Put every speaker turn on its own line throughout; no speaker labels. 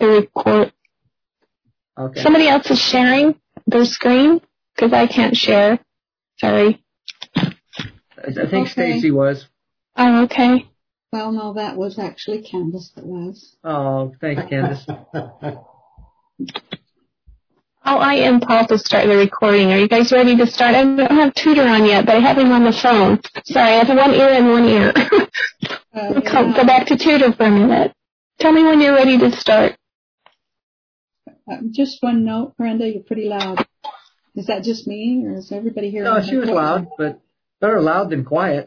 the record.
Okay.
Somebody else is sharing their screen because I can't share. Sorry.
I think Stacy was.
Oh, okay.
Well, no, that was actually Candace that was.
Oh, thanks, Candace.
I am Paul to start the recording. Are you guys ready to start? I don't have Tutor on yet, but I have him on the phone. Sorry, I have one ear and one ear. Go back to Tutor for a minute. Tell me when you're ready to start.
Just one note, Brenda, you're pretty loud. Is that just me, or is everybody here?
No, she was loud, but better loud than quiet.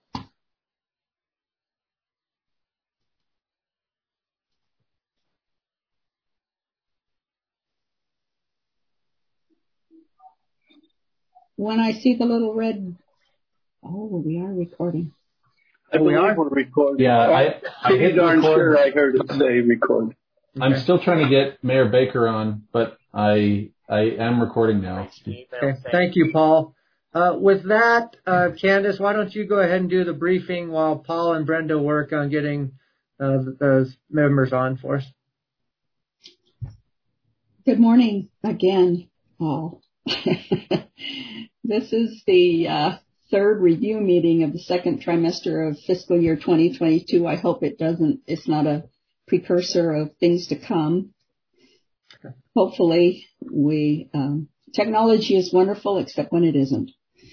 When I see the little red... Oh, we are recording.
We are recording.
Yeah, I hit
darn
record.
Sure I heard it say record.
I'm still trying to get Mayor Baker on, but I am recording now.
Okay. Thank you, Paul. With that, Candace, why don't you go ahead and do the briefing while Paul and Brenda work on getting those members on for us.
Good morning again, Paul. This is the third review meeting of the second trimester of fiscal year 2022. I hope it's not a precursor of things to come. Hopefully technology is wonderful except when it isn't.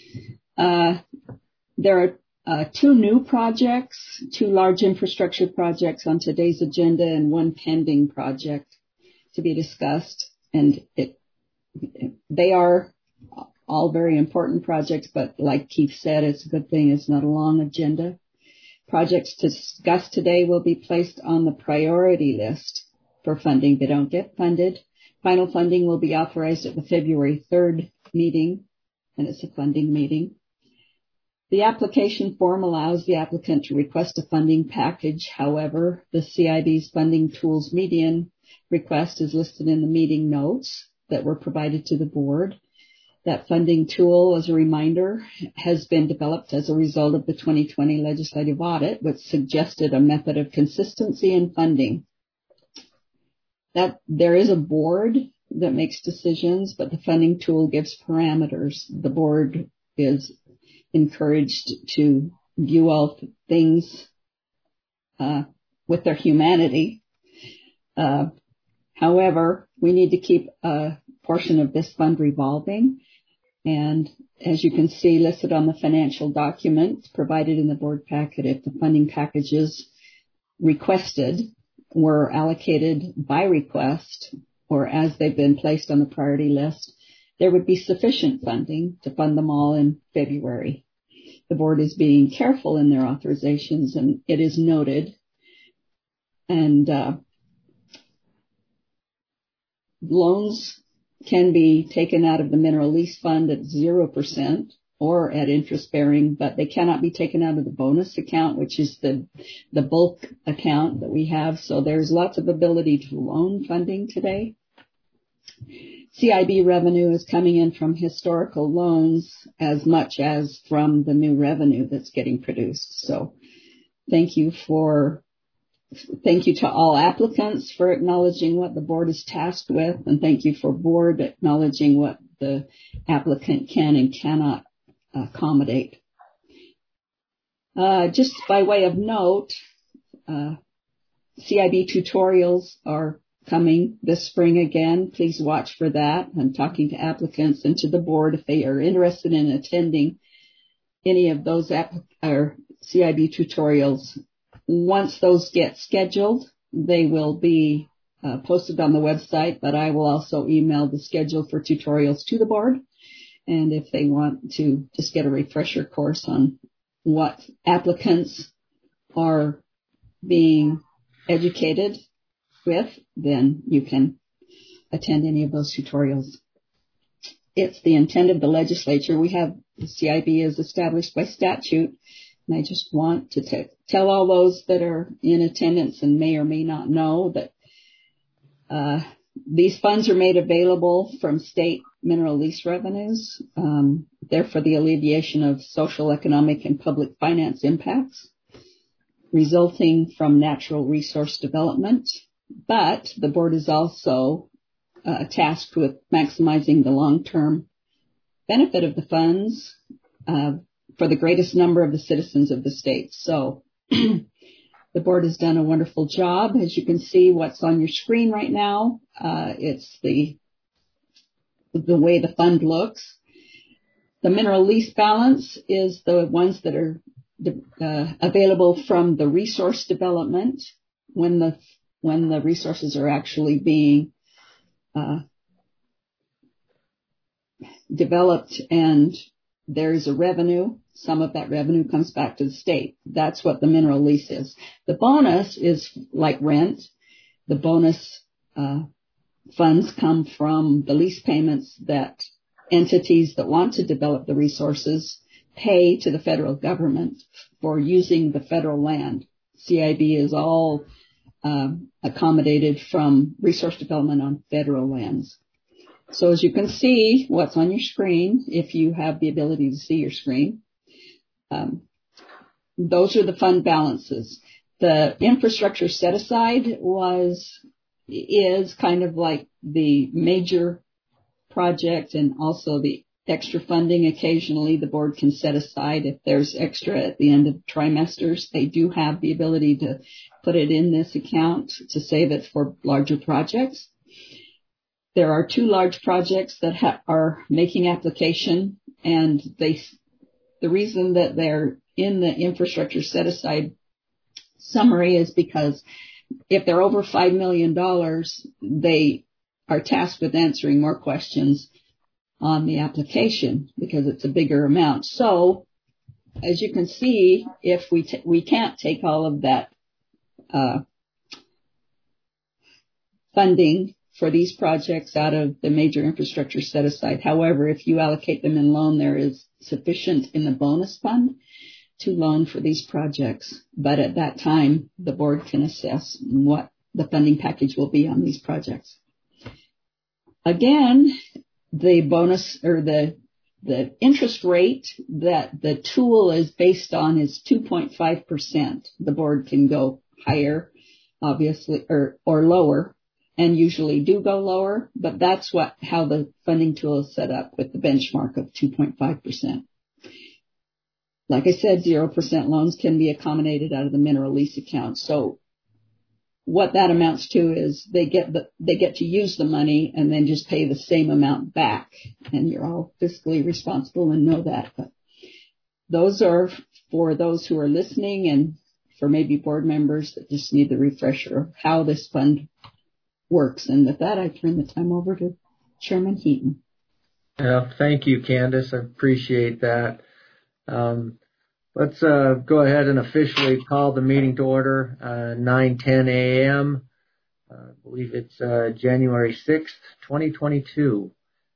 There are two new projects, two large infrastructure projects on today's agenda and one pending project to be discussed. And they are all very important projects, but like Keith said, it's a good thing it's not a long agenda. Projects to discuss today will be placed on the priority list for funding. They don't get funded. Final funding will be authorized at the February 3rd meeting, and it's a funding meeting. The application form allows the applicant to request a funding package. However, the CIB's Funding Tools median request is listed in the meeting notes that were provided to the board. That funding tool, as a reminder, has been developed as a result of the 2020 legislative audit, which suggested a method of consistency in funding. That there is a board that makes decisions, but the funding tool gives parameters. The board is encouraged to view all things with their humanity. However, we need to keep a portion of this fund revolving. And as you can see listed on the financial documents provided in the board packet, if the funding packages requested were allocated by request or as they've been placed on the priority list, there would be sufficient funding to fund them all in February. The board is being careful in their authorizations, and it is noted. And loans can be taken out of the mineral lease fund at 0% or at interest bearing, but they cannot be taken out of the bonus account, which is the bulk account that we have. So there's lots of ability to loan funding today. CIB revenue is coming in from historical loans as much as from the new revenue that's getting produced. So thank you to all applicants for acknowledging what the board is tasked with, and thank you for board acknowledging what the applicant can and cannot accommodate. Just by way of note, CIB tutorials are coming this spring again. Please watch for that. I'm talking to applicants and to the board if they are interested in attending any of those CIB tutorials. Once those get scheduled, they will be posted on the website, but I will also email the schedule for tutorials to the board. And if they want to just get a refresher course on what applicants are being educated with, then you can attend any of those tutorials. It's the intent of the legislature. We have the CIB is established by statute. And I just want to tell all those that are in attendance and may or may not know that these funds are made available from state mineral lease revenues. They're for the alleviation of social, economic, and public finance impacts resulting from natural resource development. But the board is also tasked with maximizing the long-term benefit of the funds for the greatest number of the citizens of the state. So the board has done a wonderful job. As you can see, what's on your screen right now, it's the way the fund looks. The mineral lease balance is the ones that are available from the resource development when the resources are actually being developed and there's a revenue. Some of that revenue comes back to the state. That's what the mineral lease is. The bonus is like rent. The bonus funds come from the lease payments that entities that want to develop the resources pay to the federal government for using the federal land. CIB is all accommodated from resource development on federal lands. So as you can see, what's on your screen, if you have the ability to see your screen, those are the fund balances. The infrastructure set aside is kind of like the major project and also the extra funding. Occasionally the board can set aside if there's extra at the end of trimesters. They do have the ability to put it in this account to save it for larger projects. There are 2 large projects that are making application, and the reason that they're in the infrastructure set aside summary is because if they're over $5 million, they are tasked with answering more questions on the application because it's a bigger amount. So as you can see, if we can't take all of that funding for these projects out of the major infrastructure set aside. However, if you allocate them in loan, there is sufficient in the bonus fund to loan for these projects. But at that time, the board can assess what the funding package will be on these projects. Again, the bonus or the interest rate that the tool is based on is 2.5%. The board can go higher, obviously, or lower, and usually do go lower, but that's how the funding tool is set up with the benchmark of 2.5%. Like I said, 0% loans can be accommodated out of the mineral lease account. So what that amounts to is they get to use the money and then just pay the same amount back, and you're all fiscally responsible and know that. But those are for those who are listening and for maybe board members that just need the refresher of how this fund works. And with that, I turn the time over to Chairman Heaton.
Thank you, Candace. I appreciate that. Let's go ahead and officially call the meeting to order, 9:10 a.m. I believe it's January 6th, 2022.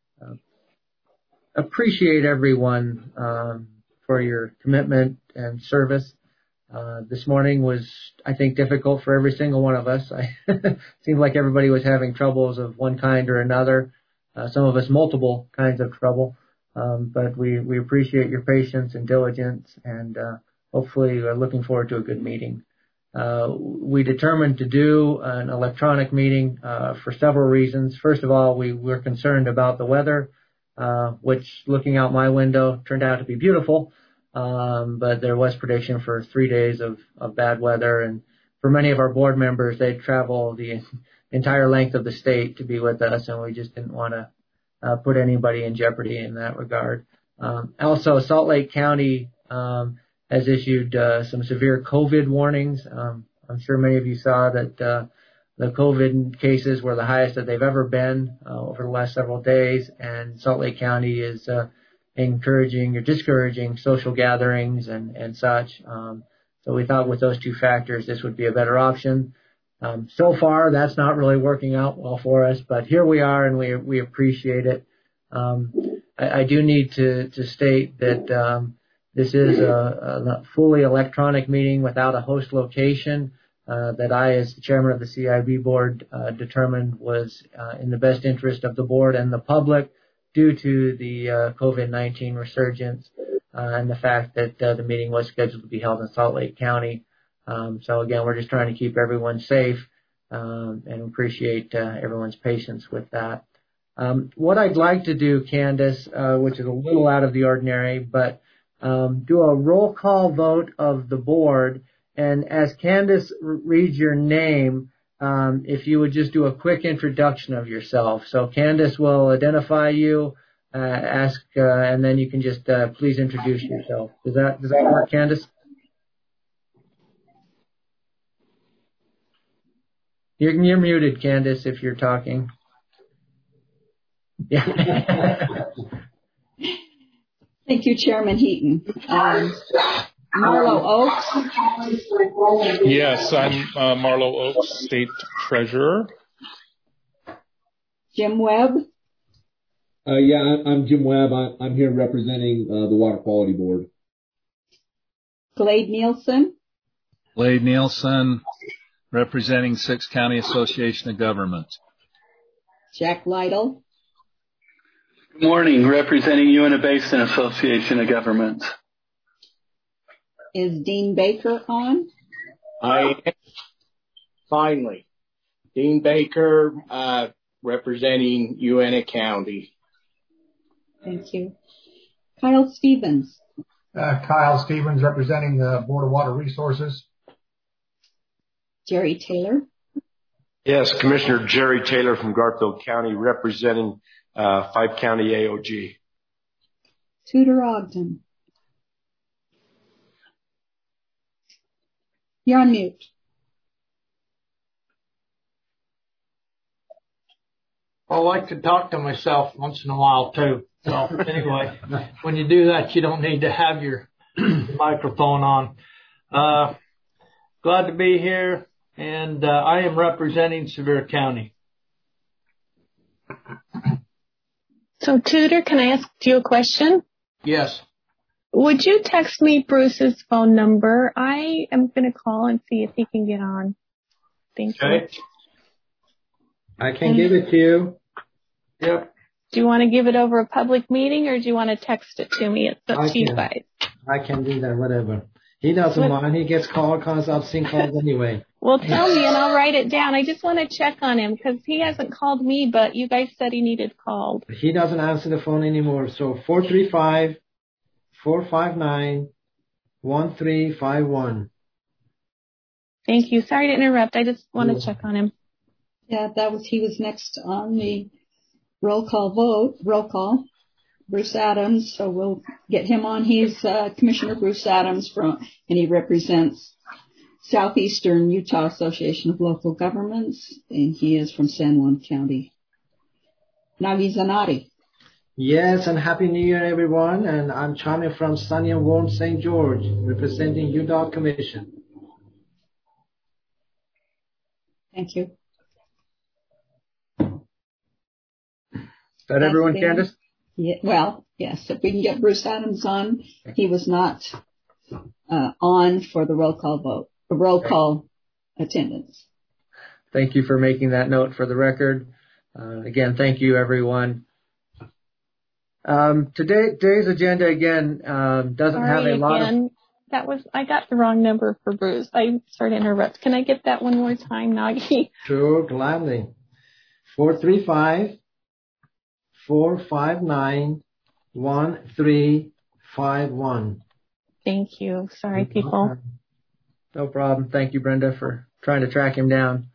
Appreciate everyone for your commitment and service. This morning was, I think, difficult for every single one of us. It seemed like everybody was having troubles of one kind or another, some of us multiple kinds of trouble. But we appreciate your patience and diligence, and hopefully we're looking forward to a good meeting. We determined to do an electronic meeting for several reasons. First of all, we were concerned about the weather, which, looking out my window, turned out to be beautiful. But there was prediction for 3 days of bad weather, and for many of our board members, they'd travel the entire length of the state to be with us, and we just didn't want to put anybody in jeopardy in that regard. Also, Salt Lake County has issued some severe COVID warnings. I'm sure many of you saw that the COVID cases were the highest that they've ever been over the last several days, and Salt Lake County is encouraging or discouraging social gatherings and such. So we thought with those 2 factors, this would be a better option. So far, that's not really working out well for us, but here we are, and we appreciate it. I do need to state that this is a fully electronic meeting without a host location that I, as the chairman of the CIB board, determined was in the best interest of the board and the public due to the COVID-19 resurgence and the fact that the meeting was scheduled to be held in Salt Lake County. So again, we're just trying to keep everyone safe. and appreciate everyone's patience with that. What I'd like to do, Candace, which is a little out of the ordinary, but do a roll call vote of the board. And as Candace reads your name, if you would just do a quick introduction of yourself. So Candace will identify you, ask, and then you can just please introduce yourself. Does that work, Candace? You're muted, Candace, if you're talking. Yeah.
Thank you, Chairman Heaton. Marlo Oaks.
Yes, I'm Marlo Oaks, State Treasurer.
Jim Webb.
Yeah, I'm Jim Webb. I'm here representing the Water Quality Board.
Glade Nielsen.
Glade Nielsen, representing 6 County Association of Governments.
Jack Lytle.
Good morning, representing Uinta Basin Association of Governments.
Is Dean Baker on?
I am. Finally. Dean Baker, representing Uinta County.
Thank you. Kyle Stevens.
Kyle Stevens, representing the Board of Water Resources.
Jerry Taylor.
Yes, Commissioner Jerry Taylor from Garfield County, representing 5 County AOG.
Tudor Ogden. You're on mute.
I like to talk to myself once in a while too. So anyway, when you do that, you don't need to have your microphone on. Glad to be here, and I am representing Sevier County.
So, Tudor, can I ask you a question?
Yes.
Would you text me Bruce's phone number? I am going to call and see if he can get on. Thank you.
I can give it to you.
Yep.
Do you want to give it over a public meeting, or do you want to text it to me? It's up to you guys.
I can do that, whatever. He doesn't mind. He gets calls. I've seen calls anyway.
Well, tell me, and I'll write it down. I just want to check on him because he hasn't called me, but you guys said he needed called.
He doesn't answer the phone anymore. So 435-459-1351.
Thank you. Sorry to interrupt. I just want to check on him.
Yeah, he was next on the roll call. Bruce Adams. So we'll get him on. He's Commissioner Bruce Adams and he represents Southeastern Utah Association of Local Governments, and he is from San Juan County. Nagi Zanati.
Yes, and Happy New Year, everyone. And I'm chiming from sunny and warm St. George, representing UDOT Commission.
Thank you.
Is that everyone, Candace?
Yeah, well, yes. If we can get Bruce Adams on, he was not on for the roll call attendance.
Thank you for making that note for the record. Again, thank you, everyone. Today's agenda again doesn't have a lot of.
I got the wrong number for Bruce. I'm sorry to interrupt. Can I get that one more time, Nagi?
Sure, gladly. 435-459-1351.
Thank you. Sorry, people.
No problem. Thank you, Brenda, for trying to track him down.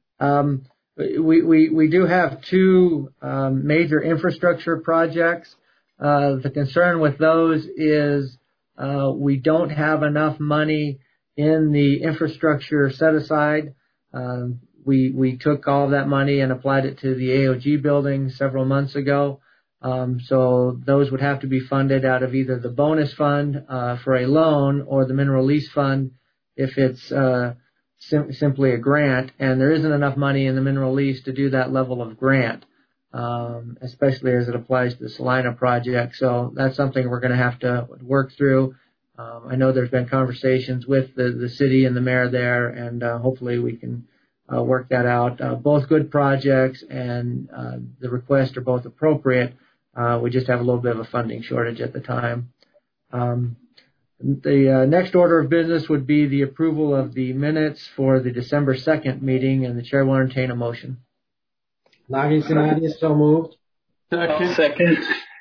We do have 2 major infrastructure projects. The concern with those is we don't have enough money in the infrastructure set aside. We took all of that money and applied it to the AOG building several months ago. So those would have to be funded out of either the bonus fund for a loan or the mineral lease fund if it's simply a grant. And there isn't enough money in the mineral lease to do that level of grant, especially as it applies to the Salina project. So that's something we're going to have to work through. I know there's been conversations with the city and the mayor there, and hopefully we can work that out. Both good projects, and the requests are both appropriate. We just have a little bit of a funding shortage at the time. The next order of business would be the approval of the minutes for the December 2nd meeting, and the chair will entertain a motion.
Nagi Sinati, so moved.
Second.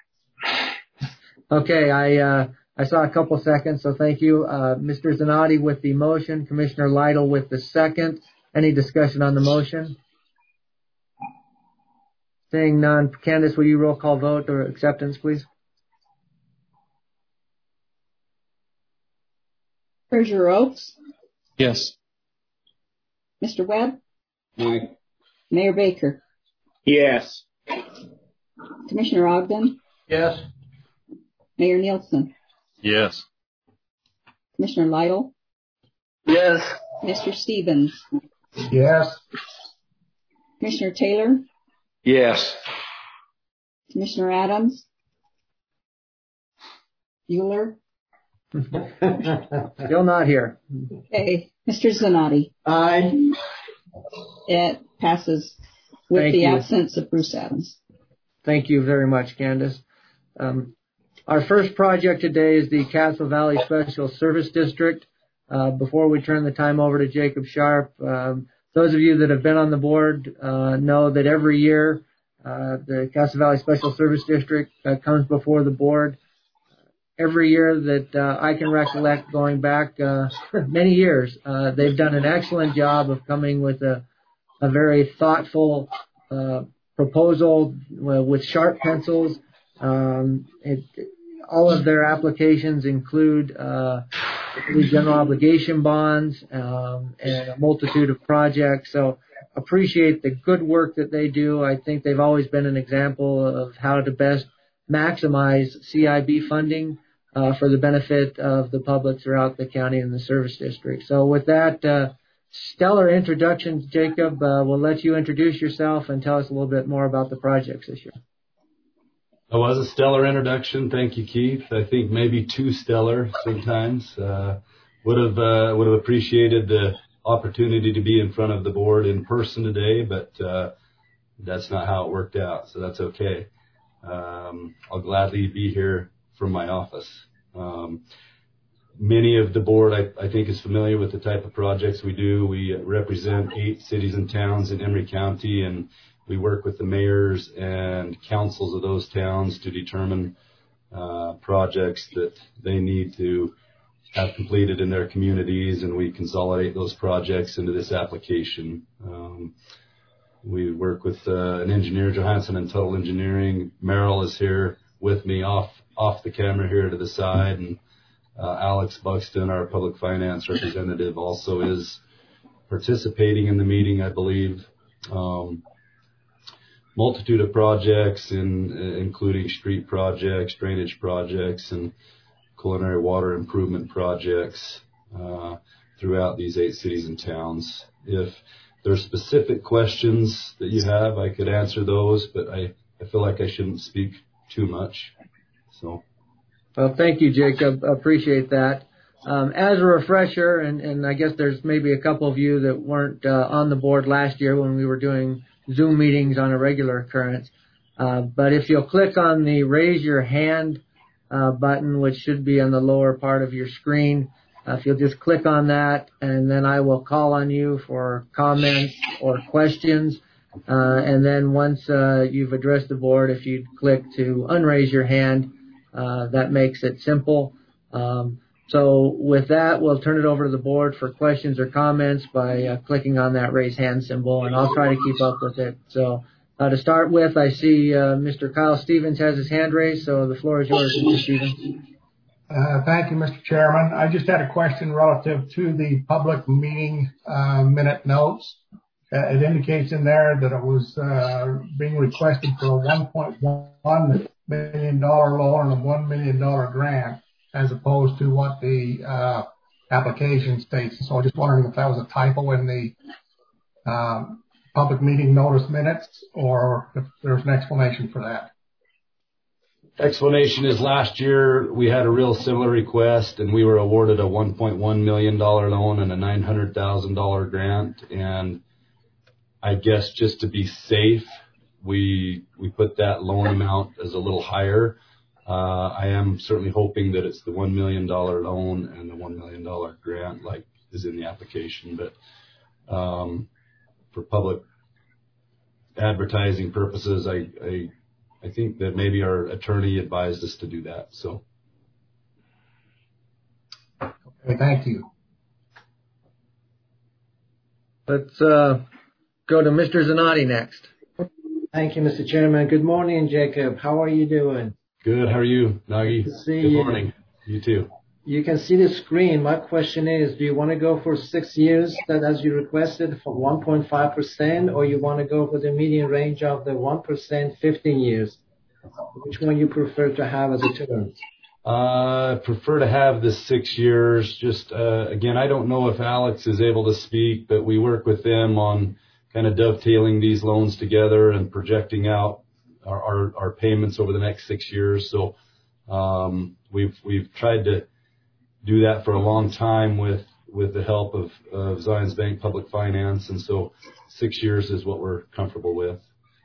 Okay, I saw a couple seconds, so thank you. Mr. Zanotti with the motion, Commissioner Lytle with the second. Any discussion on the motion? Seeing none. Candace, will you roll call vote or acceptance, please?
Treasurer Oaks?
Yes.
Mr. Webb?
Aye.
Mayor Baker?
Yes.
Commissioner Ogden?
Yes.
Mayor Nielsen?
Yes.
Commissioner Lytle?
Yes.
Mr. Stevens?
Yes.
Commissioner Taylor?
Yes.
Commissioner Adams? Bueller?
Still not here.
Okay. Mr. Zanotti?
Aye.
It passes with
Thank
the
you.
absence of Bruce Adams.
Thank you very much, Candace. Our first project today is the Castle Valley Special Service District. Before we turn the time over to Jacob Sharp, those of you that have been on the board know that every year the Castle Valley Special Service District comes before the board. Every year that I can recollect going back many years, they've done an excellent job of coming with a very thoughtful proposal with sharp pencils. All of their applications include general obligation bonds and a multitude of projects. So appreciate the good work that they do. I think they've always been an example of how to best maximize CIB funding for the benefit of the public throughout the county and the service district. So with that stellar introduction, Jacob, we'll let you introduce yourself and tell us a little bit more about the projects this year.
It was a stellar introduction. Thank you, Keith. I think maybe too stellar sometimes. Would have appreciated the opportunity to be in front of the board in person today, but that's not how it worked out, so that's okay. I'll gladly be here from my office. Many of the board, I think, is familiar with the type of projects we do. We represent 8 cities and towns in Emery County, and we work with the mayors and councils of those towns to determine projects that they need to have completed in their communities, and we consolidate those projects into this application. We work with an engineer, Johansson and Total Engineering. Merrill is here with me off the camera here to the side, and Alex Buxton, our public finance representative, also is participating in the meeting, I believe. Multitude of projects, including street projects, drainage projects, and culinary water improvement projects throughout these 8 cities and towns. If there's specific questions that you have, I could answer those, but I feel like I shouldn't speak too much. So,
well, thank you, Jacob. Appreciate that. As a refresher, and I guess there's maybe a couple of you that weren't on the board last year when we were doing Zoom meetings on a regular occurrence, but if you'll click on the raise your hand button, which should be on the lower part of your screen, if you'll just click on that, and then I will call on you for comments or questions. And then once you've addressed the board, if you click to unraise your hand, that makes it simple. So with that, we'll turn it over to the board for questions or comments by clicking on that raise hand symbol, and I'll try to keep up with it. So to start with, I see Mr. Kyle Stevens has his hand raised, so the floor is yours, Mr. Stevens.
Thank you, Mr. Chairman. I just had a question relative to the public meeting minute notes. It indicates in there that it was being requested for a $1.1 million loan and a $1 million grant, as opposed to what the application states. So I'm just wondering if that was a typo in the public meeting notice minutes, or if there's an explanation for that.
Explanation is last year we had a real similar request, and we were awarded a $1.1 million loan and a $900,000 grant. And I guess just to be safe, we put that loan amount as a little higher. I am certainly hoping that it's the $1 million loan and the $1 million grant like is in the application. But for public advertising purposes, I think that maybe our attorney advised us to do that. So.
Okay, thank you.
Let's go to Mr. Zanotti next.
Thank you, Mr. Chairman. Good morning, Jacob. How are you doing?
Good. How are you, Nagi?
Good to see
Good
you.
morning. You too.
You can see the screen. My question is, do you want to go for 6 years that as you requested for 1.5%, or you want to go for the median range of the 1%, 15 years? Which one you prefer to have as a term?
I prefer to have the 6 years. Just, again, I don't know if Alex is able to speak, but we work with them on kind of dovetailing these loans together and projecting out our payments over the next 6 years. So, we've tried to do that for a long time with the help of Zions Bank Public Finance. And so 6 years is what we're comfortable with.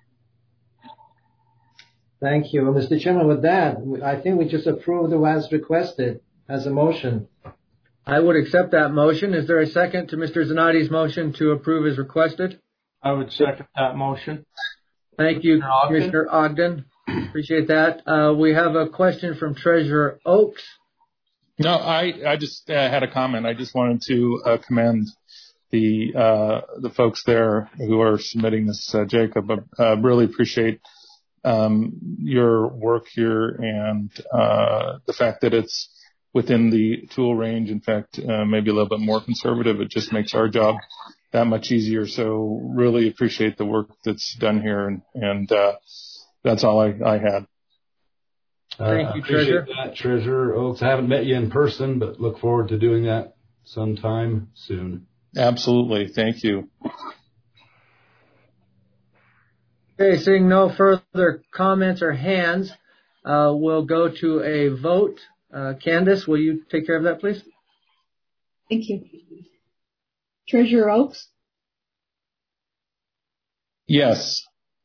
Thank you. Well, Mr. Chairman, with that, I think we just approved it as requested as a motion.
I would accept that motion. Is there a second to Mr. Zanotti's motion to approve as requested?
I would second that motion.
Thank you, Commissioner Ogden. Appreciate that. We have a question from Treasurer Oaks.
No, I just had a comment. I just wanted to commend the folks there who are submitting this, Jacob. Really appreciate your work here and the fact that it's within the tool range. In fact, maybe a little bit more conservative. It just makes our job that much easier. So really appreciate the work that's done here, and that's all I had.
Thank you, Treasurer.
That, Treasurer Oaks. I haven't met you in person, but look forward to doing that sometime soon.
Absolutely. Thank you.
Okay, seeing no further comments or hands, we'll go to a vote. Candace, will you take care of that, please?
Thank you. Treasurer Oaks?
Yes.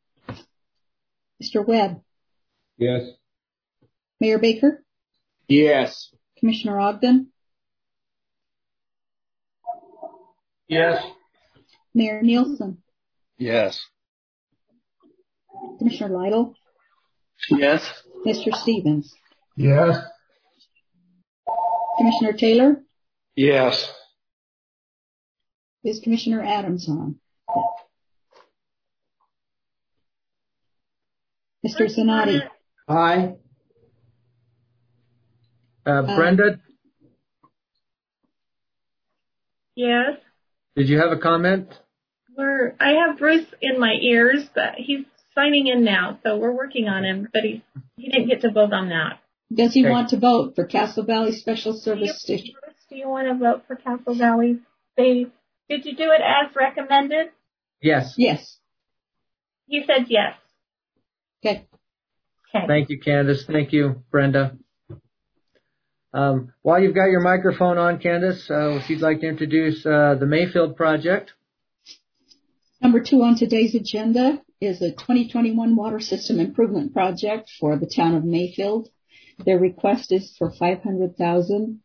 Mr. Webb?
Yes.
Mayor Baker?
Yes.
Commissioner Ogden?
Yes.
Mayor Nielsen?
Yes.
Commissioner Lytle?
Yes.
Mr. Stevens?
Yes.
Commissioner Taylor?
Yes.
Is Commissioner Adams on? Mr. Zanotti?
Aye.
Brenda,
Yes.
did you have a comment?
I have Bruce in my ears, but he's signing in now, so we're working on him, but he didn't get to vote on that.
Does he want to vote for Castle Valley Special Service Station?
Bruce, do you want to vote for Castle Valley? Did you do it as recommended?
Yes.
Yes.
He said yes.
Okay.
Okay.
Thank you, Candace. Thank you, Brenda. While you've got your microphone on, Candace, if you'd like to introduce the Mayfield project.
Number 2 on today's agenda is a 2021 water system improvement project for the town of Mayfield. Their request is for $500,000,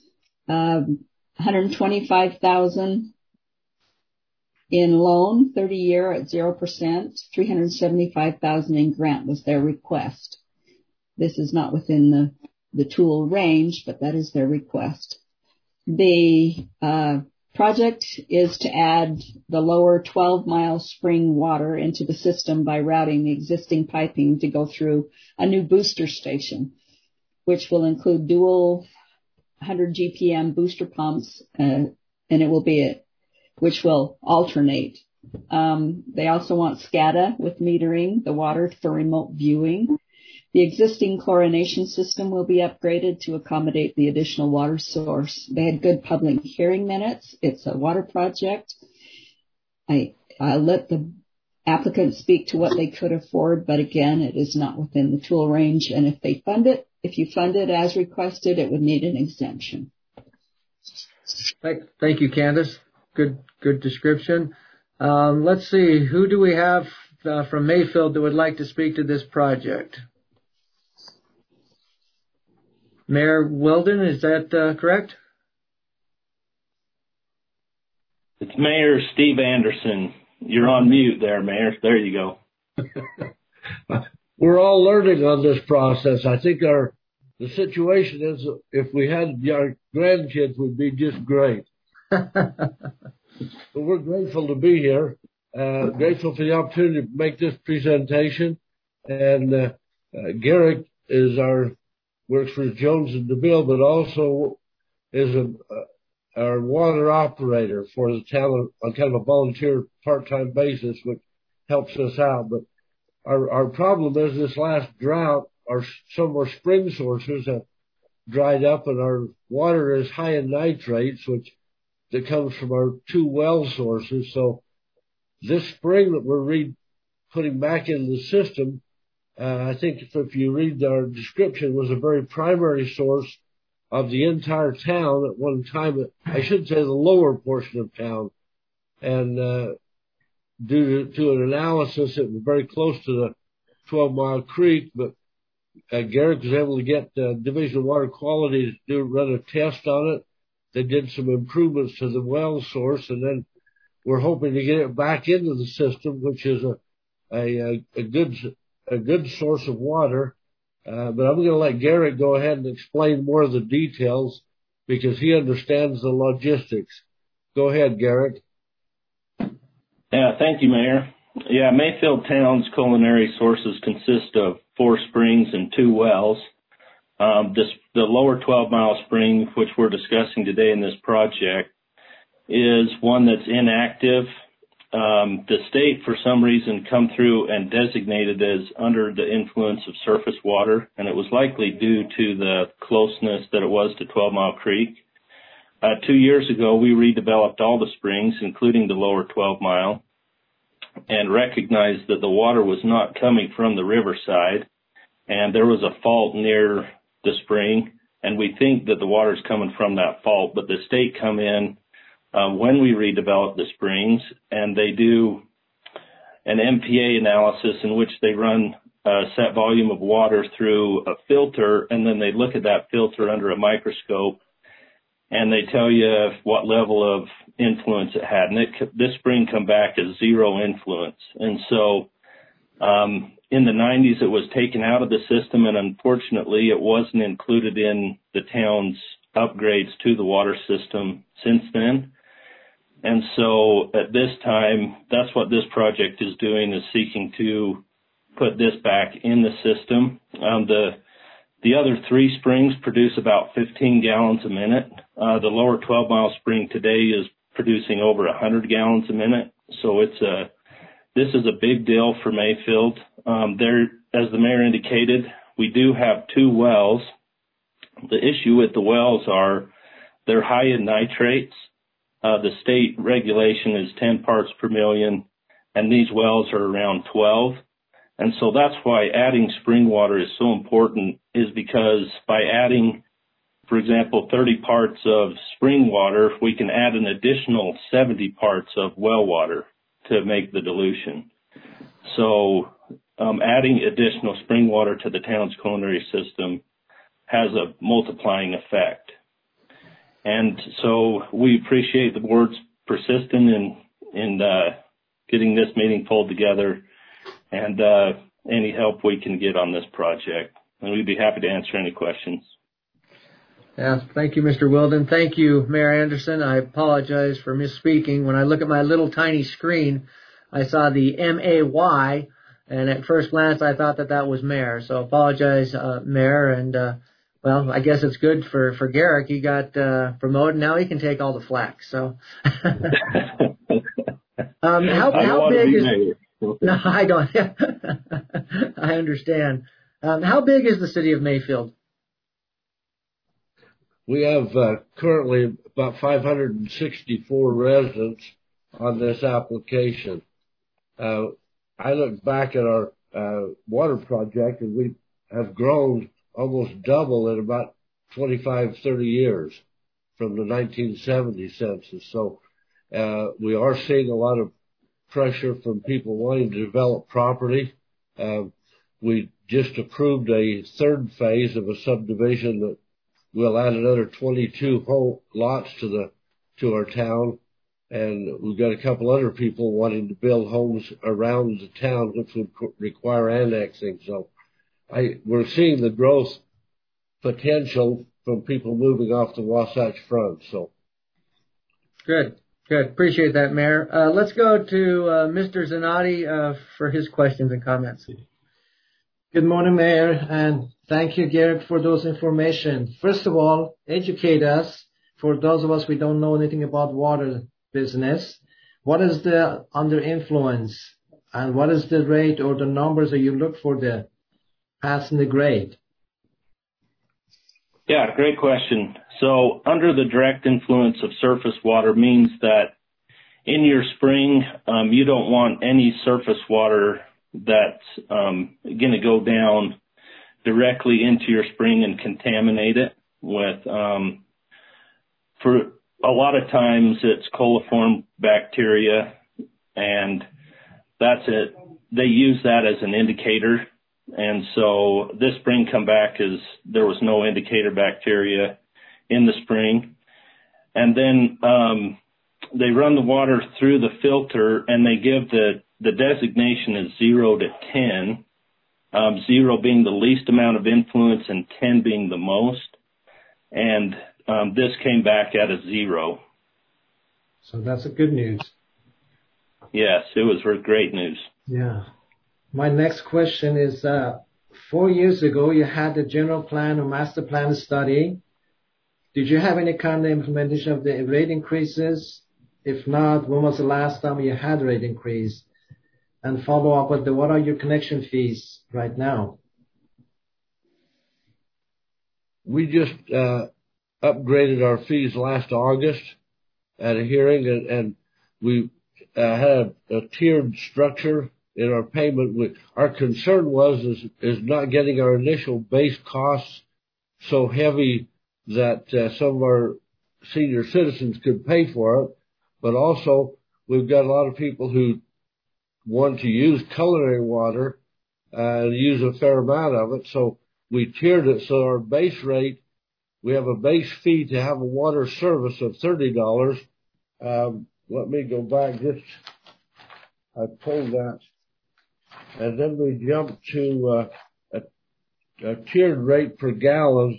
$125,000 in loan, 30-year at 0%, $375,000 in grant was their request. This is not within the tool range, but that is their request. The project is to add the lower 12-mile spring water into the system by routing the existing piping to go through a new booster station, which will include dual 100 GPM booster pumps, and it will be which will alternate. They also want SCADA with metering the water for remote viewing. The existing chlorination system will be upgraded to accommodate the additional water source. They had good public hearing minutes. It's a water project. I'll let the applicant speak to what they could afford, but again, it is not within the tool range. And if you fund it as requested, it would need an exemption.
Thank you, Candace. Good description. Let's see. Who do we have from Mayfield that would like to speak to this project? Mayor Weldon, is that correct?
It's Mayor Steve Anderson. You're on mute there, Mayor. There you go.
We're all learning on this process. I think the situation is if we had our grandkids would be just great. But we're grateful to be here, grateful for the opportunity to make this presentation. And Garrick works for Jones and DeVille, but also is our water operator for the town on kind of a volunteer part-time basis, which helps us out. But our problem is this last drought, some of our spring sources have dried up, and our water is high in nitrates, that comes from our 2 well sources. So this spring that we're putting back in the system, I think if you read our description, was a very primary source of the entire town at one time. I should say the lower portion of town. And due to an analysis, it was very close to the 12-Mile Creek, but Garrick was able to get Division of Water Quality to run a test on it. They did some improvements to the well source, and then we're hoping to get it back into the system, which is a good source of water. But I'm going to let Garrick go ahead and explain more of the details because he understands the logistics. Go ahead, Garrick.
Yeah, thank you, Mayor. Yeah, Mayfield Town's culinary sources consist of 4 springs and 2 wells. The lower 12-mile spring, which we're discussing today in this project, is one that's inactive. The state, for some reason, come through and designated as under the influence of surface water, and it was likely due to the closeness that it was to 12-Mile Creek. 2 years ago, we redeveloped all the springs, including the lower 12-mile, and recognized that the water was not coming from the riverside, and there was a fault near the spring, and we think that the water is coming from that fault, but the state come in when we redevelop the springs, and they do an MPA analysis in which they run a set volume of water through a filter, and then they look at that filter under a microscope, and they tell you what level of influence it had. And this spring come back as 0 influence. And so in the 90s, it was taken out of the system, and unfortunately, it wasn't included in the town's upgrades to the water system since then. And so at this time, that's what this project is doing, is seeking to put this back in the system. The other 3 springs produce about 15 gallons a minute. The lower 12-mile spring today is producing over 100 gallons a minute. So this is a big deal for Mayfield. As the mayor indicated, we do have 2 wells. The issue with the wells are they're high in nitrates. The state regulation is 10 parts per million, and these wells are around 12. And so that's why adding spring water is so important, is because by adding, for example, 30 parts of spring water, we can add an additional 70 parts of well water to make the dilution. So adding additional spring water to the town's culinary system has a multiplying effect. And so we appreciate the board's persistence in getting this meeting pulled together, and any help we can get on this project. And we'd be happy to answer any questions.
Yeah, thank you, Mr. Weldon. Thank you, Mayor Anderson. I apologize for misspeaking. When I look at my little tiny screen, I saw the M-A-Y, and at first glance I thought that was Mayor. So apologize, Mayor. And, well, I guess it's good for Garrick. He got promoted. Now he can take all the flack. So how big is... No, I don't. I understand. How big is the city of Mayfield?
We have currently about 564 residents on this application. I look back at our water project, and we have grown almost double in about 25, 30 years from the 1970 census. So we are seeing a lot of pressure from people wanting to develop property. We just approved a 3rd phase of a subdivision that we'll add another 22 whole lots to our town. And we've got a couple other people wanting to build homes around the town, which would require annexing. So we're seeing the growth potential from people moving off the Wasatch Front. So
Good. Appreciate that, Mayor. Let's go to Mr. Zanotti for his questions and comments.
Good morning, Mayor, and thank you, Garrett, for those information. First of all, educate us. For those of us who don't know anything about water business, what is the under influence, and what is the rate or the numbers that you look for the passing the grade?
Yeah, great question. So under the direct influence of surface water means that in your spring, you don't want any surface water that's going to go down directly into your spring and contaminate it with, for a lot of times it's coliform bacteria, and that's it. They use that as an indicator. And so this spring come back as there was no indicator bacteria in the spring. And then they run the water through the filter, and they give the designation is 0 to 10, 0 being the least amount of influence and 10 being the most. And this came back at a 0.
So that's a good news.
Yes, it was great news.
Yeah. My next question is, 4 years ago, you had the general plan or master plan study. Did you have any kind of implementation of the rate increases? If not, when was the last time you had a rate increase? And follow up with what are your connection fees right now?
we just upgraded our fees last August at a hearing, and we had a tiered structure in our payment. Our concern is not getting our initial base costs so heavy that some of our senior citizens could pay for it, but also we've got a lot of people who want to use culinary water and use a fair amount of it, so we tiered it. So our base rate, we have a base fee to have a water service of $30. Let me go back. I pulled that. And then we jumped to a tiered rate per gallon.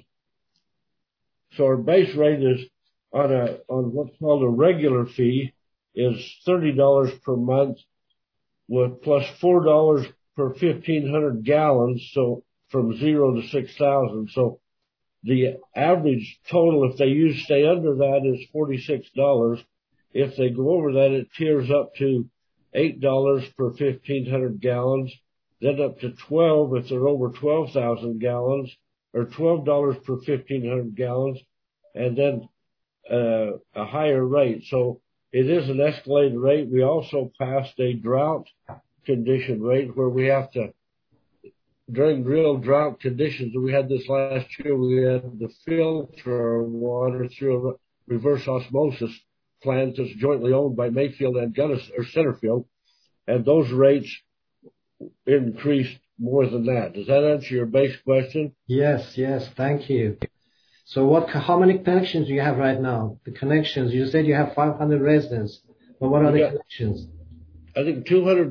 So our base rate is on what's called a regular fee is $30 per month, with plus $4 per 1,500 gallons. So from 0 to 6,000. So the average total, if they stay under that, is $46. If they go over that, it tiers up to $8 per 1,500 gallons, then up to $12 if they're over 12,000 gallons, or $12 per 1,500 gallons, and then a higher rate. So it is an escalated rate. We also passed a drought condition rate where we have to, during real drought conditions, we had this last year, we had to filter our water through a reverse osmosis plant that's jointly owned by Mayfield and Centerfield, and those rates increased more than that. Does that answer your base question?
Yes, thank you. So how many connections do you have right now? The connections, you said you have 500 residents, but what are the connections?
I think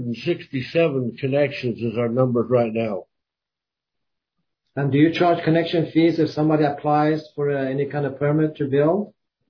267 connections is our number right now.
And do you charge connection fees if somebody applies for any kind of permit to build?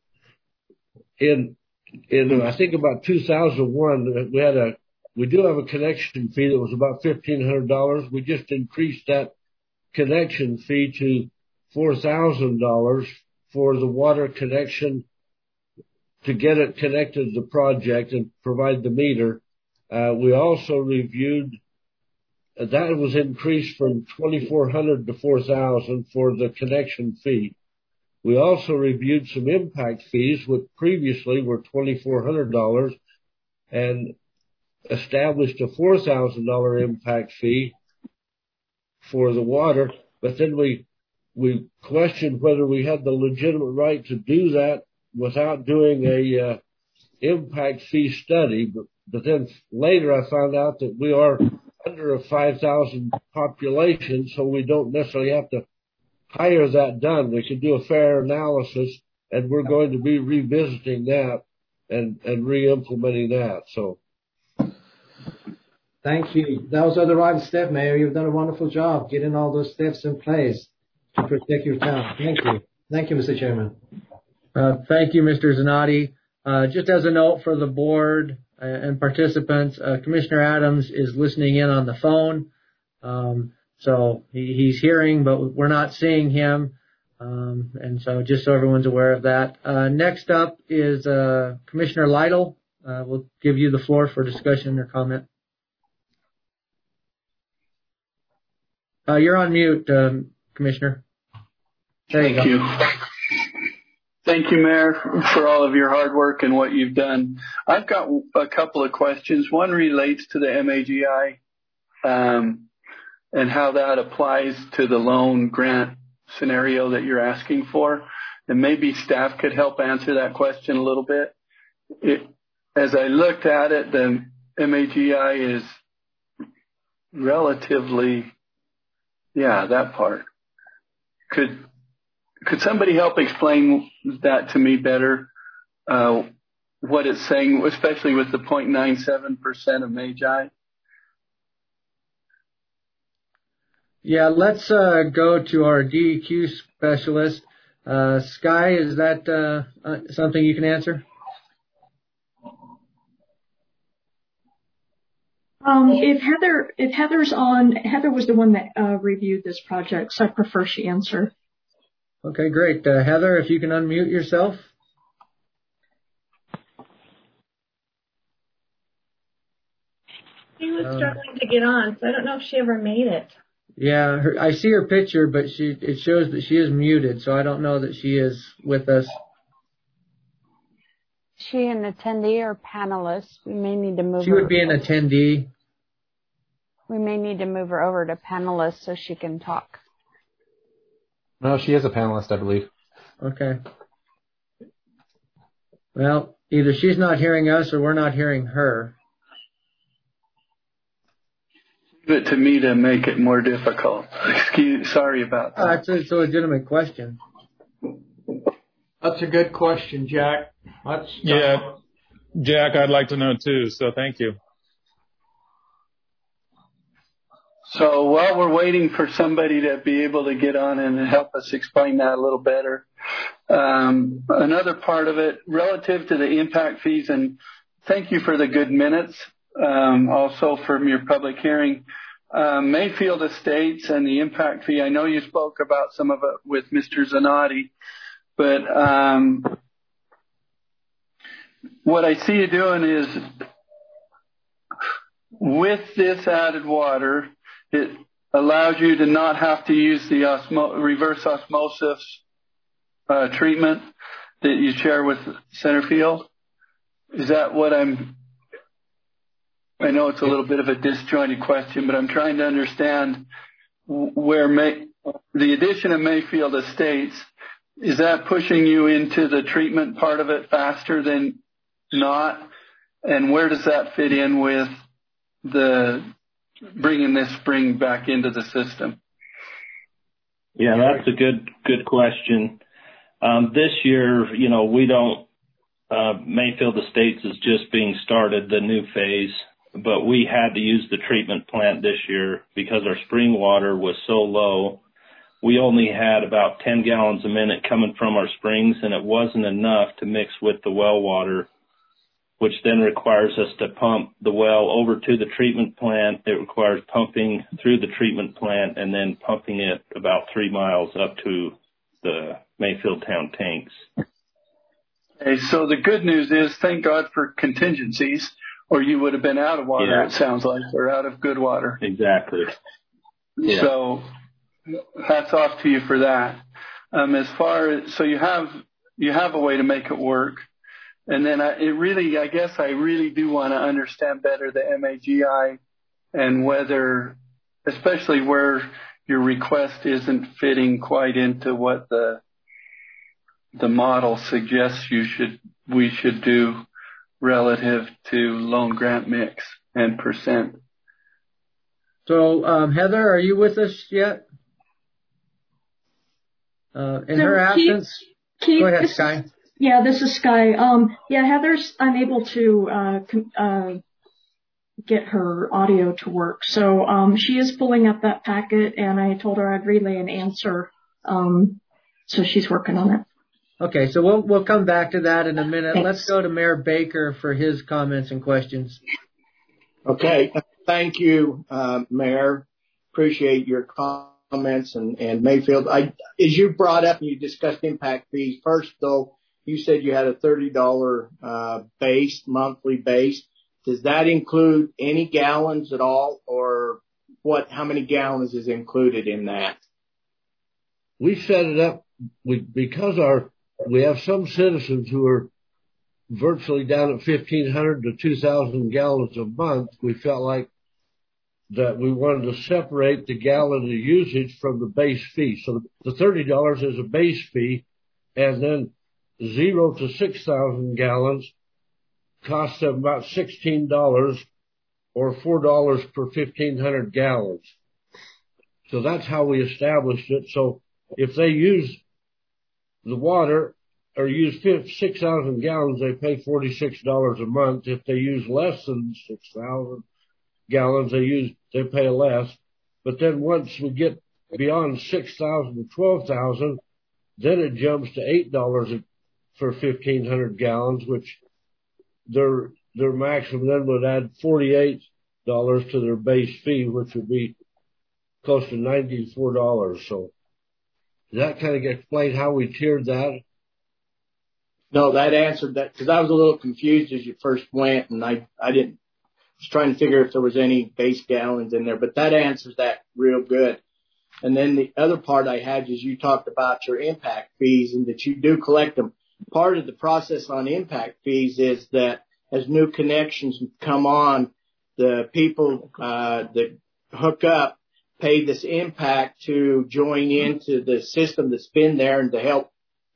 In I think about 2001, we do have a connection fee that was about $1,500. We just increased that connection fee to $4,000 for the water connection to get it connected to the project and provide the meter. We also reviewed that was increased from $2,400 to $4,000 for the connection fee. We also reviewed some impact fees, which previously were $2,400, and established a $4,000 impact fee for the water. But then we questioned whether we had the legitimate right to do that without doing a impact fee study. But then later I found out that we are under a 5,000 population, so we don't necessarily have to hire that done. We could do a fair analysis, and we're going to be revisiting that and re-implementing that. So.
Thank you. Those are the right steps, Mayor. You've done a wonderful job getting all those steps in place to protect your town. Thank you. Thank you, Mr. Chairman.
Thank you, Mr. Zanotti. Just as a note for the board and participants, Commissioner Adams is listening in on the phone. So he's hearing, but we're not seeing him. And so just so everyone's aware of that. Next up is Commissioner Lytle. We'll give you the floor for discussion or comment. You're on mute, Commissioner.
Thank you. Thank you, Mayor, for all of your hard work and what you've done. I've got a couple of questions. One relates to the MAGI and how that applies to the loan grant scenario that you're asking for. And maybe staff could help answer that question a little bit. As I looked at it, the MAGI is relatively... Yeah, that part. Could somebody help explain that to me better? What it's saying, especially with the 0.97% of MAGI?
Yeah, let's go to our DEQ specialist. Sky, is that something you can answer?
If Heather's on, Heather was the one that reviewed this project, so I prefer she answer.
Okay, great. Heather, if you can unmute yourself.
She was struggling to get on, so I don't know if she ever made it.
Yeah, I see her picture, but it shows that she is muted, so I don't know that she is with us.
Is she an attendee or panelist? We may need to move her.
She would be an attendee.
We may need to move her over to panelist so she can talk.
No, she is a panelist, I believe.
Okay. Well, either she's not hearing us or we're not hearing her.
Leave it to me to make it more difficult. Sorry about that.
It's a legitimate question.
That's a good question, Jack.
Yeah, Jack, I'd like to know too, so thank you.
So while we're waiting for somebody to be able to get on and help us explain that a little better, another part of it relative to the impact fees, and thank you for the good minutes, also from your public hearing. Mayfield Estates and the impact fee, I know you spoke about some of it with Mr. Zanotti, but what I see you doing is with this added water, it allows you to not have to use the reverse osmosis treatment that you share with Centerfield. Is that what I know it's a little bit of a disjointed question, but I'm trying to understand where the addition of Mayfield Estates, is that pushing you into the treatment part of it faster than not? And where does that fit in with the bringing this spring back into the system?
Yeah, that's a good question. This year, we don't, Mayfield Estates is just being started, the new phase, but we had to use the treatment plant this year because our spring water was so low. We only had about 10 gallons a minute coming from our springs, and it wasn't enough to mix with the well water, which then requires us to pump the well over to the treatment plant. It requires pumping through the treatment plant and then pumping it about 3 miles up to the Mayfield Town tanks.
Okay, so the good news is, thank God for contingencies, or you would have been out of water, It sounds like, or out of good water.
Exactly. Yeah.
So hats off to you for that. As far as, so you have a way to make it work. And then I guess I really do want to understand better the MAGI and whether, especially where your request isn't fitting quite into what the model suggests we should do relative to loan grant mix and percent.
So, Heather, are you with us yet? In her absence,
Keith,
go ahead, Sky.
This is Sky. Heather's unable to get her audio to work, so she is pulling up that packet, and I told her I'd relay an answer. So she's working on it.
Okay, so we'll come back to that in a minute.
Thanks.
Let's go to Mayor Baker for his comments and questions.
Okay, thank you, Mayor. Appreciate your comments and Mayfield. As you brought up and you discussed impact fees, first though, you said you had a $30 monthly base. Does that include any gallons at all, or how many gallons is included in that?
We set it up because we have some citizens who are virtually down at 1,500 to 2,000 gallons a month. We felt like that we wanted to separate the gallon of usage from the base fee. So the $30 is a base fee, and then 0 to 6,000 gallons costs them about $16 or $4 per 1,500 gallons. So that's how we established it. So if they use the water or use 6,000 gallons, they pay $46 a month. If they use less than 6,000 gallons, they pay less. But then once we get beyond 6,000 to 12,000, then it jumps to $8 for 1,500 gallons, which their maximum then would add $48 to their base fee, which would be close to $94. So does that kind of explain how we tiered that?
No, that answered that, because I was a little confused as you first went, and I was trying to figure if there was any base gallons in there, but that answers that real good. And then the other part I had is you talked about your impact fees and that you do collect them. Part of the process on impact fees is that as new connections come on, the people that hook up pay this impact to join into the system that's been there and to help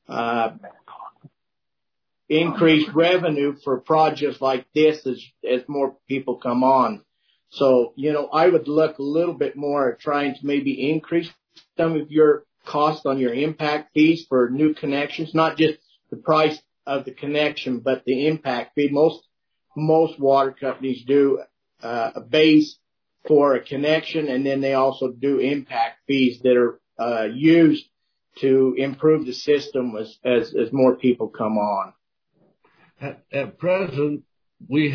increase revenue for projects like this as more people come on. So, I would look a little bit more at trying to maybe increase some of your cost on your impact fees for new connections, not just the price of the connection, but the impact fee. Most water companies do a base for a connection, and then they also do impact fees that are used to improve the system as more people come on.
At present, we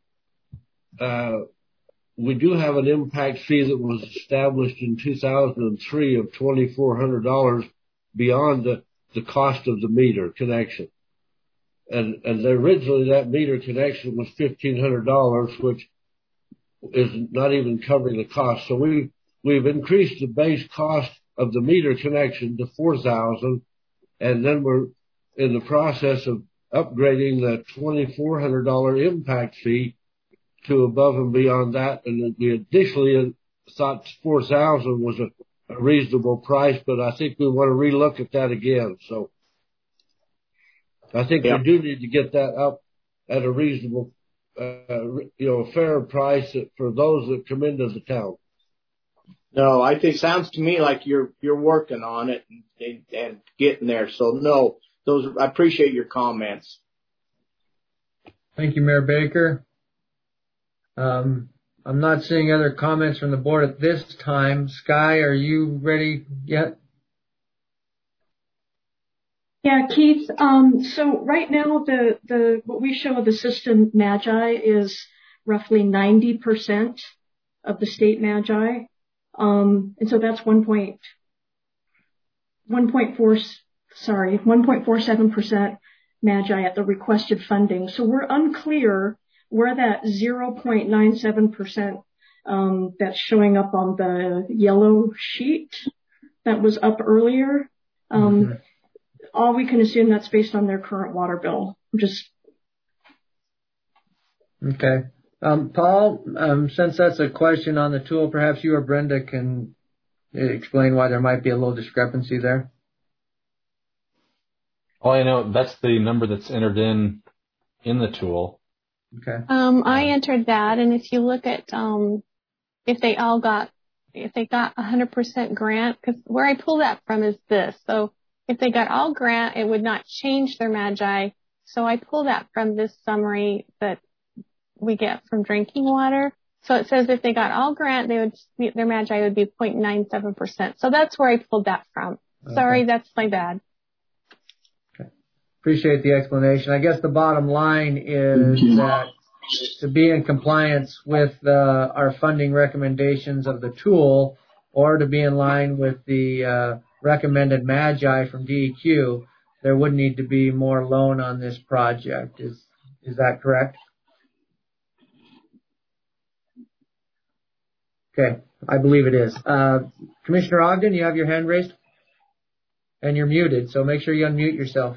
do have an impact fee that was established in 2003 of $2,400 beyond the cost of the meter connection. And originally that meter connection was $1,500, which is not even covering the cost. So we've increased the base cost of the meter connection to $4,000, and then we're in the process of upgrading the $2,400 impact fee to above and beyond that. And we additionally thought $4,000 was a reasonable price, but I think we want to relook at that again. So I think we do need to get that up at a reasonable, fair price for those that come into the town.
No, I think sounds to me like you're working on it and getting there. So no, I appreciate your comments.
Thank you, Mayor Baker. I'm not seeing other comments from the board at this time. Sky, are you ready yet?
Yeah, Keith. So right now, what we show the system MAGI is roughly 90% of the state MAGI, and so that's 1.47% MAGI at the requested funding. So we're unclear where that 0.97% that's showing up on the yellow sheet that was up earlier. All we can assume that's based on their current water bill.
Okay. Paul, since that's a question on the tool, perhaps you or Brenda can explain why there might be a little discrepancy there.
All I know, that's the number that's entered in the tool.
Okay.
I entered that, and if you look at if they got 100% grant, because where I pull that from is this. So if they got all grant, it would not change their MAGI. So I pull that from this summary that we get from drinking water. So it says if they got all grant, their MAGI would be 0.97%. So that's where I pulled that from. Okay. Sorry, that's my bad.
Okay. Appreciate the explanation. I guess the bottom line is that to be in compliance with our funding recommendations of the tool, or to be in line with the recommended MAGI from DEQ, there would need to be more loan on this project. Is that correct? Okay, I believe it is. Commissioner Ogden, you have your hand raised? And you're muted, so make sure you unmute yourself.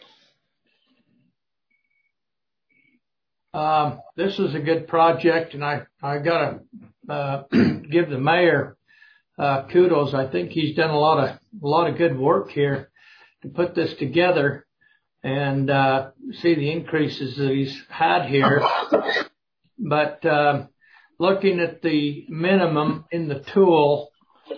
This is a good project, and I gotta give the mayor kudos. I think he's done a lot of good work here to put this together and see the increases that he's had here. But looking at the minimum in the tool,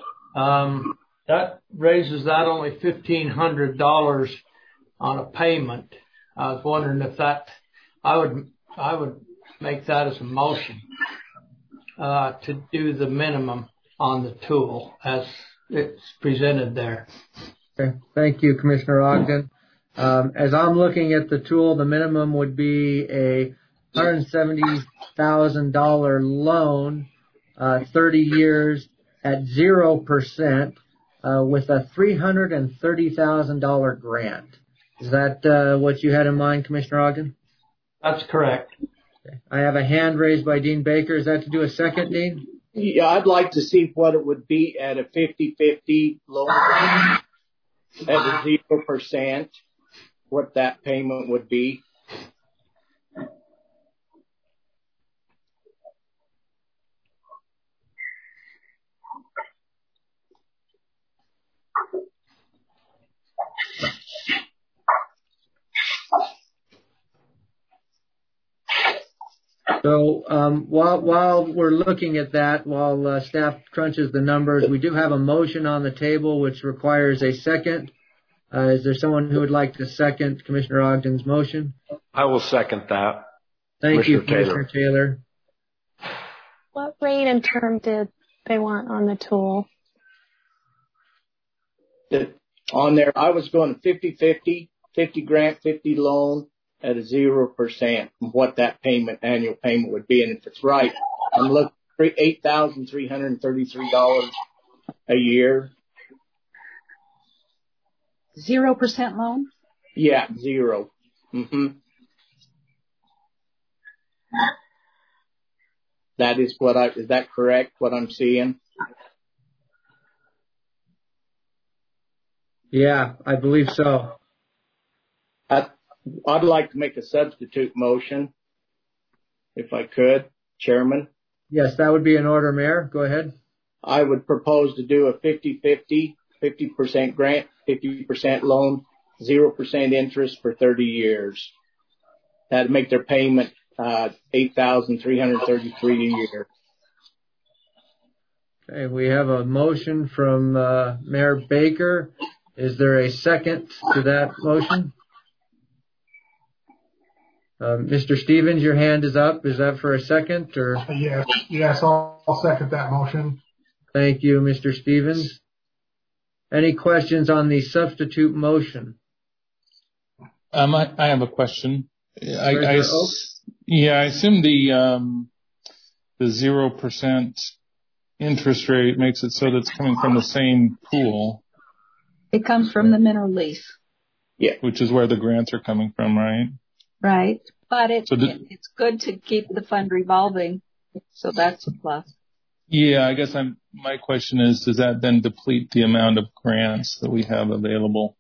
that raises that only $1,500 on a payment. I was wondering if I would make that as a motion to do the minimum on the tool as it's presented there.
Okay. Thank you, Commissioner Ogden. As I'm looking at the tool, the minimum would be a $170,000 loan, 30 years at 0%, with a $330,000 grant. Is that what you had in mind, Commissioner Ogden?
That's correct.
Okay. I have a hand raised by Dean Baker. Is that to do a second, Dean?
Yeah, I'd like to see what it would be at a 50-50 loan at a 0%, what that payment would be.
So while we're looking at that, while staff crunches the numbers, we do have a motion on the table which requires a second. Is there someone who would like to second Commissioner Ogden's motion?
I will second that.
Thank you, Commissioner Taylor.
What rate and term did they want on the tool?
On there, I was going 50-50, 50 grant, 50 loan at a 0% from what that annual payment would be. And if it's right, I'm looking for $8,333 a year.
0% loan?
Yeah, 0. Mm-hmm. That is is that correct, what I'm seeing?
Yeah, I believe so.
I'd like to make a substitute motion, if I could, Chairman.
Yes, that would be in order, Mayor. Go ahead.
I would propose to do a 50-50, 50% grant, 50% loan, 0% interest for 30 years. That'd make their payment $8,333 a year.
Okay, we have a motion from Mayor Baker. Is there a second to that motion? Mr. Stevens, your hand is up. Is that for a second, or?
Yes, I'll second that motion.
Thank you, Mr. Stevens. Any questions on the substitute motion?
I have a question. I assume the 0% interest rate makes it so that it's coming from the same pool.
It comes from the mineral lease.
Yeah.
Which is where the grants are coming from, right?
Right. But it's good to keep the fund revolving. So that's a plus.
Yeah, I guess my question is, does that then deplete the amount of grants that we have available?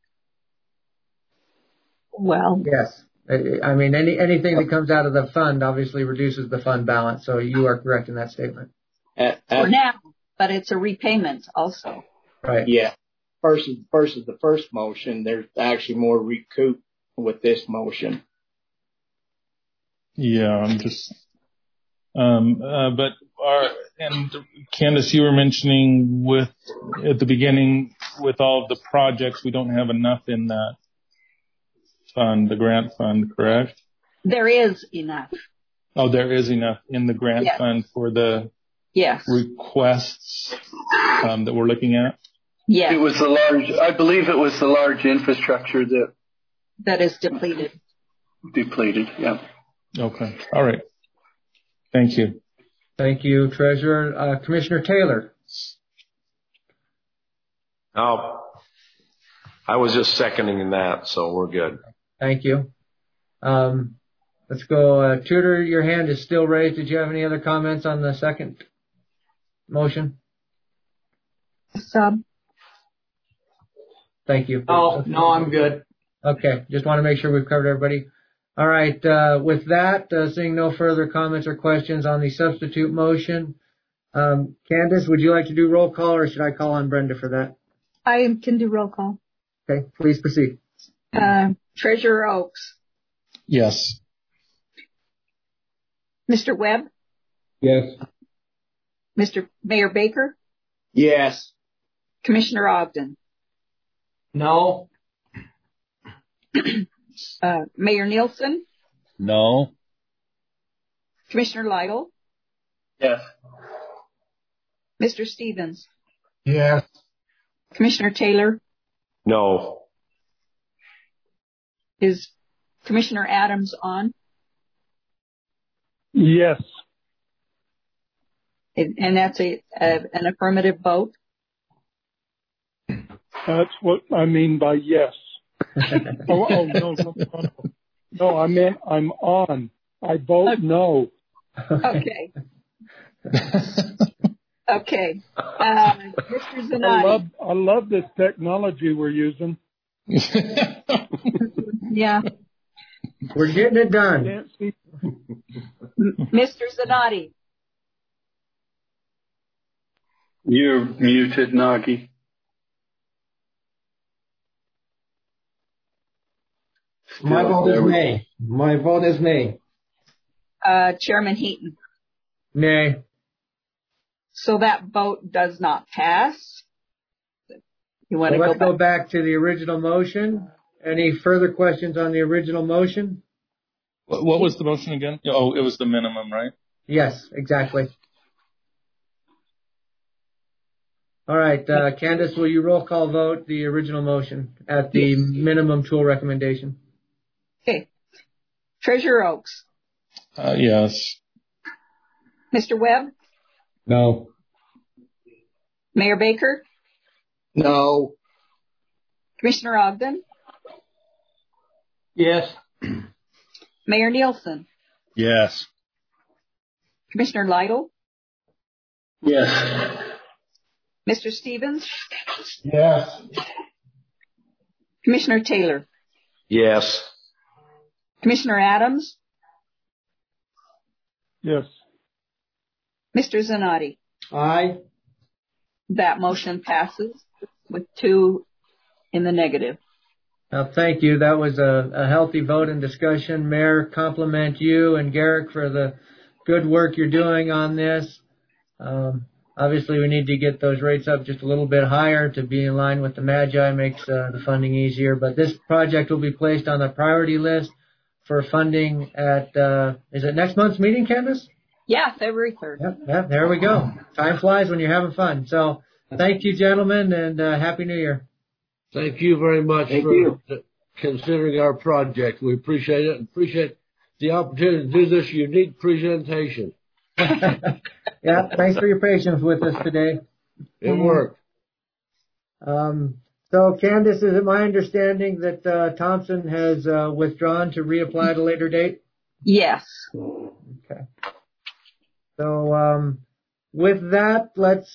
Well,
yes. I mean, anything that comes out of the fund obviously reduces the fund balance. So you are correct in that statement.
For now, but it's a repayment also.
Right.
Yeah. Versus the first motion, there's actually more recoup with this motion.
Yeah, I'm just, but and Candace, you were mentioning at the beginning with all of the projects, we don't have enough in that fund, the grant fund, correct?
There is enough.
Oh, there is enough in the grant fund for the requests that we're looking at?
Yes.
It was I believe it was the large infrastructure
that is depleted.
Depleted, yeah.
Okay. All right. Thank you.
Thank you, Treasurer. Commissioner Taylor.
Oh, I was just seconding that, so we're good.
Thank you. Let's go. Tudor, your hand is still raised. Did you have any other comments on the second motion? Thank you.
Oh, no, I'm good.
Okay. Just want to make sure we've covered everybody. All right. With that, seeing no further comments or questions on the substitute motion, Candace, would you like to do roll call, or should I call on Brenda for that?
I can do roll call.
Okay. Please proceed.
Treasurer Oaks.
Yes.
Mr. Webb?
Yes.
Mr. Mayor Baker?
Yes.
Commissioner Ogden?
No.
Mayor Nielsen?
No.
Commissioner Lytle?
Yes.
Mr. Stevens?
Yes.
Commissioner Taylor?
No.
Is Commissioner Adams on?
Yes.
And that's an affirmative vote?
That's what I mean by yes. No. No, I meant I'm on. I vote no.
Okay. Okay. Mr. Zanotti.
I love this technology we're using.
Yeah.
We're getting it done.
Mr. Zanotti.
You're muted, Nagi.
My vote is nay. My vote is nay.
Chairman Heaton.
Nay.
So that vote does not pass. You want to
let's go back to the original motion. Any further questions on the original motion?
What was the motion again? Oh, it was the minimum, right?
Yes, exactly. All right, Candace, will you roll call vote the original motion at the minimum tool recommendation?
Okay. Treasurer Oaks.
Yes.
Mr. Webb?
No.
Mayor Baker?
No.
Commissioner Ogden?
Yes.
Mayor Nielsen?
Yes.
Commissioner Lytle?
Yes.
Mr. Stevens?
Yes.
Commissioner Taylor?
Yes.
Commissioner Adams?
Yes.
Mr. Zanotti?
Aye.
That motion passes with 2 in the negative.
Thank you. That was a healthy vote and discussion. Mayor, compliment you and Garrick for the good work you're doing on this. Obviously, we need to get those rates up just a little bit higher to be in line with the MAGI, makes the funding easier. But this project will be placed on the priority list for funding at, is it next month's meeting, Candace?
Yeah, February 3rd.
Yep, there we go. Time flies when you're having fun. So thank you, gentlemen, and Happy New Year.
Thank you very much for considering our project. We appreciate it and appreciate the opportunity to do this unique presentation.
Yeah, thanks for your patience with us today.
It worked.
So, Candace, is it my understanding that Thompson has withdrawn to reapply at a later date?
Yes.
Okay. So, with that, let's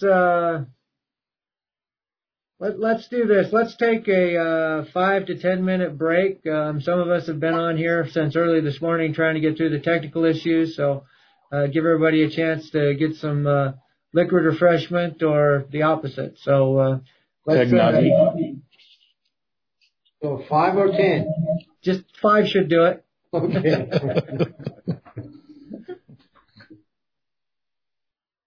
do this. Let's take a 5 to 10 minute break. Some of us have been on here since early this morning trying to get through the technical issues, so give everybody a chance to get some liquid refreshment or the opposite. So let's
So 5 or 10?
Just 5 should do it.
Okay.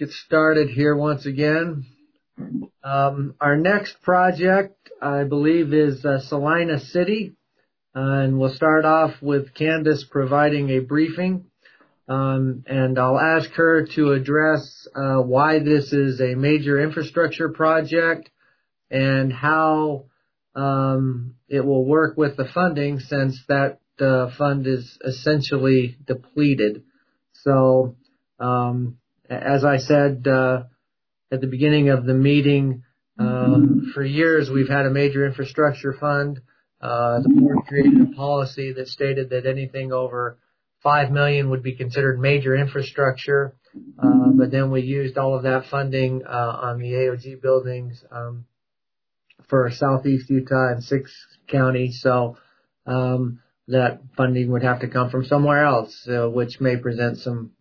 get started here once again. Our next project, I believe, is Salina City. And we'll start off with Candace providing a briefing. And I'll ask her to address why this is a major infrastructure project and how it will work with the funding, since that fund is essentially depleted. So, as I said at the beginning of the meeting, for years we've had a major infrastructure fund. The board created a policy that stated that anything over $5 million would be considered major infrastructure, but then we used all of that funding on the AOG buildings for Southeast Utah and 6 counties. So that funding would have to come from somewhere else, which may present some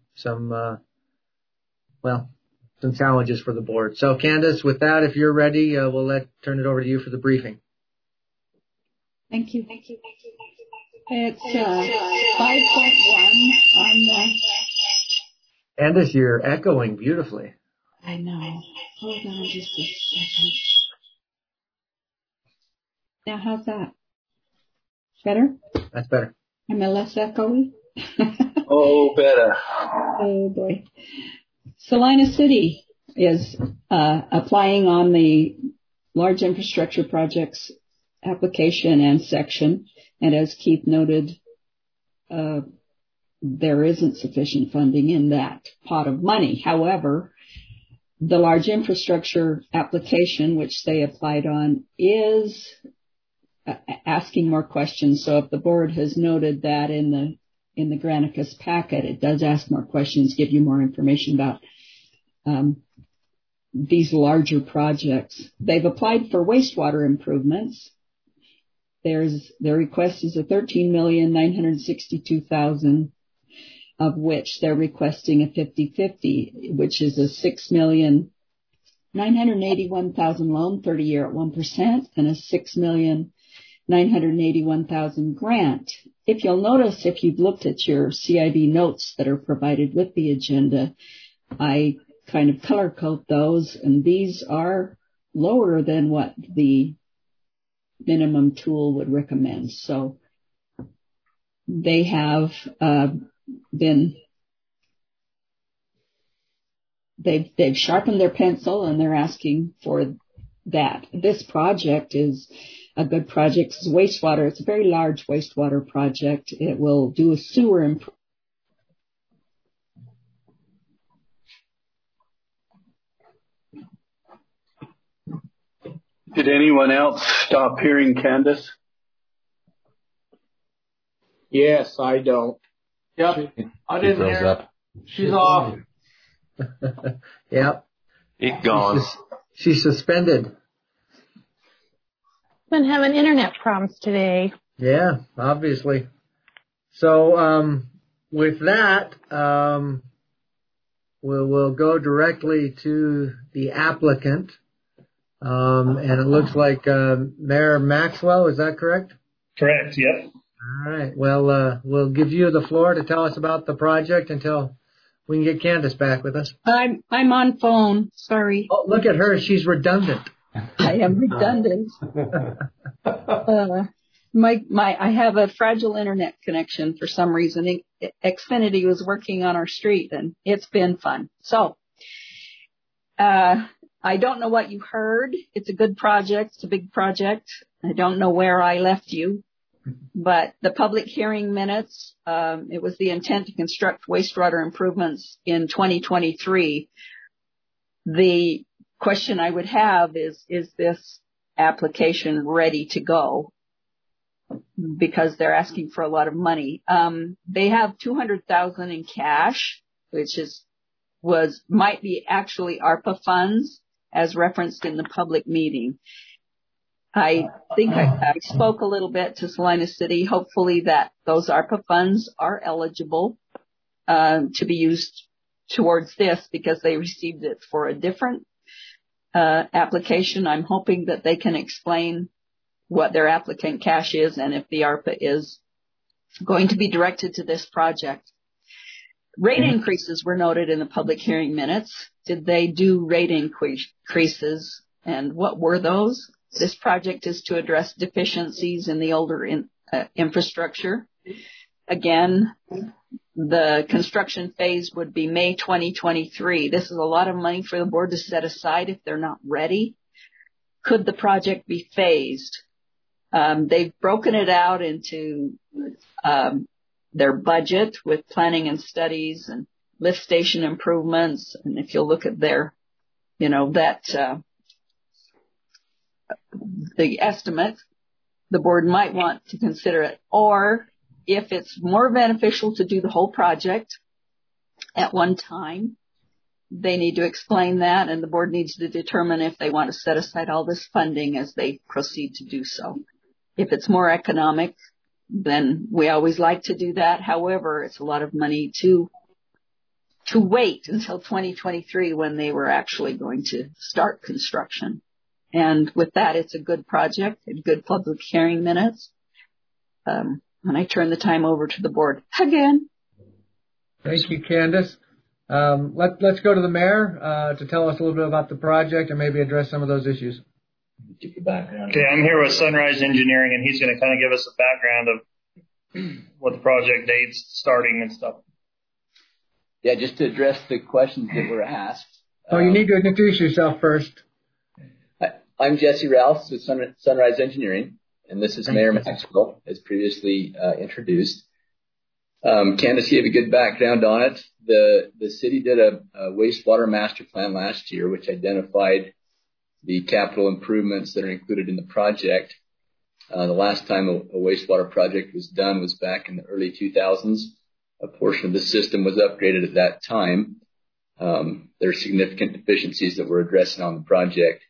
challenges for the board. So, Candace, with that, if you're ready, we'll turn it over to you for the briefing.
Thank you. It's 5.1 on the...
Candace, you're echoing beautifully.
I know. Hold on just a second. Now, how's that? Better?
That's better.
Am I less echoey?
Oh, better.
Oh, boy. Salina City is applying on the large infrastructure projects application and section. And as Keith noted, there isn't sufficient funding in that pot of money. However, the large infrastructure application, which they applied on, is asking more questions. So if the board has noted that in the Granicus packet, it does ask more questions, give you more information about these larger projects. They've applied for wastewater improvements. Their request is a $13,962,000, of which they're requesting a 50-50, which is a $6,981,000 loan, 30-year at 1%, and a $6,981,000 grant. If you'll notice, if you've looked at your CIB notes that are provided with the agenda, I kind of color code those, and these are lower than what the minimum tool would recommend. So they have they've sharpened their pencil, and they're asking for that. This project is a good project. It's wastewater. It's a very large wastewater project. It will do a sewer improvement.
Did anyone else stop hearing Candace?
Yes, I don't.
Yep, I didn't hear her. She's off.
Yep.
It's gone.
She's suspended.
Been having internet problems today.
Yeah, obviously. So with that, we'll go directly to the applicant. And it looks like Mayor Maxwell, is that correct?
Correct, yep.
All right. Well, we'll give you the floor to tell us about the project until we can get Candace back with us.
I'm on phone. Sorry.
Oh, look at her. She's redundant.
I am redundant. I have a fragile internet connection for some reason. Xfinity was working on our street, and it's been fun. So, I don't know what you heard. It's a good project. It's a big project. I don't know where I left you, but the public hearing minutes, it was the intent to construct wastewater improvements in 2023. The question I would have is this application ready to go? Because they're asking for a lot of money. They have $200,000 in cash, which might be actually ARPA funds, as referenced in the public meeting. I think I spoke a little bit to Salina City. Hopefully that those ARPA funds are eligible to be used towards this, because they received it for a different application. I'm hoping that they can explain what their applicant cash is and if the ARPA is going to be directed to this project. Rate increases were noted in the public hearing minutes. Did they do rate increases, and what were those? This project is to address deficiencies in the older infrastructure. Again, the construction phase would be May 2023. This is a lot of money for the board to set aside if they're not ready. Could the project be phased? They've broken it out into their budget with planning and studies and lift station improvements. And if you'll look at their, the estimate, the board might want to consider it. Or if it's more beneficial to do the whole project at one time, they need to explain that, and the board needs to determine if they want to set aside all this funding as they proceed to do so. If it's more economic, then we always like to do that. However, it's a lot of money to wait until 2023 when they were actually going to start construction. And with that, it's a good project and good public hearing minutes. And I turn the time over to the board again.
Thank you, Candace. Let's go to the mayor to tell us a little bit about the project and maybe address some of those issues.
Okay, I'm here with Sunrise Engineering, and he's going to kind of give us a background of what the project dates, starting and stuff.
Yeah, just to address the questions that were asked.
You need to introduce yourself first.
I'm Jesse Rouse with Sunrise Engineering, and this is Mayor Maxwell, as previously introduced. Candace gave a good background on it. The city did a wastewater master plan last year, which identified the capital improvements that are included in the project. The last time a wastewater project was done was back in the early 2000s. A portion of the system was upgraded at that time. There are significant deficiencies that we're addressing on the project.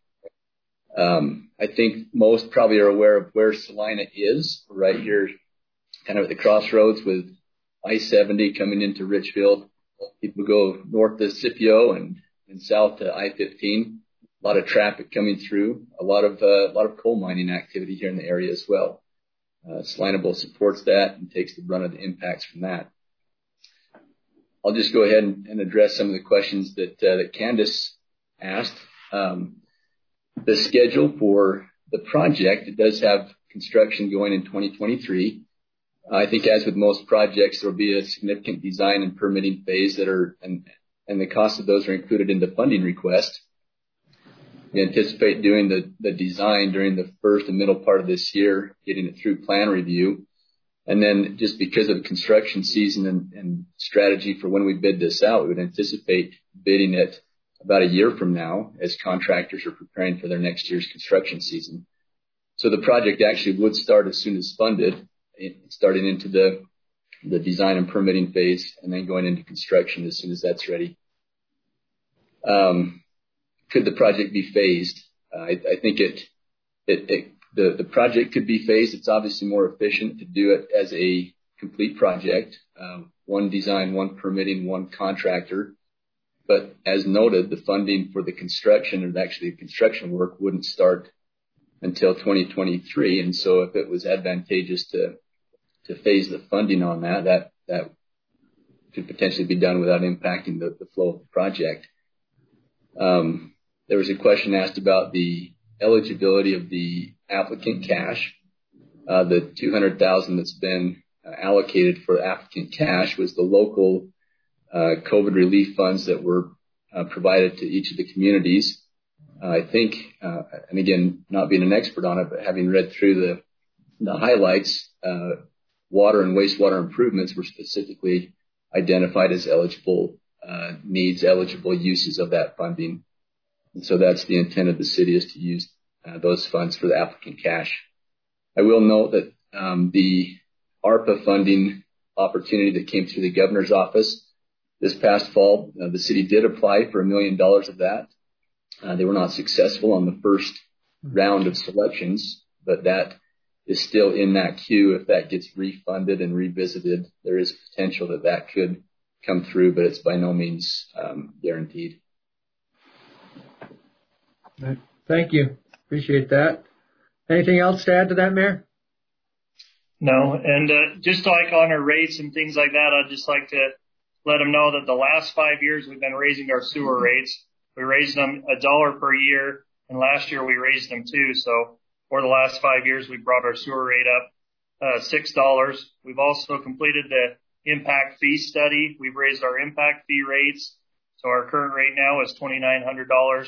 I think most probably are aware of where Salina is. We're right here, kind of at the crossroads with I-70 coming into Richfield. People go north to Scipio and south to I-15. A lot of traffic coming through. A lot of coal mining activity here in the area as well. Salinable supports that and takes the brunt of the impacts from that. I'll just go ahead and address some of the questions that Candace asked. The schedule for the project, it does have construction going in 2023. I think as with most projects, there will be a significant design and permitting phase and the cost of those are included in the funding request. We anticipate doing the design during the first and middle part of this year, getting it through plan review. And then just because of construction season and strategy for when we bid this out, we would anticipate bidding it about a year from now as contractors are preparing for their next year's construction season. So the project actually would start as soon as funded, starting into the design and permitting phase and then going into construction as soon as that's ready. Could the project be phased? I think the project could be phased. It's obviously more efficient to do it as a complete project, one design, one permitting, one contractor. But as noted, the funding for the construction and actually construction work wouldn't start until 2023. And so if it was advantageous to phase the funding on that could potentially be done without impacting the flow of the project. There was a question asked about the eligibility of the applicant cash. The $200,000 that's been allocated for applicant cash was the local COVID relief funds that were provided to each of the communities. I think, and again, not being an expert on it, but having read through the highlights, water and wastewater improvements were specifically identified as eligible needs, eligible uses of that funding. And so that's the intent of the city, is to use those funds for the applicant cash. I will note that the ARPA funding opportunity that came through the governor's office this past fall, the city did apply for $1 million of that. They were not successful on the first round of selections, but that is still in that queue. If that gets refunded and revisited, there is potential that could come through, but it's by no means guaranteed.
Thank you. Appreciate that. Anything else to add to that, Mayor?
No. And just like on our rates and things like that, I'd just like to let them know that the last 5 years we've been raising our sewer rates. We raised them $1 per year, and last year we raised them too. So for the last 5 years, we brought our sewer rate up $6. We've also completed the impact fee study. We've raised our impact fee rates. So our current rate now is $2,900.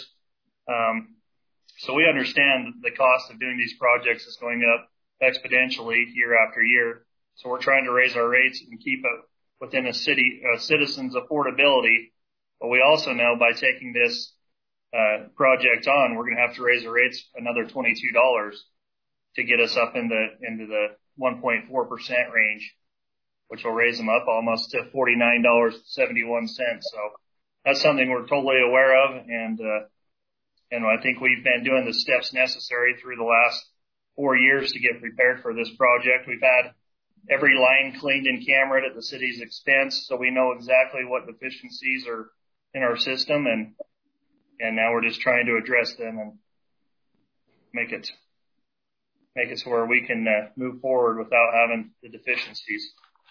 So we understand the cost of doing these projects is going up exponentially year after year. So we're trying to raise our rates and keep it within a citizen's affordability. But we also know by taking this project on, we're going to have to raise our rates another $22 to get us up into the 1.4% range, which will raise them up almost to $49.71. So that's something we're totally aware of, and I think we've been doing the steps necessary through the last 4 years to get prepared for this project. We've had every line cleaned and cameraed at the city's expense, so we know exactly what deficiencies are in our system, and now we're just trying to address them and make it so where we can move forward without having the deficiencies.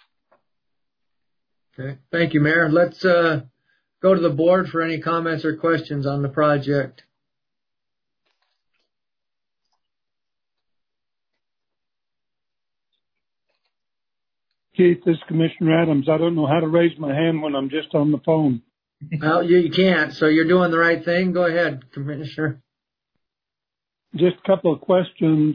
Okay. Thank you, Mayor. Let's go to the board for any comments or questions on the project.
Keith, this is Commissioner Adams. I don't know how to raise my hand when I'm just on the phone.
Well, you can't, so you're doing the right thing. Go ahead, Commissioner.
Just a couple of questions.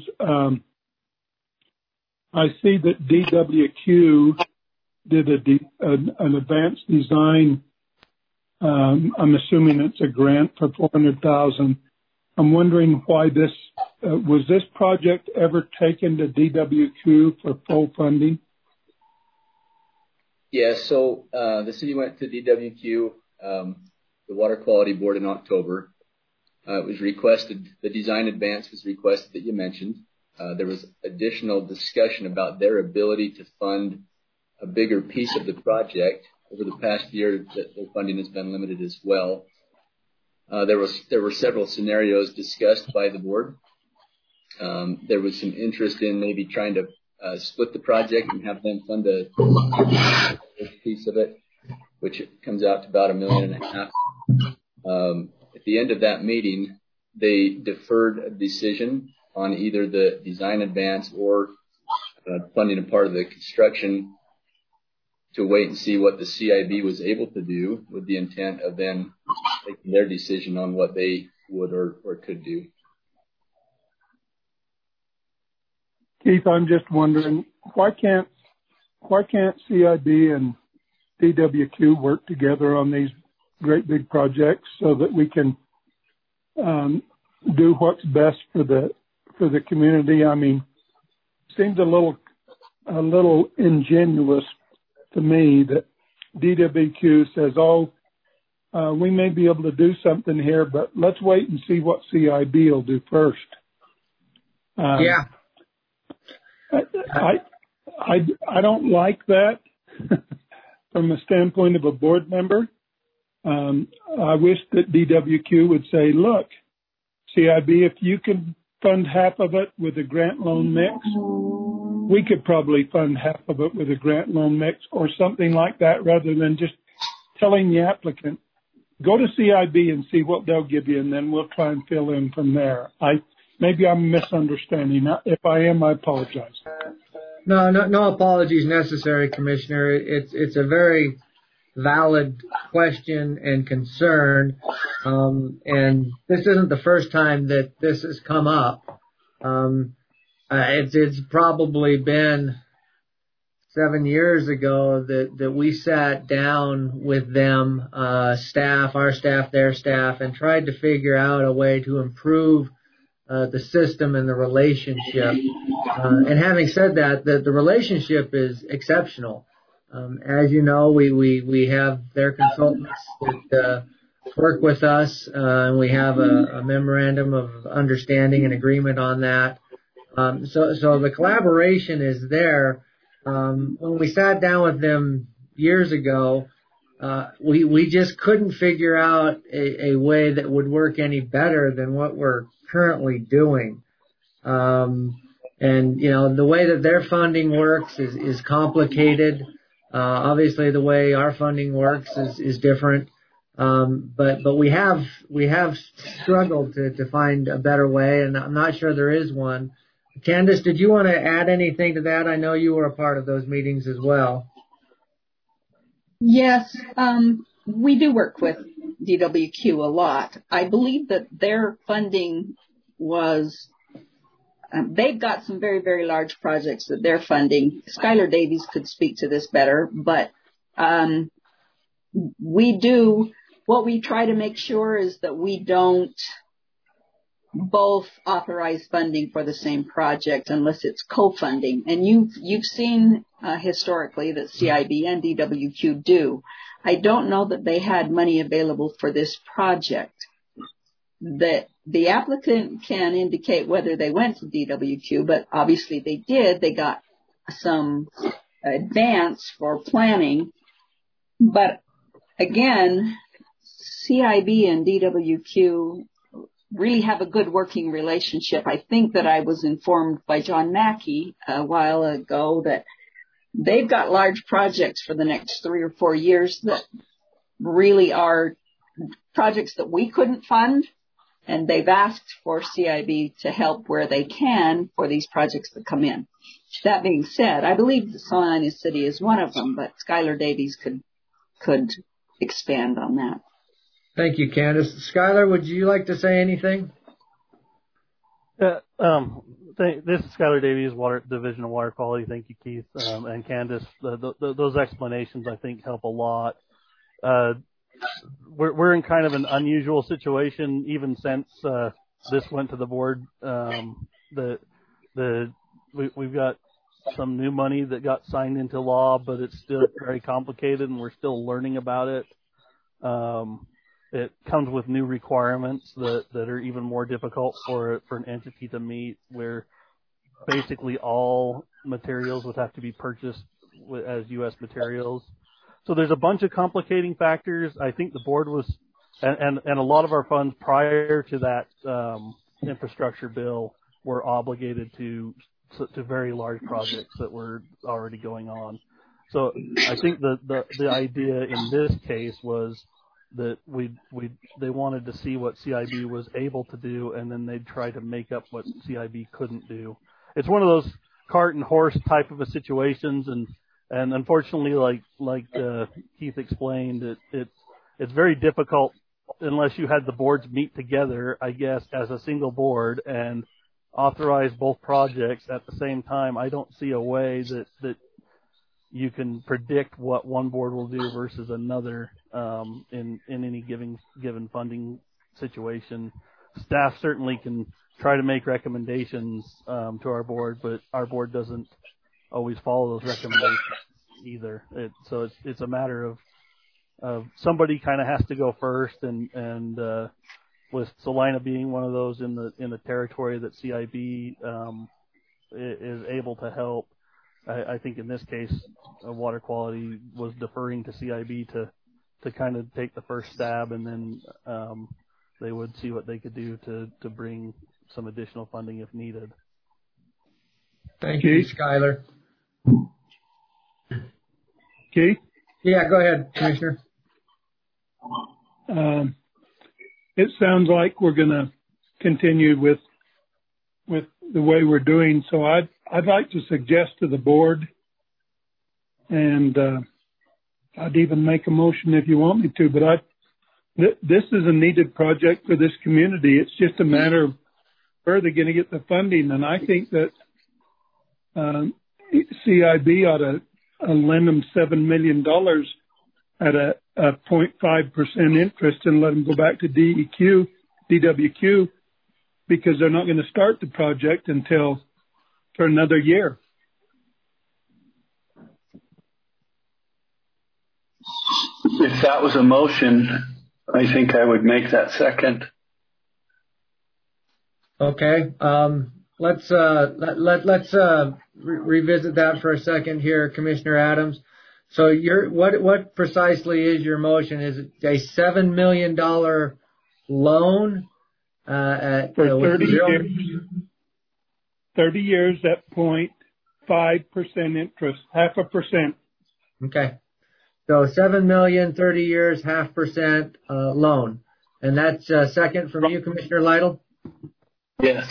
I see that DWQ did an advanced design. I'm assuming it's a grant for $400,000. I'm wondering why was this project ever taken to DWQ for full funding?
Yeah, so the city went to DWQ, the Water Quality Board, in October. It was requested, the design advance was requested that you mentioned. There was additional discussion about their ability to fund a bigger piece of the project. Over the past year, their funding has been limited as well. There were several scenarios discussed by the board. There was some interest in maybe trying to split the project and have them fund a piece of it, which comes out to about $1.5 million. At the end of that meeting, they deferred a decision on either the design advance or funding a part of the construction to wait and see what the CIB was able to do, with the intent of then making their decision on what they would or could do.
Keith, I'm just wondering, why can't CIB and DWQ work together on these great big projects so that we can do what's best for the community? I mean, seems a little ingenuous to me that DWQ says, we may be able to do something here, but let's wait and see what CIB will do first.
Yeah.
I don't like that from the standpoint of a board member. I wish that DWQ would say, look, CIB, if you can fund half of it with a grant loan mix, we could probably fund half of it with a grant loan mix or something like that, rather than just telling the applicant, go to CIB and see what they'll give you, and then we'll try and fill in from there. Maybe I'm misunderstanding. If I am, I apologize.
No apologies necessary, Commissioner. It's a very valid question and concern, and this isn't the first time that this has come up. It's probably been 7 years ago that we sat down with them, our staff, their staff, and tried to figure out a way to improve the system and the relationship. And having said that, the relationship is exceptional. As you know, we have their consultants that work with us, and we have a memorandum of understanding and agreement on that. So the collaboration is there. When we sat down with them years ago, we just couldn't figure out a way that would work any better than what we're currently doing. And, the way that their funding works is complicated. Obviously, the way our funding works is different, but we have struggled to find a better way, and I'm not sure there is one. Candace, did you want to add anything to that? I know you were a part of those meetings as well.
Yes, we do work with DWQ a lot. I believe that their funding was, they've got some very, very large projects that they're funding. Skylar Davies could speak to this better, but what we try to make sure is that we don't both authorize funding for the same project unless it's co-funding. And you've seen historically that CIB and DWQ do. I don't know that they had money available for this project. That the applicant can indicate whether they went to DWQ, but obviously they did. They got some advance for planning. But again, CIB and DWQ really have a good working relationship. I think that I was informed by John Mackey a while ago that they've got large projects for the next 3 or 4 years that really are projects that we couldn't fund, and they've asked for CIB to help where they can for these projects that come in. That being said, I believe the Salina City is one of them, but Skylar Davies could expand on that.
Thank you, Candace. Skylar, would you like to say anything?
This is Skylar Davies, Division of Water Quality. Thank you, Keith, and Candace. Those explanations, I think, help a lot. We're in kind of an unusual situation, even since this went to the board. We've got some new money that got signed into law, but it's still very complicated, and we're still learning about it. It comes with new requirements that are even more difficult for an entity to meet, where basically all materials would have to be purchased as U.S. materials. So there's a bunch of complicating factors. I think the board was, and a lot of our funds prior to that infrastructure bill were obligated to very large projects that were already going on. So I think the idea in this case was that they wanted to see what CIB was able to do, and then they'd try to make up what CIB couldn't do. It's one of those cart and horse type of a situations, and unfortunately, like Keith explained, it's very difficult unless you had the boards meet together, I guess, as a single board and authorize both projects at the same time. I don't see a way that you can predict what one board will do versus another in any given funding situation. Staff certainly can try to make recommendations to our board, but our board doesn't always follow those recommendations either. So it's a matter of somebody kind of has to go first, and with Salina being one of those in the territory that CIB is able to help. I think in this case, Water Quality was deferring to CIB to kind of take the first stab, and then they would see what they could do to bring some additional funding if needed.
Thank you, Skylar.
Keith?
Yeah, go ahead, Commissioner.
It sounds like we're going to continue with the way we're doing. So I'd like to suggest to the board, and I'd even make a motion if you want me to, but this is a needed project for this community. It's just a matter of where they're going to get the funding. And I think that CIB ought to lend them $7 million at a 0.5% interest and let them go back to DWQ, because they're not going to start the project until for another year.
If that was a motion, I think I would make that second.
Okay. Let's revisit that for a second here, Commissioner Adams. So what precisely is your motion? Is it a $7 million loan
for 30 years? 30 years at 0.5% interest, 0.5%.
Okay. So 7 million, 30 years, 0.5% loan. And that's second from you, Commissioner Lytle?
Yes.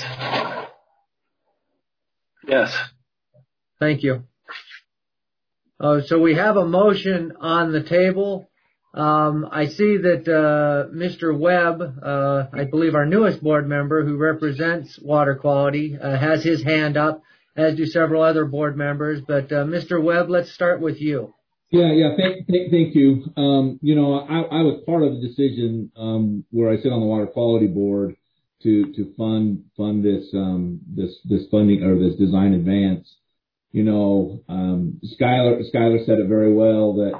Yes.
Thank you. So we have a motion on the table. I see that Mr. Webb, I believe our newest board member who represents water quality, has his hand up, as do several other board members. But Mr. Webb, let's start with you.
Yeah. Thank you. I was part of the decision where I sit on the water quality board to fund this funding or this design advance. Skylar said it very well that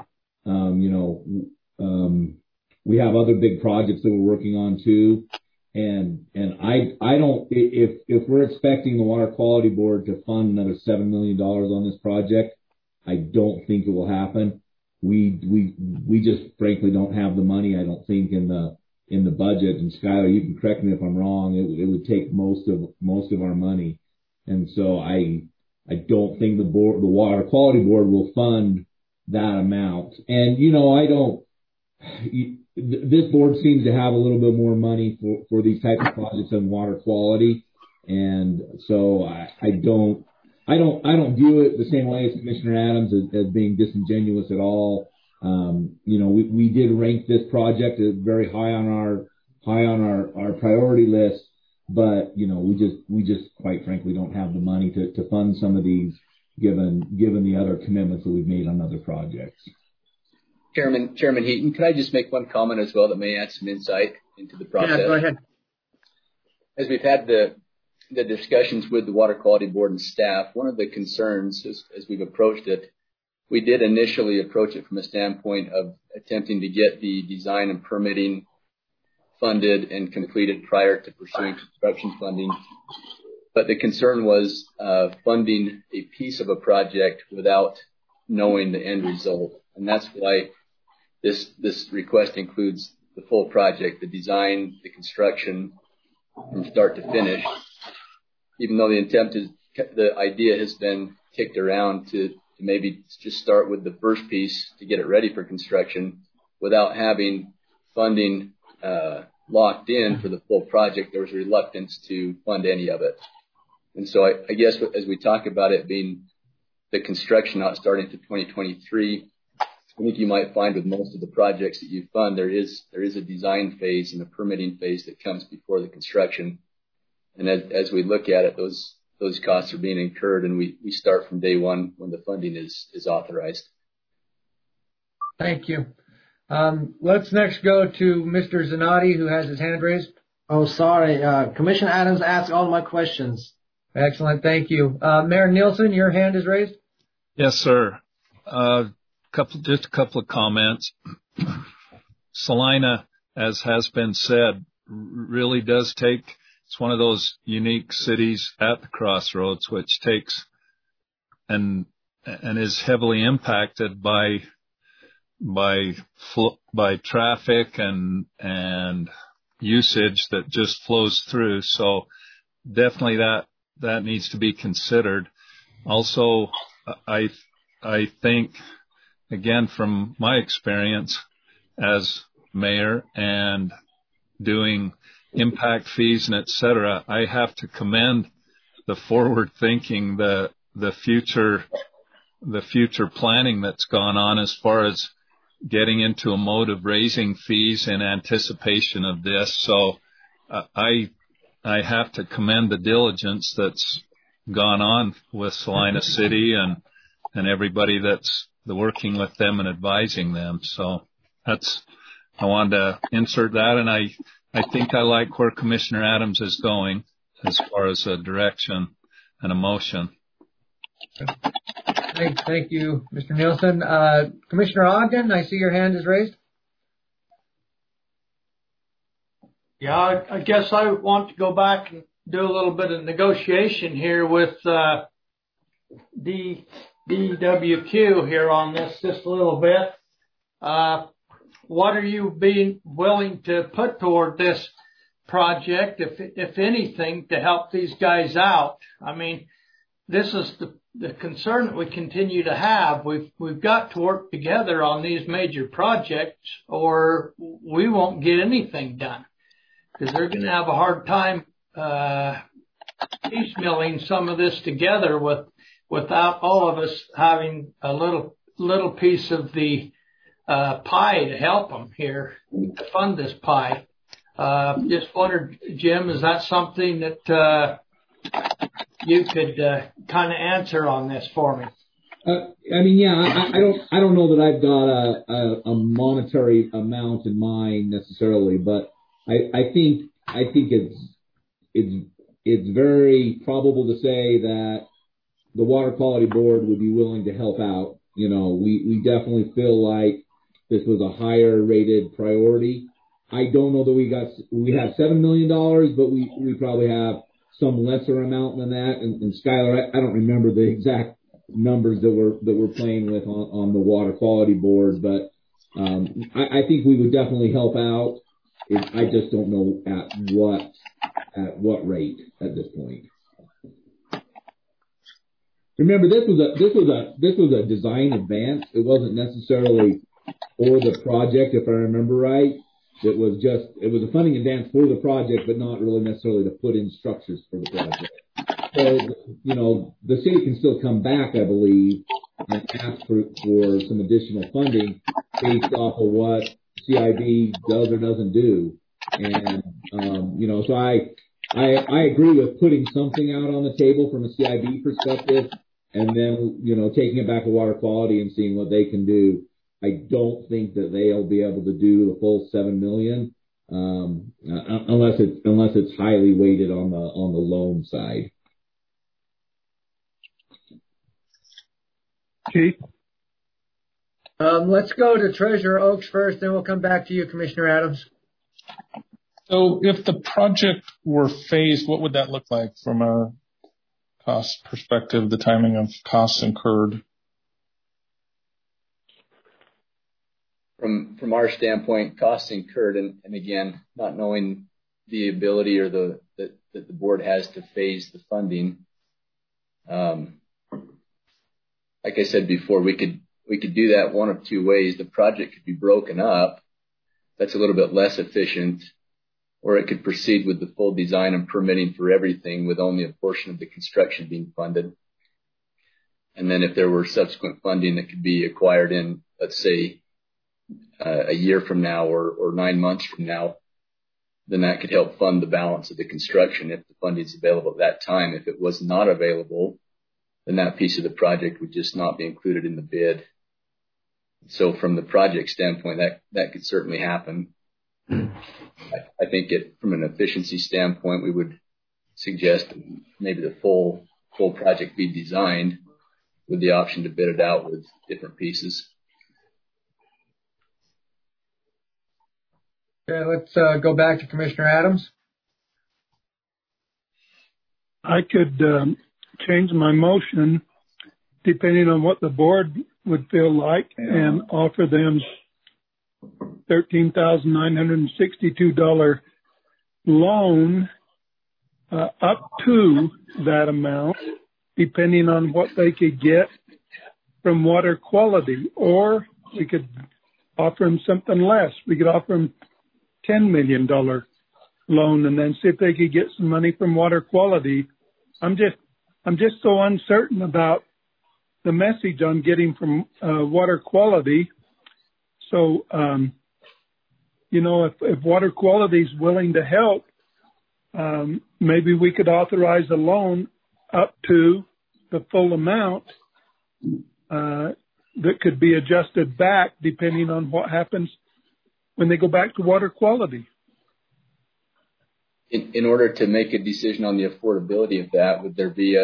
we have other big projects that we're working on too. And I don't, if we're expecting the water quality board to fund another $7 million on this project, I don't think it will happen. We just frankly don't have the money. I don't think in the budget. And Skylar, you can correct me if I'm wrong. It would take most of our money. And so I don't think the water quality board will fund that amount. And this board seems to have a little bit more money for these types of projects than water quality. And so I don't view it the same way as Commissioner Adams as being disingenuous at all. We did rank this project as very high on our priority list, but we just quite frankly don't have the money to fund some of these given the other commitments that we've made on other projects.
Chairman Heaton, could I just make one comment as well that may add some insight into the process?
Yeah, go ahead.
As we've had the discussions with the Water Quality Board and staff, one of the concerns as we've approached it, we did initially approach it from a standpoint of attempting to get the design and permitting funded and completed prior to pursuing construction funding. But the concern was funding a piece of a project without knowing the end result. And that's why this request includes the full project, the design, the construction, from start to finish. Even though the idea has been kicked around to maybe just start with the first piece to get it ready for construction without having funding locked in for the full project, there was reluctance to fund any of it. And so I guess as we talk about it being the construction not starting to 2023, I think you might find with most of the projects that you fund, there is a design phase and a permitting phase that comes before the construction. And as we look at it, those costs are being incurred, and we start from day one when the funding is authorized.
Thank you. Let's next go to Mr. Zanotti, who has his hand raised.
Oh, sorry. Commissioner Adams asked all my questions.
Excellent. Thank you. Mayor Nielsen, your hand is raised.
Yes, sir. Just a couple of comments. Salina, as has been said, really does it's one of those unique cities at the crossroads, which takes and is heavily impacted by traffic and usage that just flows through. So definitely that needs to be considered. Also, I think, again, from my experience as mayor and doing impact fees and et cetera, I have to commend the forward thinking, the future planning that's gone on as far as getting into a mode of raising fees in anticipation of this. So I have to commend the diligence that's gone on with Salina City and everybody that's working with them and advising them. So I wanted to insert that, and I think I like where Commissioner Adams is going as far as a direction and a motion.
Thank you, Mr. Nielsen. Commissioner Ogden, I see your hand is raised.
Yeah, I guess I want to go back and do a little bit of negotiation here with DWQ here on this just a little bit. What are you being willing to put toward this project, if anything, to help these guys out? I mean, this is the concern that we continue to have, we've got to work together on these major projects, or we won't get anything done, because they're going to have a hard time piecemealing some of this together without all of us having a little piece of the pie to help them here to fund this pie. Just wondered, Jim, is that something that you could kind of answer on this for me?
I mean, yeah, I don't know that I've got a monetary amount in mind necessarily, but I think it's very probable to say that the Water Quality Board would be willing to help out. You know, we definitely feel like this was a higher rated priority. I don't know that we have $7 million, but we probably have some lesser amount than that. And Skylar, I don't remember the exact numbers that we're playing with on the Water Quality Board, but I think we would definitely help out. I just don't know at what rate at this point. Remember, this was a design advance. It wasn't necessarily for the project, if I remember right. It was a funding advance for the project, but not really necessarily to put in structures for the project. So, you know, the city can still come back, I believe, and ask for some additional funding based off of what CIB does or doesn't do. And, you know, so I agree with putting something out on the table from a CIB perspective, and then, you know, taking it back to Water Quality and seeing what they can do. I don't think that they'll be able to do the full $7 million, unless it's highly weighted on the loan side.
Keith?
Let's go to Treasurer Oaks first, then we'll come back to you, Commissioner Adams.
So if the project were phased, what would that look like from a cost perspective, the timing of costs incurred?
From our standpoint, costs incurred, and again, not knowing the ability or that the board has to phase the funding. Like I said before, we could do that one of two ways. The project could be broken up. That's a little bit less efficient, or it could proceed with the full design and permitting for everything with only a portion of the construction being funded. And then if there were subsequent funding that could be acquired in, let's say, a year from now or 9 months from now, then that could help fund the balance of the construction if the funding is available at that time. If it was not available, then that piece of the project would just not be included in the bid. So from the project standpoint, that could certainly happen. I think from an efficiency standpoint, we would suggest maybe the full project be designed with the option to bid it out with different pieces.
Okay, let's go back to Commissioner Adams.
I could change my motion depending on what the board would feel like and offer them $13,962 loan up to that amount, depending on what they could get from Water Quality. Or we could offer them something less. We could offer them $10 million loan and then see if they could get some money from Water Quality. I'm just so uncertain about the message I'm getting from Water Quality. So, you know, if Water Quality is willing to help, maybe we could authorize a loan up to the full amount that could be adjusted back depending on what happens when they go back to Water Quality.
In order to make a decision on the affordability of that, would there be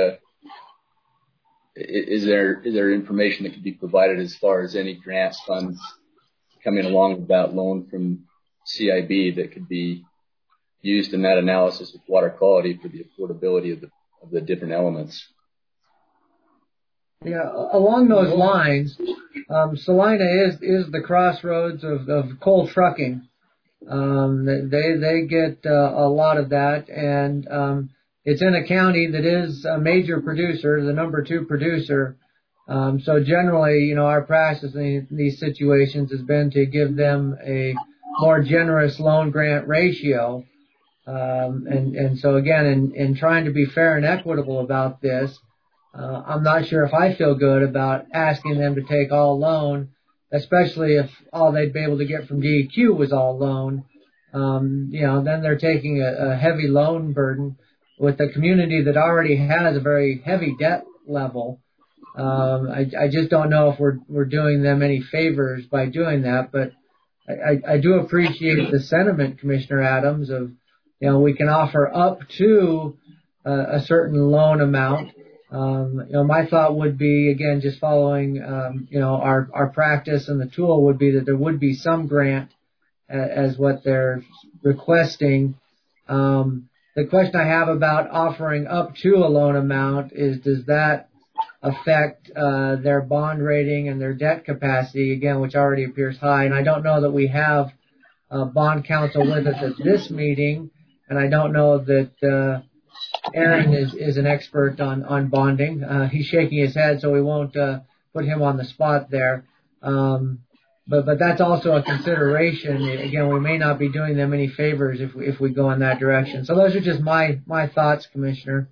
is there information that could be provided as far as any grants funds coming along with that loan from CIB that could be used in that analysis of Water Quality for the affordability of the different elements?
Yeah, along those lines, Salina is the crossroads of coal trucking. They get a lot of that, and it's in a county that is a major producer, the number 2 producer. So generally, our practice in these situations has been to give them a more generous loan grant ratio. And so again, in trying to be fair and equitable about this, I'm not sure if I feel good about asking them to take all loan, especially if all they'd be able to get from DEQ was all loan. Then they're taking a heavy loan burden with a community that already has a very heavy debt level. I just don't know if we're doing them any favors by doing that, but I do appreciate the sentiment, Commissioner Adams, of, we can offer up to a certain loan amount. My thought would be, again, just following, our practice, and the tool would be that there would be some grant as what they're requesting. The question I have about offering up to a loan amount is, does that affect their bond rating and their debt capacity, again, which already appears high? And I don't know that we have bond counsel with us at this meeting, and I don't know that Aaron is an expert on bonding. He's shaking his head, so we won't put him on the spot there. But that's also a consideration. Again, we may not be doing them any favors if we go in that direction. So those are just my thoughts, Commissioner.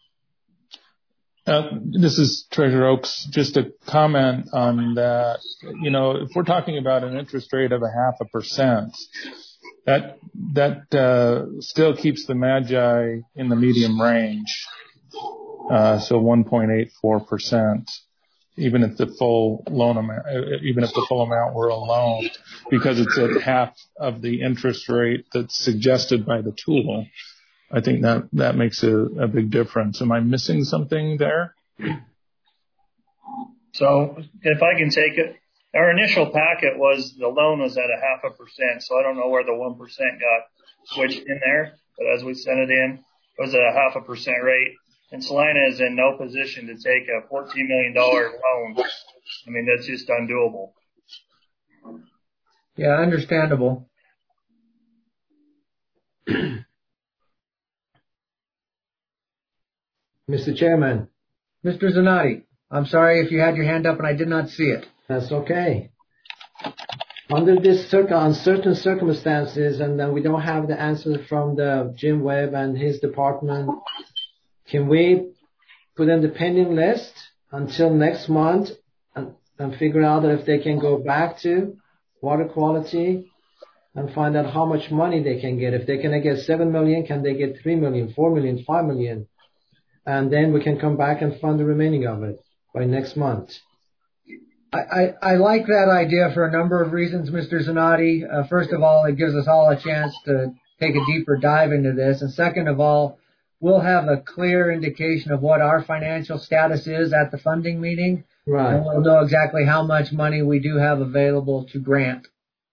This is Treasurer Oaks. Just a comment on that. If we're talking about an interest rate of 0.5%, that still keeps the Magi in the medium range. So 1.84%, even if the full amount were a loan, because it's at half of the interest rate that's suggested by the tool. I think that makes a big difference. Am I missing something there?
So if I can take it, our initial packet was the loan was at 0.5%. So I don't know where the 1% got switched in there, but as we sent it in, it was at a 0.5% rate. And Salina is in no position to take a $14 million loan. I mean, that's just undoable.
Yeah, understandable.
Mr. Chairman.
Mr. Zanotti, I'm sorry if you had your hand up and I did not see it.
That's okay. Under this uncertain circumstances, and then we don't have the answer from the Jim Webb and his department, can we put in the pending list until next month and figure out if they can go back to water quality and find out how much money they can get? If they can get $7 million, can they get $3 million, $4 million, $5 million? And then we can come back and fund the remaining of it by next month.
I like that idea for a number of reasons, Mr. Zanotti. First of all, it gives us all a chance to take a deeper dive into this. And second of all, we'll have a clear indication of what our financial status is at the funding meeting.
Right.
And we'll know exactly how much money we do have available to grant.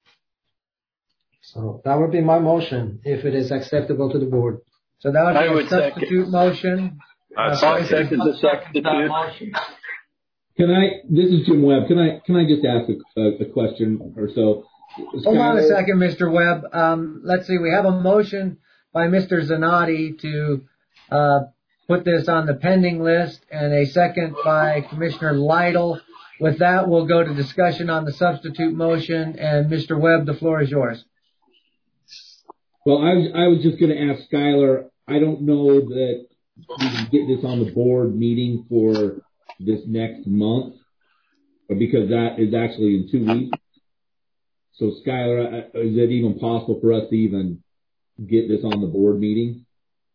So that would be my motion if it is acceptable to the board.
So that would be a substitute motion.
I second the substitute.
This is Jim Webb. Can I just ask a question or so?
Hold on a second, Mr. Webb. Let's see. We have a motion by Mr. Zanotti to put this on the pending list, and a second by Commissioner Lytle. With that, we'll go to discussion on the substitute motion. And Mr. Webb, the floor is yours.
Well, I was just going to ask Skylar. I don't know that we can get this on the board meeting for this next month, because that is actually in 2 weeks. So, Skylar, is it even possible for us to even get this on the board meeting?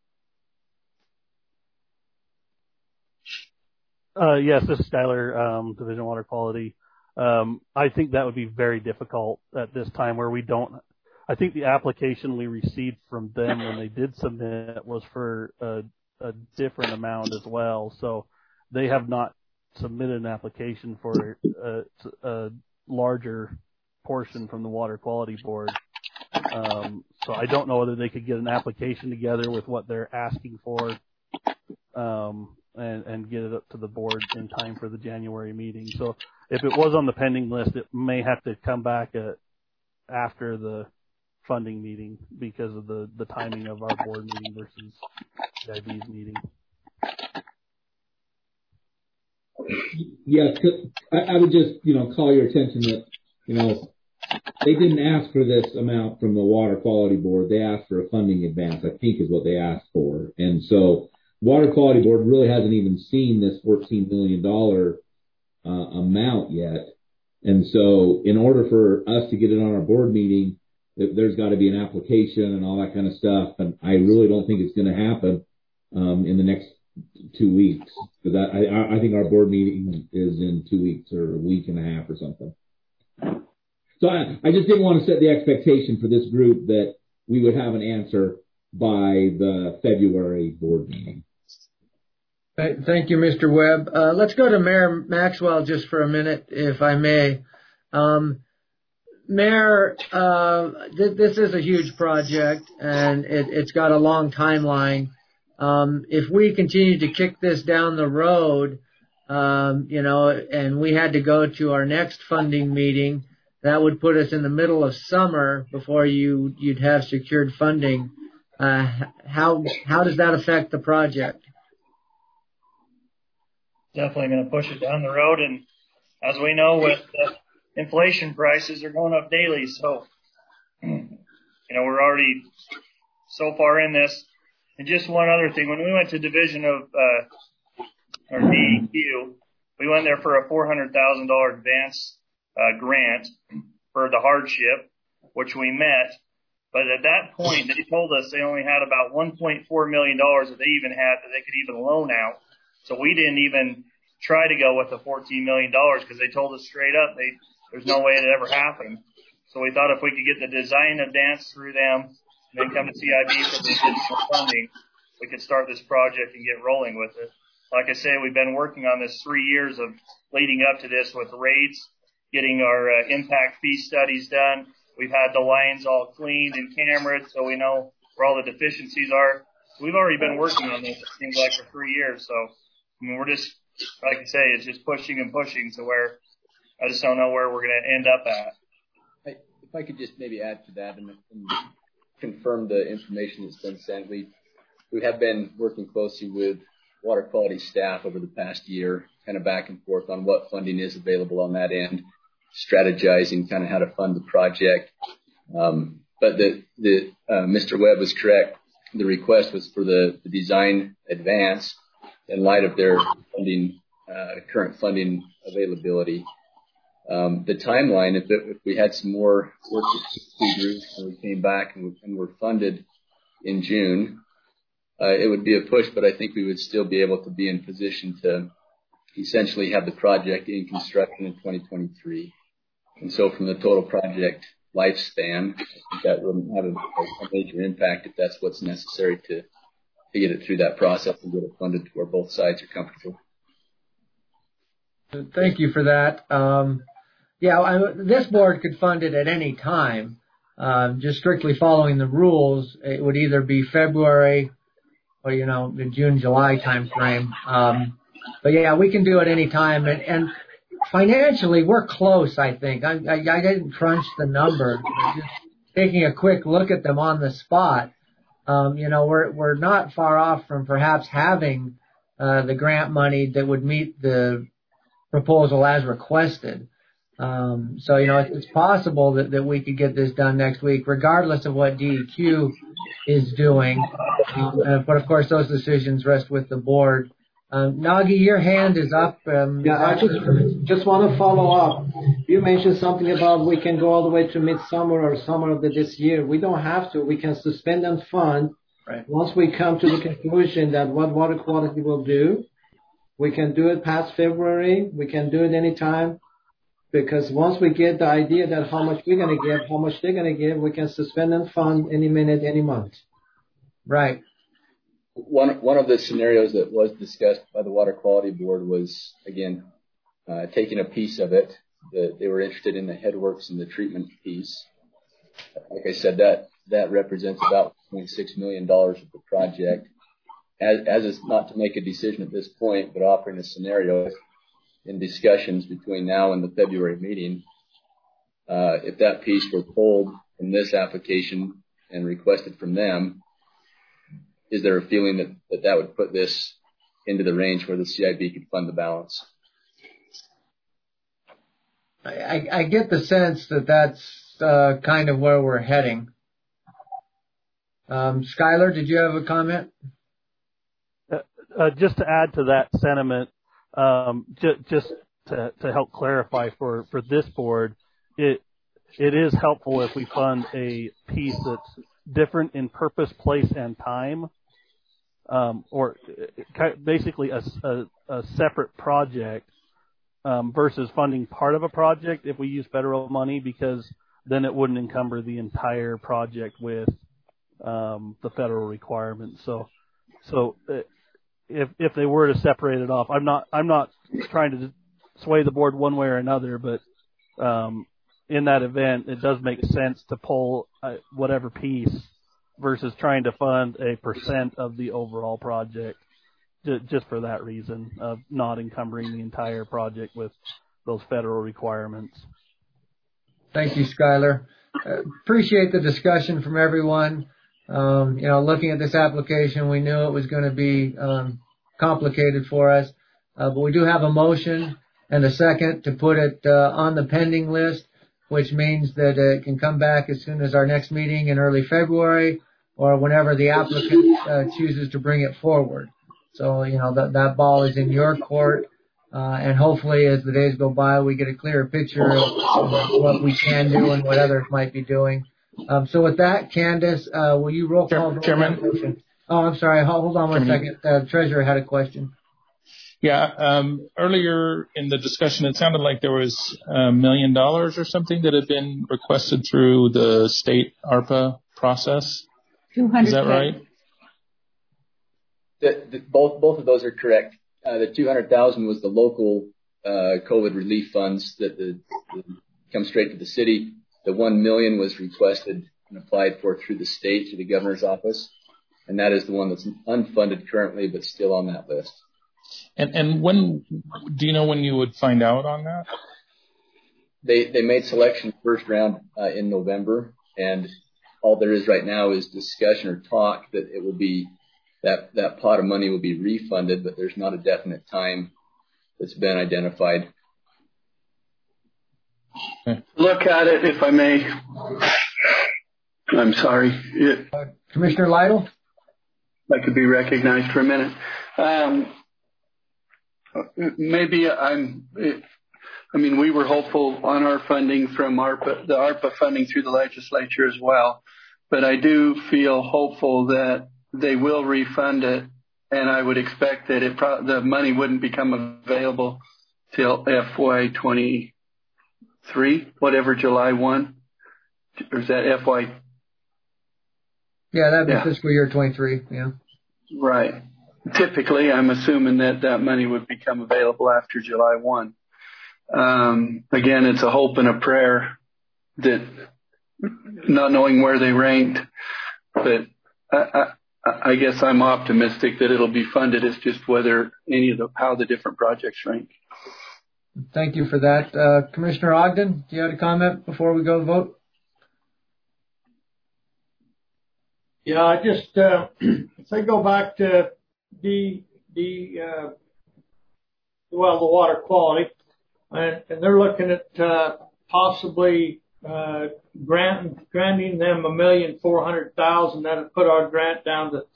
Yes, this is Skylar, Division of Water Quality. I think that would be very difficult at this time where we don't. I think the application we received from them when they did submit was for a different amount as well. So they have not submitted an application for a larger portion from the Water Quality Board. So I don't know whether they could get an application together with what they're asking for and get it up to the board in time for the January meeting. So if it was on the pending list, it may have to come back after the funding meeting because of the timing of our board meeting versus CIB's meeting.
Yeah, I would just, call your attention that, they didn't ask for this amount from the Water Quality Board. They asked for a funding advance, I think is what they asked for. And so Water Quality Board really hasn't even seen this $14 million amount yet. And so in order for us to get it on our board meeting, there's got to be an application and all that kind of stuff. And I really don't think it's going to happen in the next 2 weeks, because I think our board meeting is in 2 weeks or a week and a half or something. So I just didn't want to set the expectation for this group that we would have an answer by the February board meeting.
Thank you, Mr. Webb. Let's go to Mayor Maxwell just for a minute, if I may. Mayor, this is a huge project, and it's got a long timeline. If we continue to kick this down the road, and we had to go to our next funding meeting, that would put us in the middle of summer before you'd have secured funding. How does that affect the project?
Definitely going to push it down the road, and as we know, with inflation, prices are going up daily. So, we're already so far in this. And just one other thing, when we went to Division of or DEQ, we went there for a $400,000 advance grant for the hardship, which we met. But at that point, they told us they only had about $1.4 million that they even had that they could even loan out. So we didn't even try to go with the $14 million because they told us straight up there's no way it ever happened. So we thought if we could get the design advance through them and then come to CIB for the additional funding, we could start this project and get rolling with it. Like I say, we've been working on this 3 years of leading up to this with rates, getting our impact fee studies done. We've had the lines all cleaned and cameraed so we know where all the deficiencies are. We've already been working on this, it seems like, for 3 years. So, we're just, like I say, it's just pushing and pushing to where I just don't know where we're going to end up at.
If I could just maybe add to that and confirm the information that's been sent. We have been working closely with water quality staff over the past year, kind of back and forth on what funding is available on that end, strategizing kind of how to fund the project. But Mr. Webb was correct. The request was for the design advance in light of their funding, current funding availability. The timeline, if we had some more work to do and we came back and were funded in June, it would be a push, but I think we would still be able to be in position to essentially have the project in construction in 2023. And so from the total project lifespan, I think that wouldn't have a major impact if that's what's necessary to get it through that process and get it funded to where both sides are comfortable.
Thank you for that. This board could fund it at any time. Just strictly following the rules, it would either be February or, the June, July time frame. But yeah, we can do it any time. And financially, we're close, I think. I didn't crunch the numbers. Just taking a quick look at them on the spot. We're not far off from perhaps having the grant money that would meet the proposal as requested. So it's possible that we could get this done next week, regardless of what DEQ is doing. But of course, those decisions rest with the board. Nagi, your hand is up.
I just want to follow up. You mentioned something about we can go all the way to midsummer or summer of this year. We don't have to. We can suspend and fund.
Right.
Once we come to the conclusion that what water quality will do, we can do it past February. We can do it anytime. Because once we get the idea that how much we're going to give, how much they're going to give, we can suspend and fund any minute, any month.
Right.
One of the scenarios that was discussed by the Water Quality Board was, again, taking a piece of it. They were interested in the headworks and the treatment piece. Like I said, that represents about $0.6 million of the project. As is not to make a decision at this point, but offering a scenario in discussions between now and the February meeting, if that piece were pulled from this application and requested from them, is there a feeling that would put this into the range where the CIB could fund the balance?
I get the sense that that's kind of where we're heading. Skylar, did you have a comment?
Just to add to that sentiment, just to help clarify for this board, it is helpful if we fund a piece that's different in purpose, place, and time, or basically a separate project versus funding part of a project if we use federal money, because then it wouldn't encumber the entire project with the federal requirements. So if they were to separate it off, I'm not trying to sway the board one way or another, but in that event, it does make sense to pull whatever piece versus trying to fund a % of the overall project, just for that reason of not encumbering the entire project with those federal requirements.
Thank you, Skylar. Appreciate the discussion from everyone. Looking at this application, we knew it was going to be complicated for us, but we do have a motion and a second to put it on the pending list, which means that it can come back as soon as our next meeting in early February or whenever the applicant chooses to bring it forward. So, that ball is in your court, and hopefully as the days go by, we get a clearer picture of what we can do and what others might be doing. So with that, Candace, will you roll call?
Chairman?
Oh, I'm sorry. Hold on one second. The treasurer had a question.
Yeah. Earlier in the discussion, it sounded like there was $1 million or something that had been requested through the state ARPA process. Is that right?
Both of those are correct. The $200,000 was the local COVID relief funds that come straight to the city. The $1 million was requested and applied for through the state to the governor's office, and that is the one that's unfunded currently, but still on that list.
And when do you know when you would find out on that?
They made selection first round in November, and all there is right now is discussion or talk that it will be that pot of money will be refunded, but there's not a definite time that's been identified.
Look at it, if I may. I'm sorry.
Commissioner Lytle?
If I could be recognized for a minute. We were hopeful on our funding from ARPA, the ARPA funding through the legislature as well. But I do feel hopeful that they will refund it, and I would expect that the money wouldn't become available till FY23, whatever July 1, or is that FY?
Yeah, that'd be fiscal year 23. Yeah.
Right. Typically, I'm assuming that money would become available after July 1. Again, it's a hope and a prayer that, not knowing where they ranked, but I guess I'm optimistic that it'll be funded. It's just whether how the different projects rank.
Thank you for that. Commissioner Ogden, do you have a comment before we go to vote?
Yeah, I just, if I go back to the water quality, and they're looking at possibly granting them $1,400,000. That would put our grant down to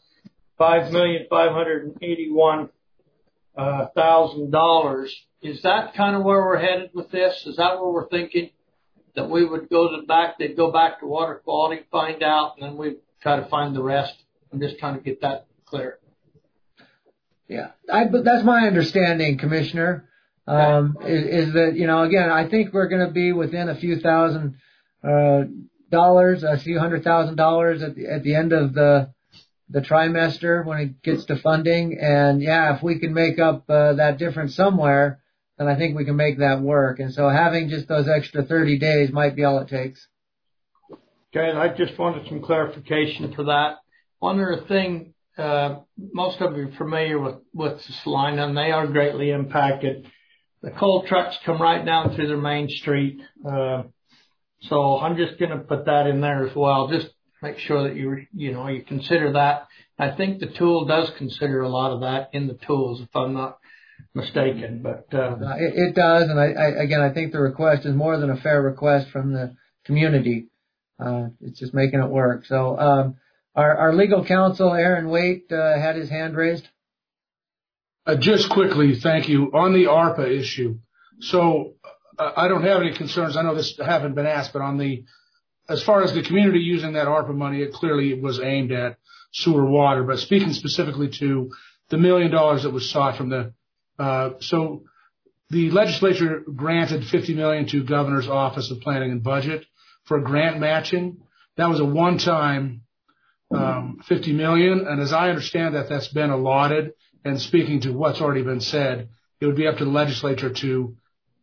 $5,581,000. Is that kind of where we're headed with this? Is that where we're thinking that we would they'd go back to water quality, find out, and then we'd try to find the rest? I'm just trying to get that clear.
Yeah, that's my understanding, Commissioner. Is that, again, I think we're going to be within a few $100,000 at the end of the trimester when it gets to funding. And yeah, if we can make up that difference somewhere, then I think we can make that work. And so having just those extra 30 days might be all it takes.
Okay, and I just wanted some clarification for that. One other thing, most of you are familiar with Salina, and they are greatly impacted. The coal trucks come right down through their main street. So I'm just going to put that in there as well. Just make sure that you consider that. I think the tool does consider a lot of that in the tools, if I'm not mistaken. But
it does, and I think the request is more than a fair request from the community. It's just making it work. So our legal counsel, Aaron Waite, had his hand raised.
Just quickly, thank you. On the ARPA issue, so I don't have any concerns. I know this haven't been asked, but as far as the community using that ARPA money, it clearly was aimed at sewer water. But speaking specifically to the $1 million that was sought from so the legislature granted $50 million to Governor's Office of Planning and Budget for grant matching. That was a one-time $50 million, and as I understand that, that's been allotted. And speaking to what's already been said, it would be up to the legislature to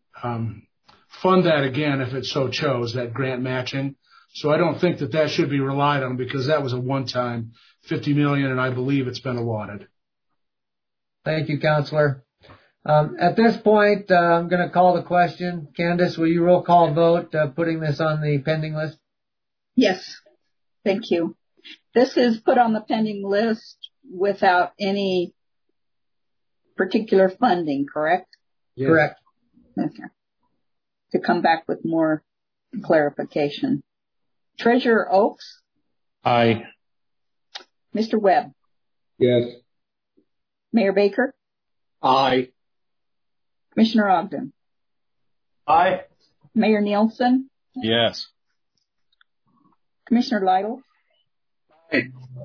fund that again if it so chose, that grant matching. So I don't think that should be relied on, because that was a one-time $50 million, and I believe it's been allotted.
Thank you, Counselor. At this point, I'm going to call the question. Candace, will you roll call vote putting this on the pending list?
Yes. Thank you. This is put on the pending list without any particular funding, correct?
Yes. Correct.
Okay. To come back with more clarification. Treasurer Oaks?
Aye.
Mr. Webb?
Yes.
Mayor Baker?
Aye.
Commissioner Ogden?
Aye.
Mayor Nielsen?
Yes.
Commissioner Lytle?
Aye.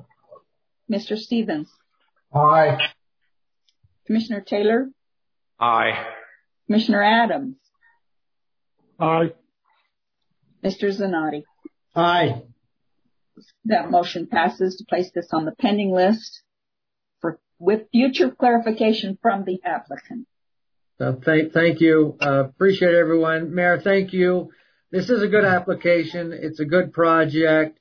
Mr. Stevens?
Aye.
Commissioner Taylor?
Aye.
Commissioner Adams?
Aye.
Mr. Zanotti?
Aye.
That motion passes to place this on the pending list with future clarification from the applicant.
So thank you. Appreciate everyone. Mayor, thank you. This is a good application. It's a good project.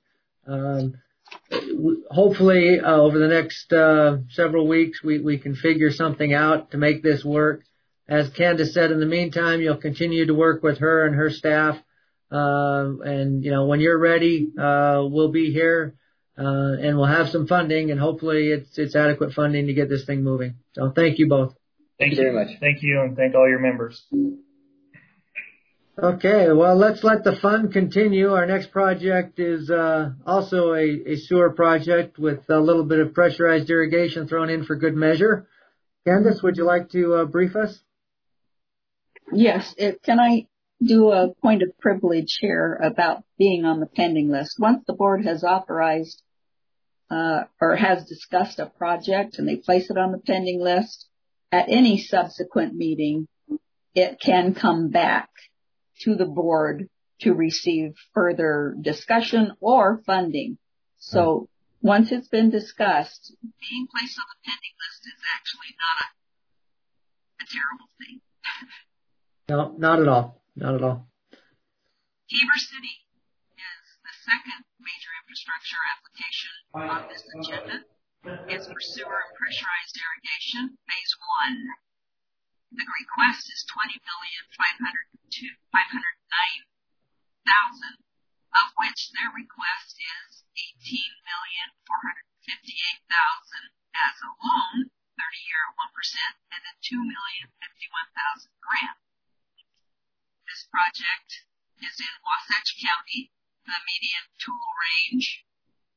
Hopefully, over the next several weeks, we can figure something out to make this work. As Candace said, in the meantime, you'll continue to work with her and her staff. And when you're ready, we'll be here, and we'll have some funding, and hopefully it's adequate funding to get this thing moving. So thank you both.
Thank you very much.
Thank you, and thank all your members.
Okay, well, let's let the fun continue. Our next project is also a sewer project with a little bit of pressurized irrigation thrown in for good measure. Candace, would you like to brief us?
Yes. Can I do a point of privilege here about being on the pending list? Once the board has authorized or has discussed a project and they place it on the pending list, at any subsequent meeting, it can come back to the board to receive further discussion or funding. So once it's been discussed, being placed on the pending list is actually not a terrible thing.
No, not at all. Not at all.
Heber City is the second major infrastructure application on this agenda. It's for sewer and pressurized irrigation, phase 1. The request is $20,509,000, of which their request is $18,458,000 as a loan, 30-year at 1%, and a $2,051,000 grant. This project is in Wasatch County, the median tool range.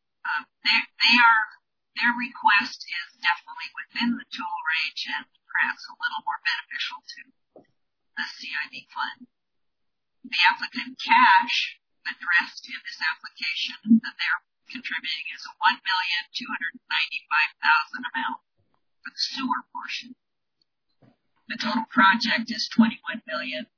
Their request is definitely within the tool range and perhaps a little more beneficial to the CID fund. The applicant cash addressed in this application that they're contributing is a $1,295,000 amount for the sewer portion. The total project is $21,804,000.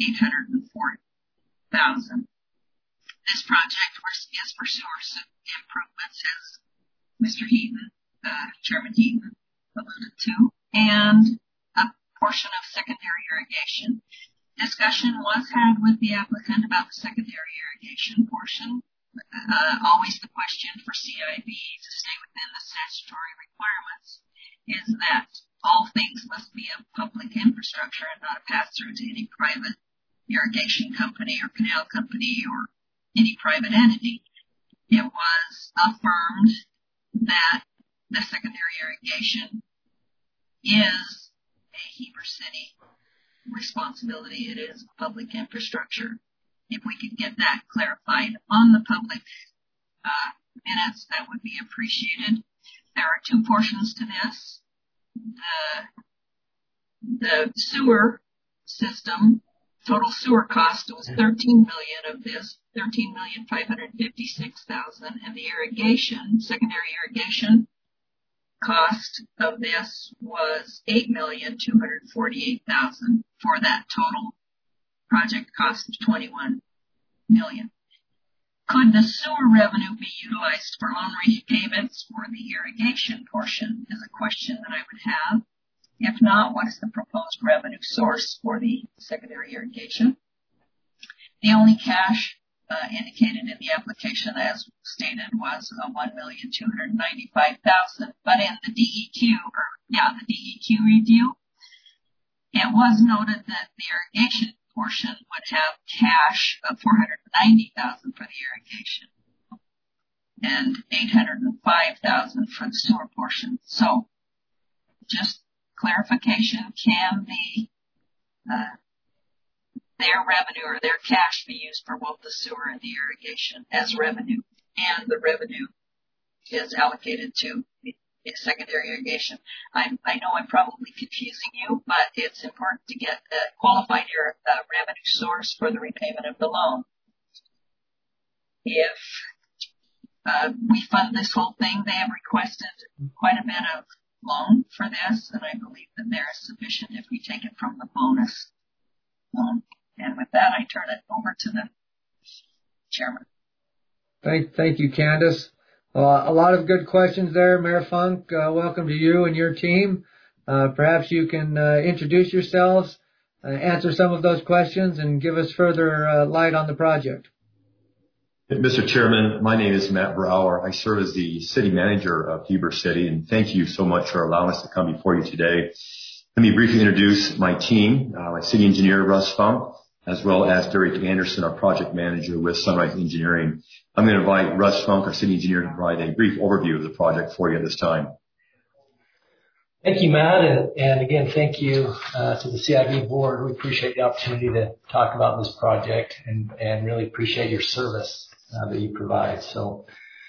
This project is for sewer improvements, as Mr. Heaton, Chairman Heaton, alluded to, and a portion of secondary irrigation. Discussion was had with the applicant about the secondary irrigation portion. Always the question for CIB to stay within the statutory requirements is that all things must be of public infrastructure and not a pass-through to any private
irrigation company or canal company or any private entity. It was affirmed that the secondary irrigation is a Heber City responsibility. It is public infrastructure. If we could get that clarified on the public minutes, that would be appreciated. There are two portions to this. The sewer system, total sewer cost was $13 million of this, $13,556,000, and the irrigation, secondary irrigation cost of this was $8,248,000 for that total project cost of $21 million. Could the sewer revenue be utilized for loan repayments for the irrigation portion is a question that I would have. If not, what is the proposed revenue source for the secondary irrigation? The only cash indicated in the application, as stated, was $1,295,000. But in the DEQ review, it was noted that the irrigation portion would have cash of $490,000 for the irrigation and $805,000 for the sewer portion. So, just clarification: can their revenue or their cash be used for both the sewer and the irrigation as revenue, and the revenue is allocated to the secondary irrigation? I know I'm probably confusing you, but it's important to get a qualified revenue source for the repayment of the loan. If we fund this whole thing, they have requested quite a bit of loan for this, and I believe that there is sufficient if we take it from the bonus loan. And with that, I turn it over to the chairman.
Thank you, Candace. A lot of good questions there, Mayor Funk. Welcome to you and your team. Perhaps you can introduce yourselves, answer some of those questions, and give us further light on the project.
Mr. Chairman, my name is Matt Brower. I serve as the city manager of Heber City, and thank you so much for allowing us to come before you today. Let me briefly introduce my team, my city engineer, Russ Funk, as well as Derek Anderson, our project manager with Sunrise Engineering. I'm going to invite Russ Funk, our city engineer, to provide a brief overview of the project for you at this time.
Thank you, Matt, and again, thank you to the CIB board. We appreciate the opportunity to talk about this project and really appreciate your service that you provide. So,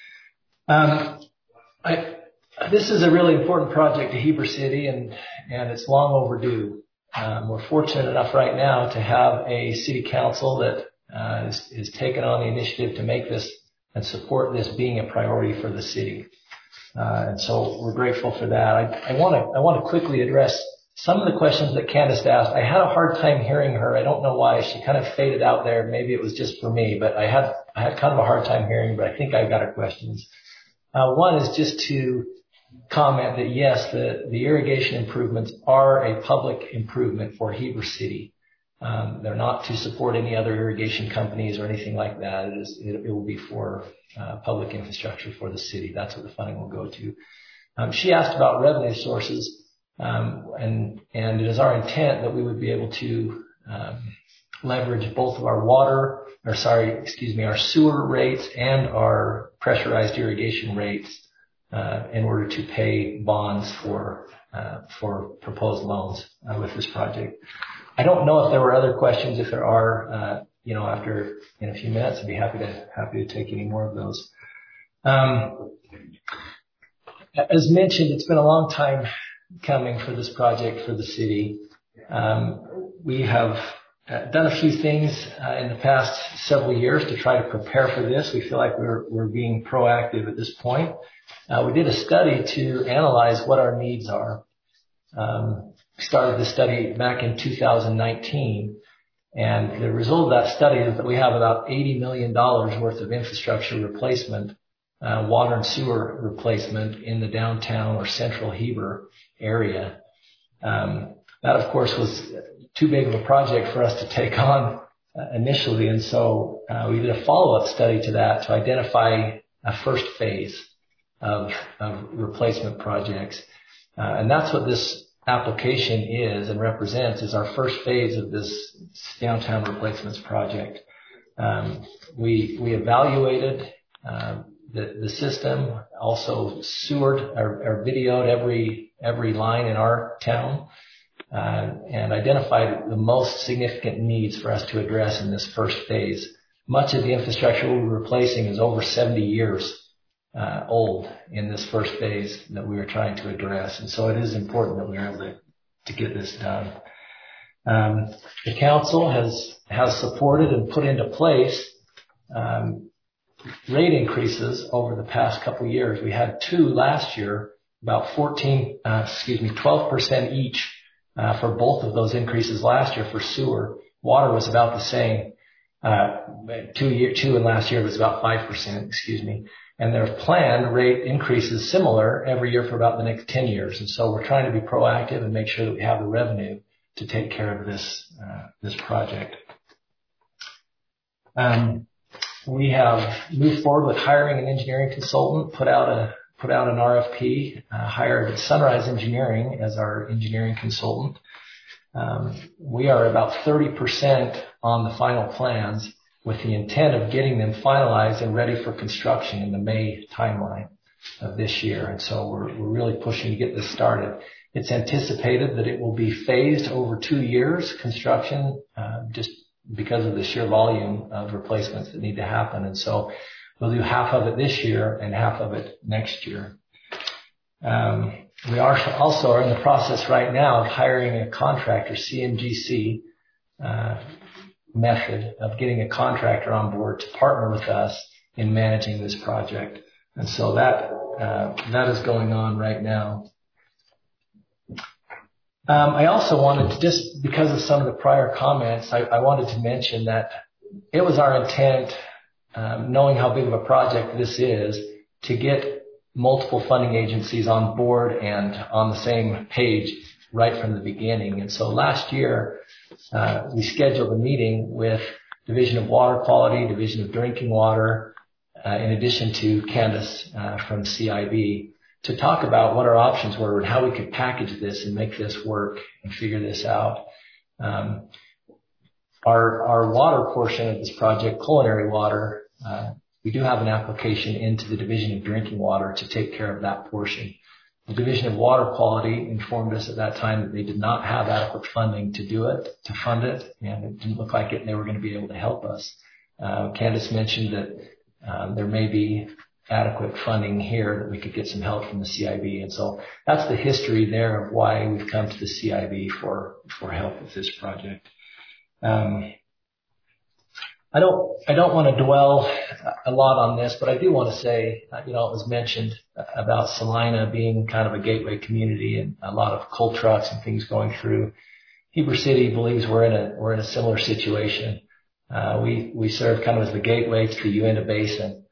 this is a really important project to Heber City, and it's long overdue. We're fortunate enough right now to have a city council that is taking on the initiative to make this and support this being a priority for the city. And so we're grateful for that. I want to quickly address some of the questions that Candace asked. I had a hard time hearing her. I don't know why. She kind of faded out there. Maybe it was just for me, but I had kind of a hard time hearing, but I think I got her questions. One is just to comment that yes, the irrigation improvements are a public improvement for Heber City. They're not to support any other irrigation companies or anything like that. It will be for public infrastructure for the city. That's what the funding will go to. She asked about revenue sources, and it is our intent that we would be able to leverage both of our our sewer rates and our pressurized irrigation rates in order to pay bonds for proposed loans with this project. I don't know if there were other questions. If there are, after in a few minutes, I'd be happy to take any more of those. As mentioned, it's been a long time coming for this project for the city. We have done a few things in the past several years to try to prepare for this. We feel like we're being proactive at this point. We did a study to analyze what our needs are. Started the study back in 2019, and the result of that study is that we have about $80 million worth of infrastructure replacement, water and sewer replacement in the downtown or central Heber area. That, of course, was too big of a project for us to take on initially, and so we did a follow-up study to that to identify a first phase of replacement projects. And that's what this
application is and represents is our first phase of this downtown replacements project. We evaluated the system, also sewered or videoed every line in our town, and identified the most significant needs for us to address in this first phase. Much of the infrastructure we'll be replacing is over 70 years old in this first phase that we were trying to address, and so it is important that we are able to get this done. The council has supported and put into place rate increases over the past couple of years. We had 2 last year, about 12% each for both of those increases last year for sewer. Water was about the same. 2 and last year was about 5%, and their planned rate increases similar every year for about the next 10 years. And so we're trying to be proactive and make sure that we have the revenue to take care of this project. We have moved forward with hiring an engineering consultant, put out an RFP, hired Sunrise Engineering as our engineering consultant. We are about 30% on the final plans, with the intent of getting them finalized and ready for construction in the May timeline of this year. And so we're really pushing to get this started. It's anticipated that it will be phased over 2 years construction, just because of the sheer volume of replacements that need to happen. And so we'll do half of it this year and half of it next year. We are also in the process right now of hiring a contractor, CMGC method of getting a contractor on board to partner with us in managing this project. And so that is going on right now. I also wanted to, just because of some of the prior comments, I wanted to mention that it was our intent, knowing how big of a project this is, to get multiple funding agencies on board and on the same page right from the beginning. And so last year, we scheduled a meeting with Division of Water Quality, Division of Drinking Water, in addition to Candace from CIB, to talk about what our options were and how we could package this and make this work and figure this out. Our water portion of this project, culinary water, we do have an application into the Division of Drinking Water to take care of that portion. The Division of Water Quality informed us at that time that they did not have adequate funding to do it, to fund it, and it didn't look like they were going to be able to help us. Candace mentioned that there may be adequate funding here that we could get some help from the CIB. And so that's the history there of why we've come to the CIB for help with this project. I don't want to dwell a lot on this, but I do want to say, it was mentioned about Salina being kind of a gateway community and a lot of coal trucks and things going through. Heber City believes we're in a similar situation. We serve kind of as the gateway to the Uinta Basin.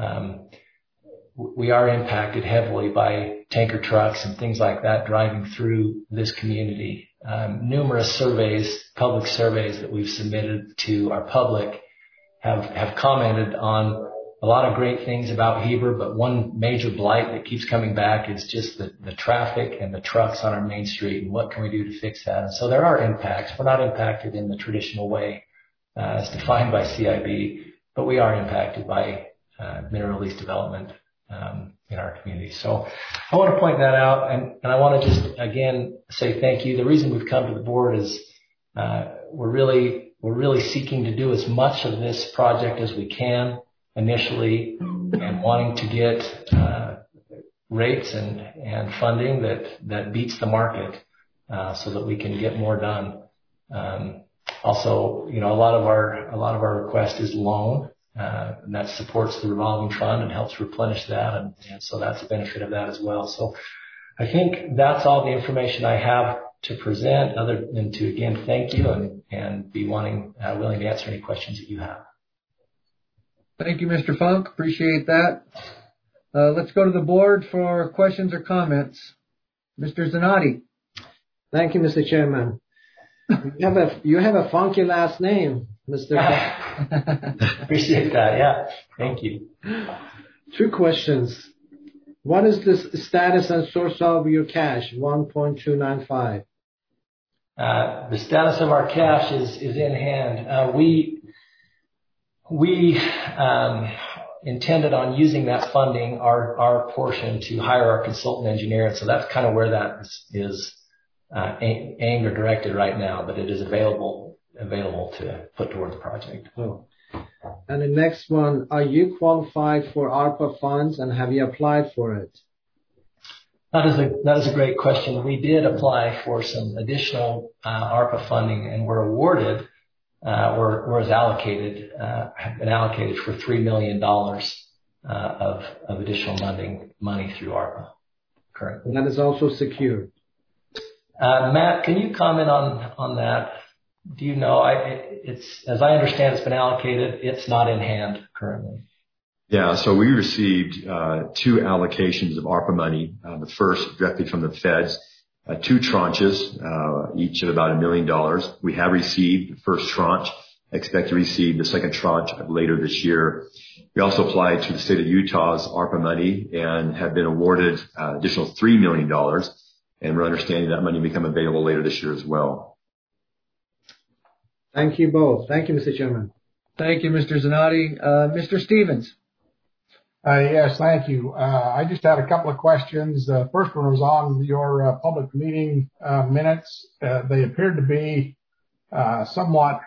We are impacted heavily by tanker trucks and things like that driving through this community. Numerous surveys, public surveys that we've submitted to our public have commented on a lot of great things about Heber, but one major blight that keeps coming back is just the traffic and the trucks on our main street, and what can we do to fix that? And so there are impacts. We're not impacted in the traditional way as defined by CIB, but we are impacted by mineral lease development in our community. So I want to point that out, and I want to just again say thank you. The reason we've come to the board is we're really seeking to do as much of this project as we can initially, and wanting to get rates and funding that beats the market, so that we can get more done. Also, a lot of our request is loan, and that supports the revolving fund and helps replenish that, and so that's a benefit of that as well. So I think that's all the information I have to present, other than to again thank you and be willing to answer any questions that you have.
Thank you, Mr. Funk. Appreciate that. Let's go to the board for questions or comments. Mr. Zanotti.
Thank you, Mr. Chairman. You have a funky last name, Mr.
Appreciate that. Yeah. Thank you.
2 questions. What is the status and source of your cash, 1.295?
The status of our cash is in hand. We intended on using that funding, our portion, to hire our consultant engineer. So that's kind of where that is aimed or directed right now, but it is available to put toward the project.
Oh. And the next one, are you qualified for ARPA funds, and have you applied for it?
That is a great question. We did apply for some additional ARPA funding, and were awarded, have been allocated for $3 million of additional money through ARPA currently.
And that is also secured.
Matt, can you comment on that? Do you know? It's, as I understand, it's been allocated. It's not in hand currently.
Yeah, so we received 2 allocations of ARPA money. The first directly from the feds, 2 tranches, each of about $1 million. We have received the first tranche. Expect to receive the second tranche later this year. We also applied to the state of Utah's ARPA money and have been awarded additional $3 million. And we're understanding that money will become available later this year as well.
Thank you both. Thank you, Mr. Chairman.
Thank you, Mr. Zanotti. Mr. Stevens.
Yes, thank you. I just had a couple of questions. The first one was on your public meeting minutes. They appeared to be somewhat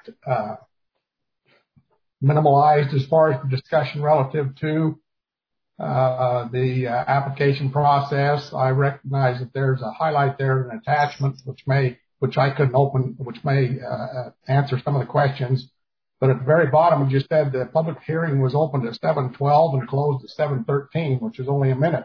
minimalized as far as the discussion relative to the application process. I recognize that there's a highlight there, an attachment, which I couldn't open, which may answer some of the questions. But at the very bottom, it just said the public hearing was opened at 7:12 and closed at 7:13, which is only a minute.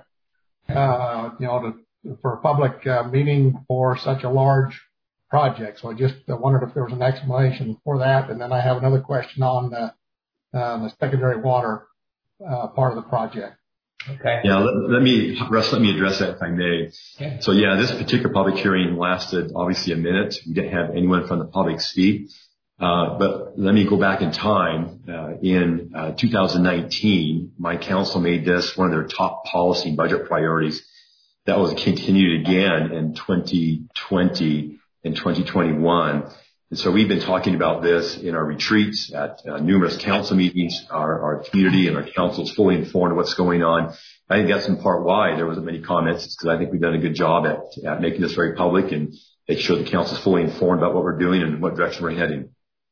For a public meeting for such a large project. So I just wondered if there was an explanation for that. And then I have another question on the secondary water part of the project.
Okay.
Yeah, let me address that if I may.
Okay.
So yeah, this particular public hearing lasted obviously a minute. We didn't have anyone from the public speak. But let me go back in time. In 2019, my council made this one of their top policy budget priorities. That was continued again in 2020 and 2021. And so we've been talking about this in our retreats, at numerous council meetings. Our community and our council is fully informed of what's going on. I think that's in part why there wasn't many comments. It's because I think we've done a good job at making this very public and make sure the council is fully informed about what we're doing and what direction we're heading.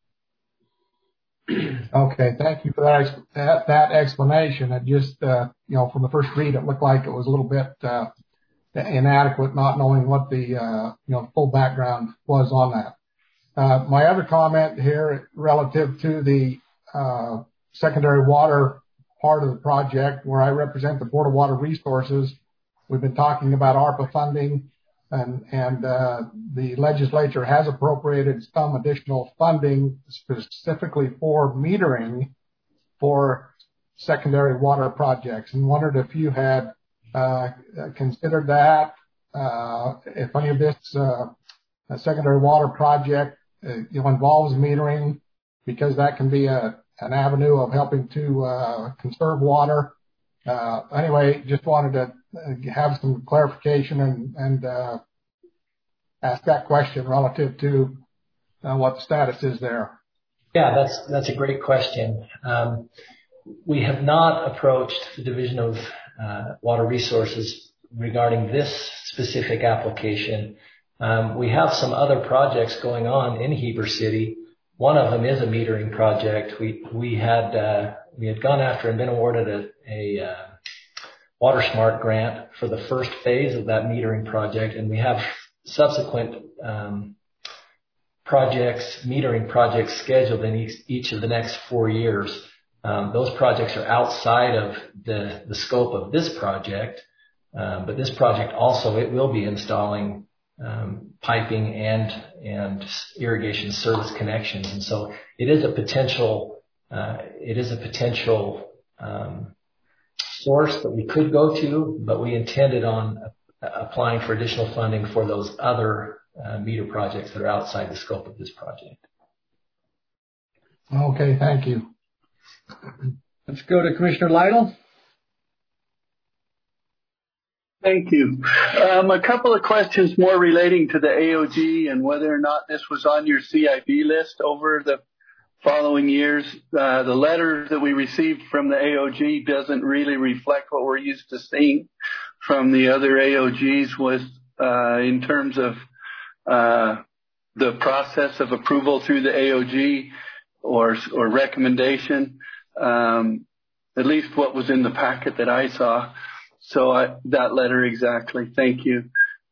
Okay, thank you for that explanation. It just, from the first read, it looked like it was a little bit inadequate, not knowing what the full background was on that. My other comment here relative to the secondary water part of the project, where I represent the Board of Water Resources, we've been talking about ARPA funding, and the legislature has appropriated some additional funding specifically for metering for secondary water projects, and wondered if you had considered that, if any of this secondary water project involves metering, because that can be an avenue of helping to conserve water. Anyway, just wanted to have some clarification and ask that question relative to what the status is there.
Yeah, that's a great question. We have not approached the Division of Water Resources regarding this specific application. We have some other projects going on in Heber City. One of them is a metering project. We had gone after and been awarded a WaterSmart grant for the first phase of that metering project, and we have subsequent metering projects scheduled in each of the next 4 years. Those projects are outside of the scope of this project, but this project also, it will be installing piping and irrigation service connections, and so it is a potential source that we could go to, but we intended on applying for additional funding for those other meter projects that are outside the scope of this project.
Okay, thank you.
Let's go to Commissioner Lytle.
Thank you. A couple of questions more relating to the AOG and whether or not this was on your CIB list over the following years. The letter that we received from the AOG doesn't really reflect what we're used to seeing from the other AOGs with in terms of the process of approval through the AOG or recommendation, at least what was in the packet that I saw. So that letter exactly. Thank you.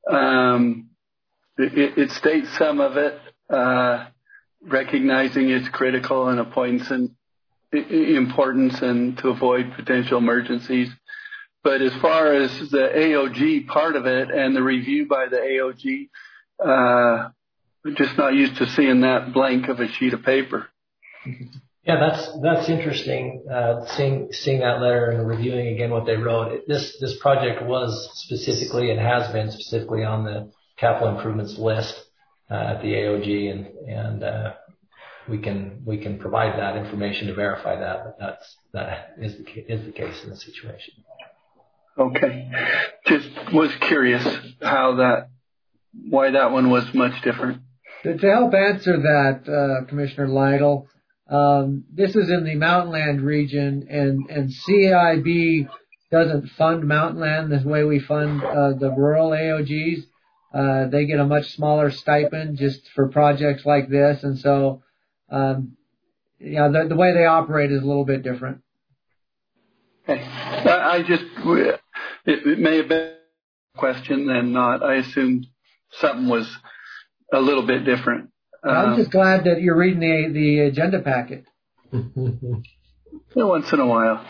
It states some of it, recognizing its critical and importance and to avoid potential emergencies. But as far as the AOG part of it and the review by the AOG, I'm just not used to seeing that blank of a sheet of paper.
Yeah, that's interesting. Seeing that letter and reviewing again what they wrote. This project was specifically and has been specifically on the capital improvements list at the AOG, and we can provide that information to verify that. But that is the case in this situation.
Okay, just was curious why that one was much different.
To help answer that, Commissioner Lytle, this is in the Mountainland region, and CIB doesn't fund Mountainland the way we fund the rural AOGs. They get a much smaller stipend just for projects like this, and so the way they operate is a little bit different.
Okay. It may have been a question and not. I assumed something was a little bit different.
I'm just glad that you're reading the agenda packet.
Once in a while.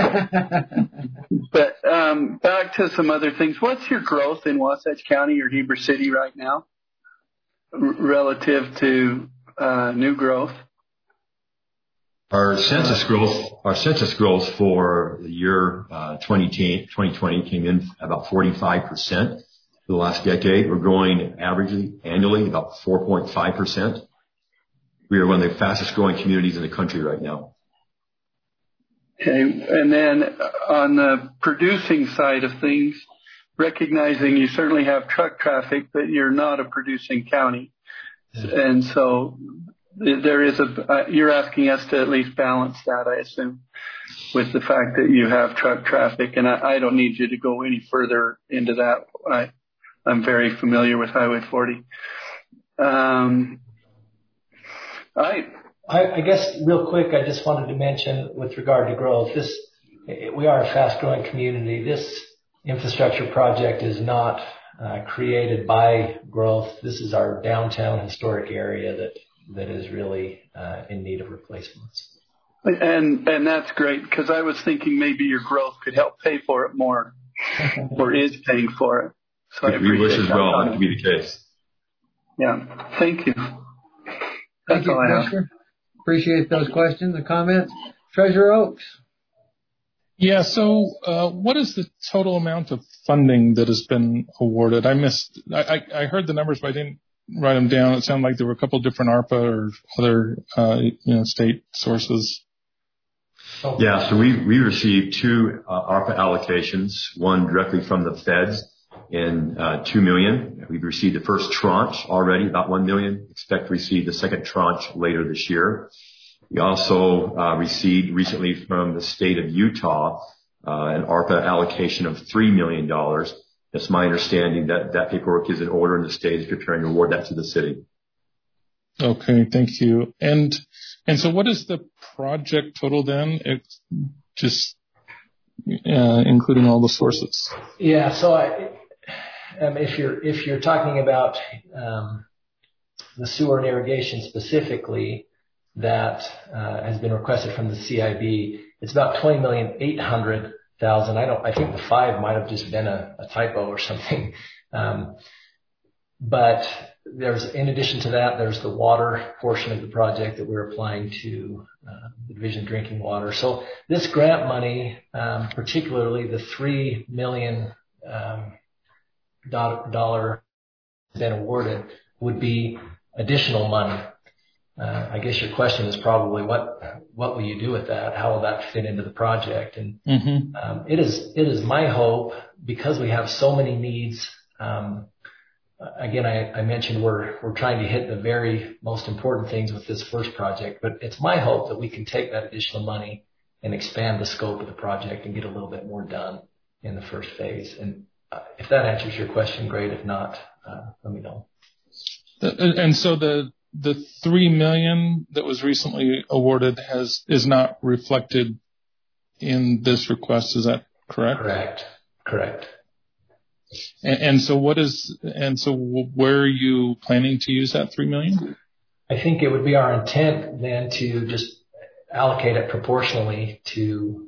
But back to some other things. What's your growth in Wasatch County or Heber City right now relative to new growth?
Our census growth for the year 2020 came in about 45%. For the last decade, we're growing annually about 4.5%. We are one of the fastest growing communities in the country right now.
Okay, and then on the producing side of things, recognizing you certainly have truck traffic, but you're not a producing county, and so there is you're asking us to at least balance that, I assume, with the fact that you have truck traffic, and I don't need you to go any further into that. I'm very familiar with Highway 40.
I guess real quick, I just wanted to mention with regard to growth, we are a fast growing community. This infrastructure project is not created by growth. This is our downtown historic area that is really in need of replacements.
And that's great, because I was thinking maybe your growth could help pay for it more or is paying for it. So
we wish as well that to be the case.
Yeah. Thank you.
Thank you, Commissioner. Appreciate those questions and comments. Treasurer Oaks.
Yeah, so what is the total amount of funding that has been awarded? I heard the numbers, but I didn't write them down. It sounded like there were a couple different ARPA or other state sources.
Yeah, so we received two ARPA allocations, one directly from the feds in $2 million. We've received the first tranche already, about $1 million. Expect to receive the second tranche later this year. We also received recently from the state of Utah an ARPA allocation of $3 million. It's my understanding that paperwork is in order and the state is preparing to award that to the city.
Okay, thank you. And so what is the project total then? It's just including all the sources.
Yeah, so if you're talking about the sewer and irrigation specifically that has been requested from the CIB, it's about $20,800,000. I think the 5 might have just been a typo or something. But in addition to that, there's the water portion of the project that we're applying to the Division of Drinking Water. So this grant money, particularly the $3 million dollar then awarded, would be additional money. I guess your question is probably what will you do with that? How will that fit into the project? And it is my hope because we have so many needs, again, I mentioned we're trying to hit the very most important things with this first project, but it's my hope that we can take that additional money and expand the scope of the project and get a little bit more done in the first phase. And if that answers your question, great. If not, let me know.
And so the $3 million that was recently awarded is not reflected in this request. Is that correct?
Correct.
And so where are you planning to use that $3 million?
I think it would be our intent then to just allocate it proportionally to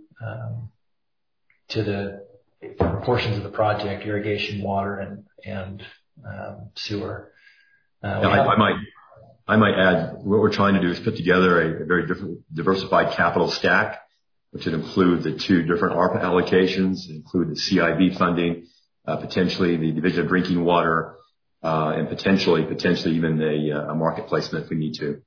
the portions of the project: irrigation, water, and sewer.
I might add, what we're trying to do is put together a very diversified capital stack, which would include the 2 different ARPA allocations, include the CIB funding, potentially the Division of Drinking Water, and potentially even a market placement if we need to.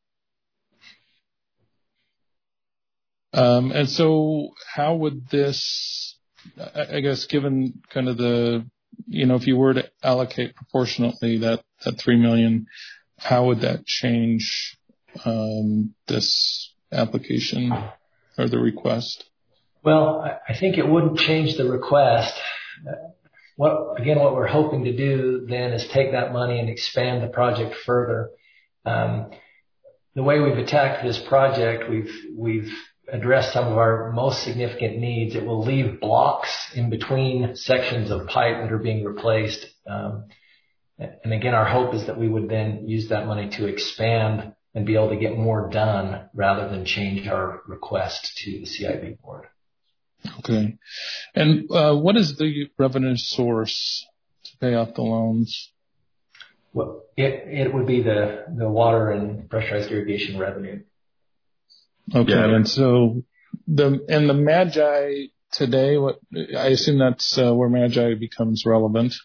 And so how would this, I guess, given kind of if you were to allocate proportionately that $3 million, how would that change this application or the request?
Well, I think it wouldn't change the request. What we're hoping to do then is take that money and expand the project further. The way we've attacked this project, we've addressed some of our most significant needs. It will leave blocks in between sections of pipe that are being replaced. And again, our hope is that we would then use that money to expand and be able to get more done rather than change our request to the CIB board.
Okay. And what is the revenue source to pay off the loans?
Well, it would be the water and pressurized irrigation revenue.
Okay. Yeah. And so the Magi today, I assume that's where Magi becomes relevant.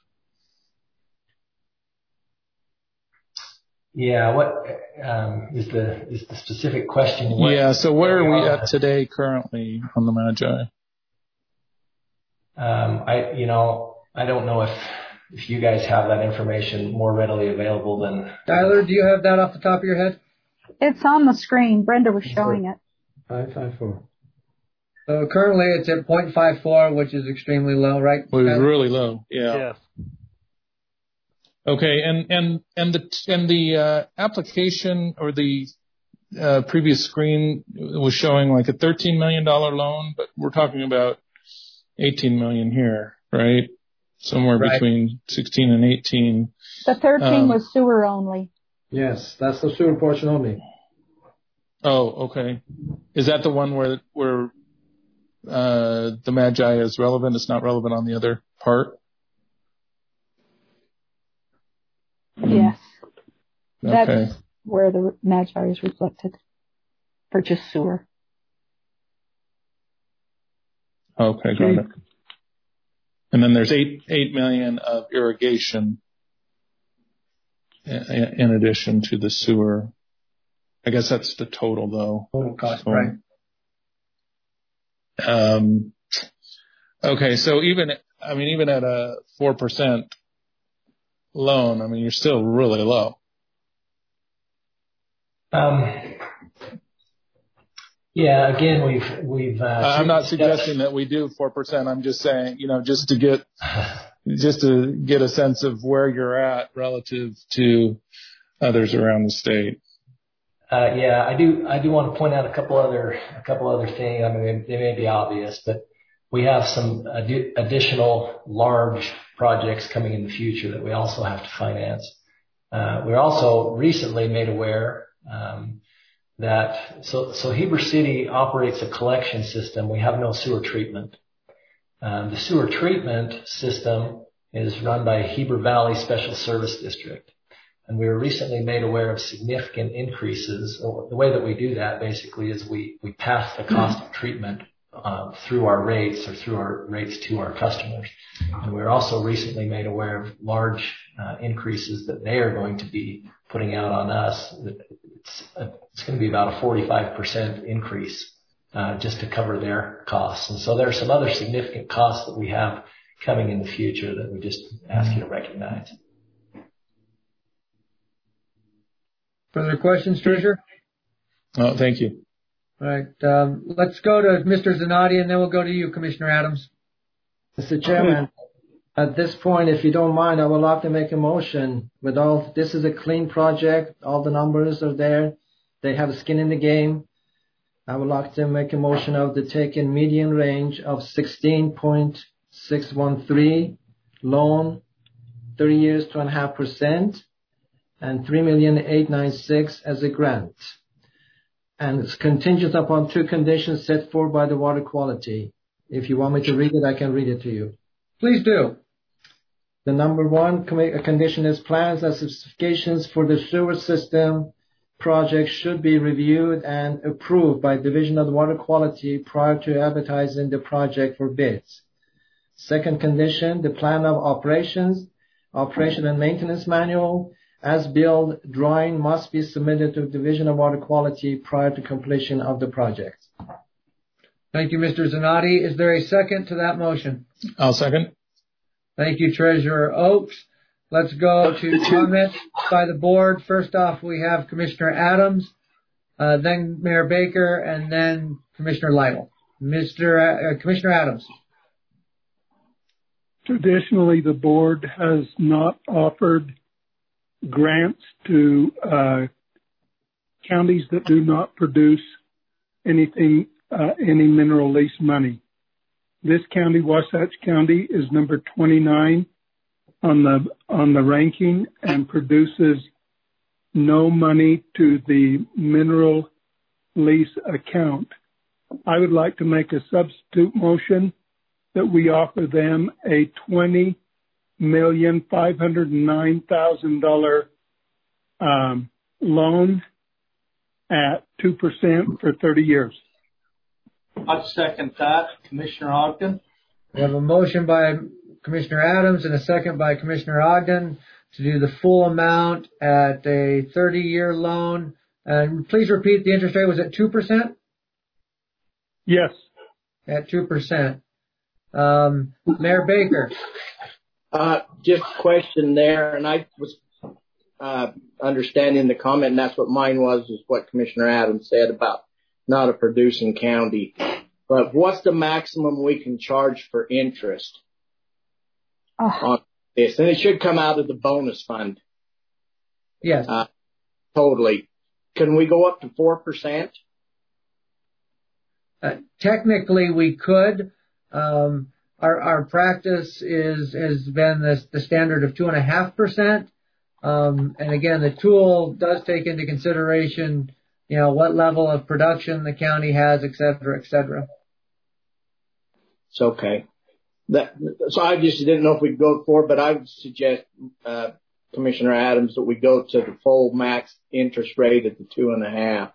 Yeah. What is the specific question?
So where are we at today currently on the Magi?
I don't know if you guys have that information more readily available than.
Tyler, do you have that off the top of your head?
It's on the screen. Brenda was showing it.
554.
So currently it's at 0.54, which is extremely low, right?
Well, it's really low. Yeah.
Yes.
Okay. And the application or the previous screen was showing like a $13 million loan, but we're talking about 18 million here, right? Somewhere between 16 and 18.
The 13 was sewer only.
Yes, that's the sewer portion only.
Oh, okay. Is that the one where the Magi is relevant? It's not relevant on the other part?
Yes.
Okay.
That's where the Magi is reflected. For just sewer.
Okay, got it. And then there's 8 million of irrigation in addition to the sewer. I guess that's the total, though.
Total cost, right?
Okay, so even at a 4% loan, you're still really low.
Yeah, again, we've.
I'm not suggesting that we do 4%. I'm just saying, just to get a sense of where you're at relative to others around the state.
Yeah, I do want to point out a couple other things. They may be obvious, but we have some additional large projects coming in the future that we also have to finance. We're also recently made aware that Heber City operates a collection system. We have no sewer treatment. The sewer treatment system is run by Heber Valley Special Service District. And we were recently made aware of significant increases. The way that we do that basically is we pass the cost of treatment through our rates to our customers. And we were also recently made aware of large increases that they are going to be putting out on us. It's going to be about a 45% increase just to cover their costs. And so there are some other significant costs that we have coming in the future that we just ask you to recognize.
Further questions, Treasurer?
Oh, thank you.
All right. Let's go to Mr. Zanotti, and then we'll go to you, Commissioner Adams.
Mr. Chairman, at this point, if you don't mind, I would like to make a motion with all. This is a clean project. All the numbers are there. They have skin in the game. I would like to make a motion of the taken median range of 16.613 loan, 30 years, 2.5%, and 3,896,000 as a grant. And it's contingent upon two conditions set forth by the water quality. If you want me to read it, I can read it to you.
Please do.
The number one condition is plans and specifications for the sewer system project should be reviewed and approved by Division of Water Quality prior to advertising the project for bids. Second condition, the plan of operation and maintenance manual as built drawing must be submitted to Division of Water Quality prior to completion of the project.
Thank you, Mr. Zanotti. Is there a second to that motion?
I'll second.
Thank you, Treasurer Oaks. Let's go to comments by the board. First off, we have Commissioner Adams, then Mayor Baker, and then Commissioner Lytle. Commissioner Adams.
Traditionally, the board has not offered grants to counties that do not produce anything, any mineral lease money. This county, Wasatch County, is number 29 on the ranking and produces no money to the mineral lease account. I would like to make a substitute motion that we offer them a $20,509,000 loan at 2% for 30 years.
I'd second that. Commissioner Ogden.
We have a motion by Commissioner Adams and a second by Commissioner Ogden to do the full amount at a 30-year loan. And please repeat, the interest rate was at 2%?
Yes.
At 2%. Mayor Baker.
Just a question there, and I was understanding the comment, and that's what mine was, is what Commissioner Adams said about not a producing county. But what's the maximum we can charge for interest on this? And it should come out of the bonus fund.
Yes.
Totally. Can we go up to 4%?
Technically, we could. Our practice has been the standard of 2.5%. And again, the tool does take into consideration, what level of production the county has, et cetera, et cetera.
It's okay. So I just didn't know if we'd go for, but I would suggest, Commissioner Adams, that we go to the full max interest rate at the 2.5%.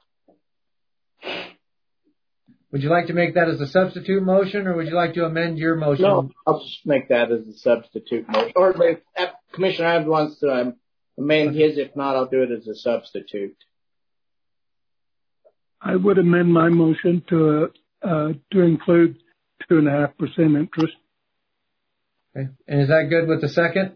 Would you like to make that as a substitute motion, or would you like to amend your motion?
No, I'll just make that as a substitute motion. Or if Commissioner Adams wants to amend his, if not, I'll do it as a substitute.
I would amend my motion to include 2.5% interest.
Okay. And is that good with the second?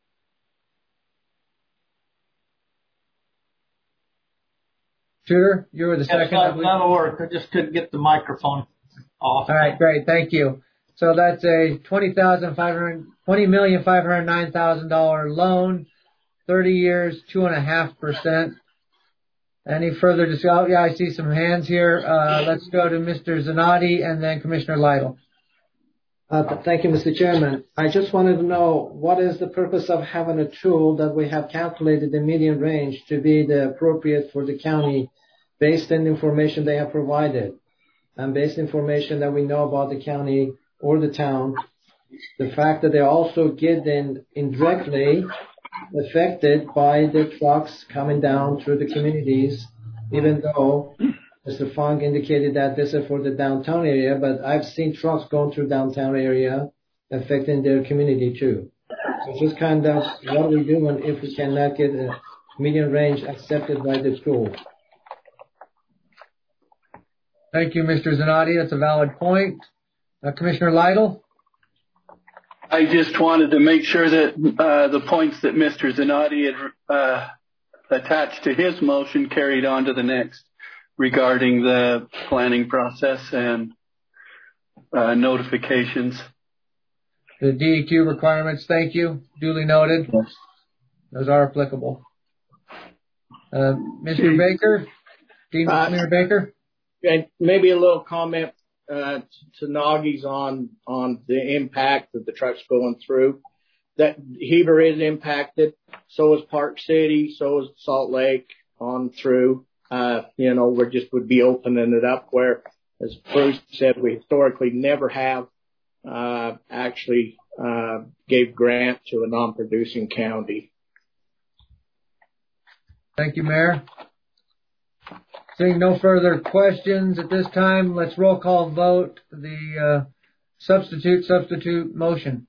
Tudor, you were the second.
That'll work. I just couldn't get the microphone off.
All right, great. Thank you. So that's a $20,509,000 loan, 30 years, 2.5%. Any further discussion? Oh, yeah, I see some hands here. Let's go to Mr. Zanotti and then Commissioner Lytle.
Thank you, Mr. Chairman. I just wanted to know what is the purpose of having a tool that we have calculated the median range to be the appropriate for the county based on the information they have provided and based on information that we know about the county or the town. The fact that they're also getting indirectly affected by the trucks coming down through the communities, even though Mr. Funk indicated that this is for the downtown area, but I've seen trucks going through downtown area affecting their community too. So just kind of what are we doing if we cannot get a median range accepted by the school?
Thank you, Mr. Zanotti. That's a valid point. Commissioner Lytle?
I just wanted to make sure that the points that Mr. Zanotti had attached to his motion carried on to the next regarding the planning process and notifications.
The DEQ requirements, thank you. Duly noted. Those are applicable. Mr. Baker? Mayor Baker?
And maybe a little comment to Noggies on the impact that the truck's going through. That Heber is impacted, so is Park City, so is Salt Lake on through. We just would be opening it up where, as Bruce said, we historically never have actually gave grant to a non-producing county.
Thank you, Mayor. Seeing no further questions at this time, let's roll call vote the substitute motion.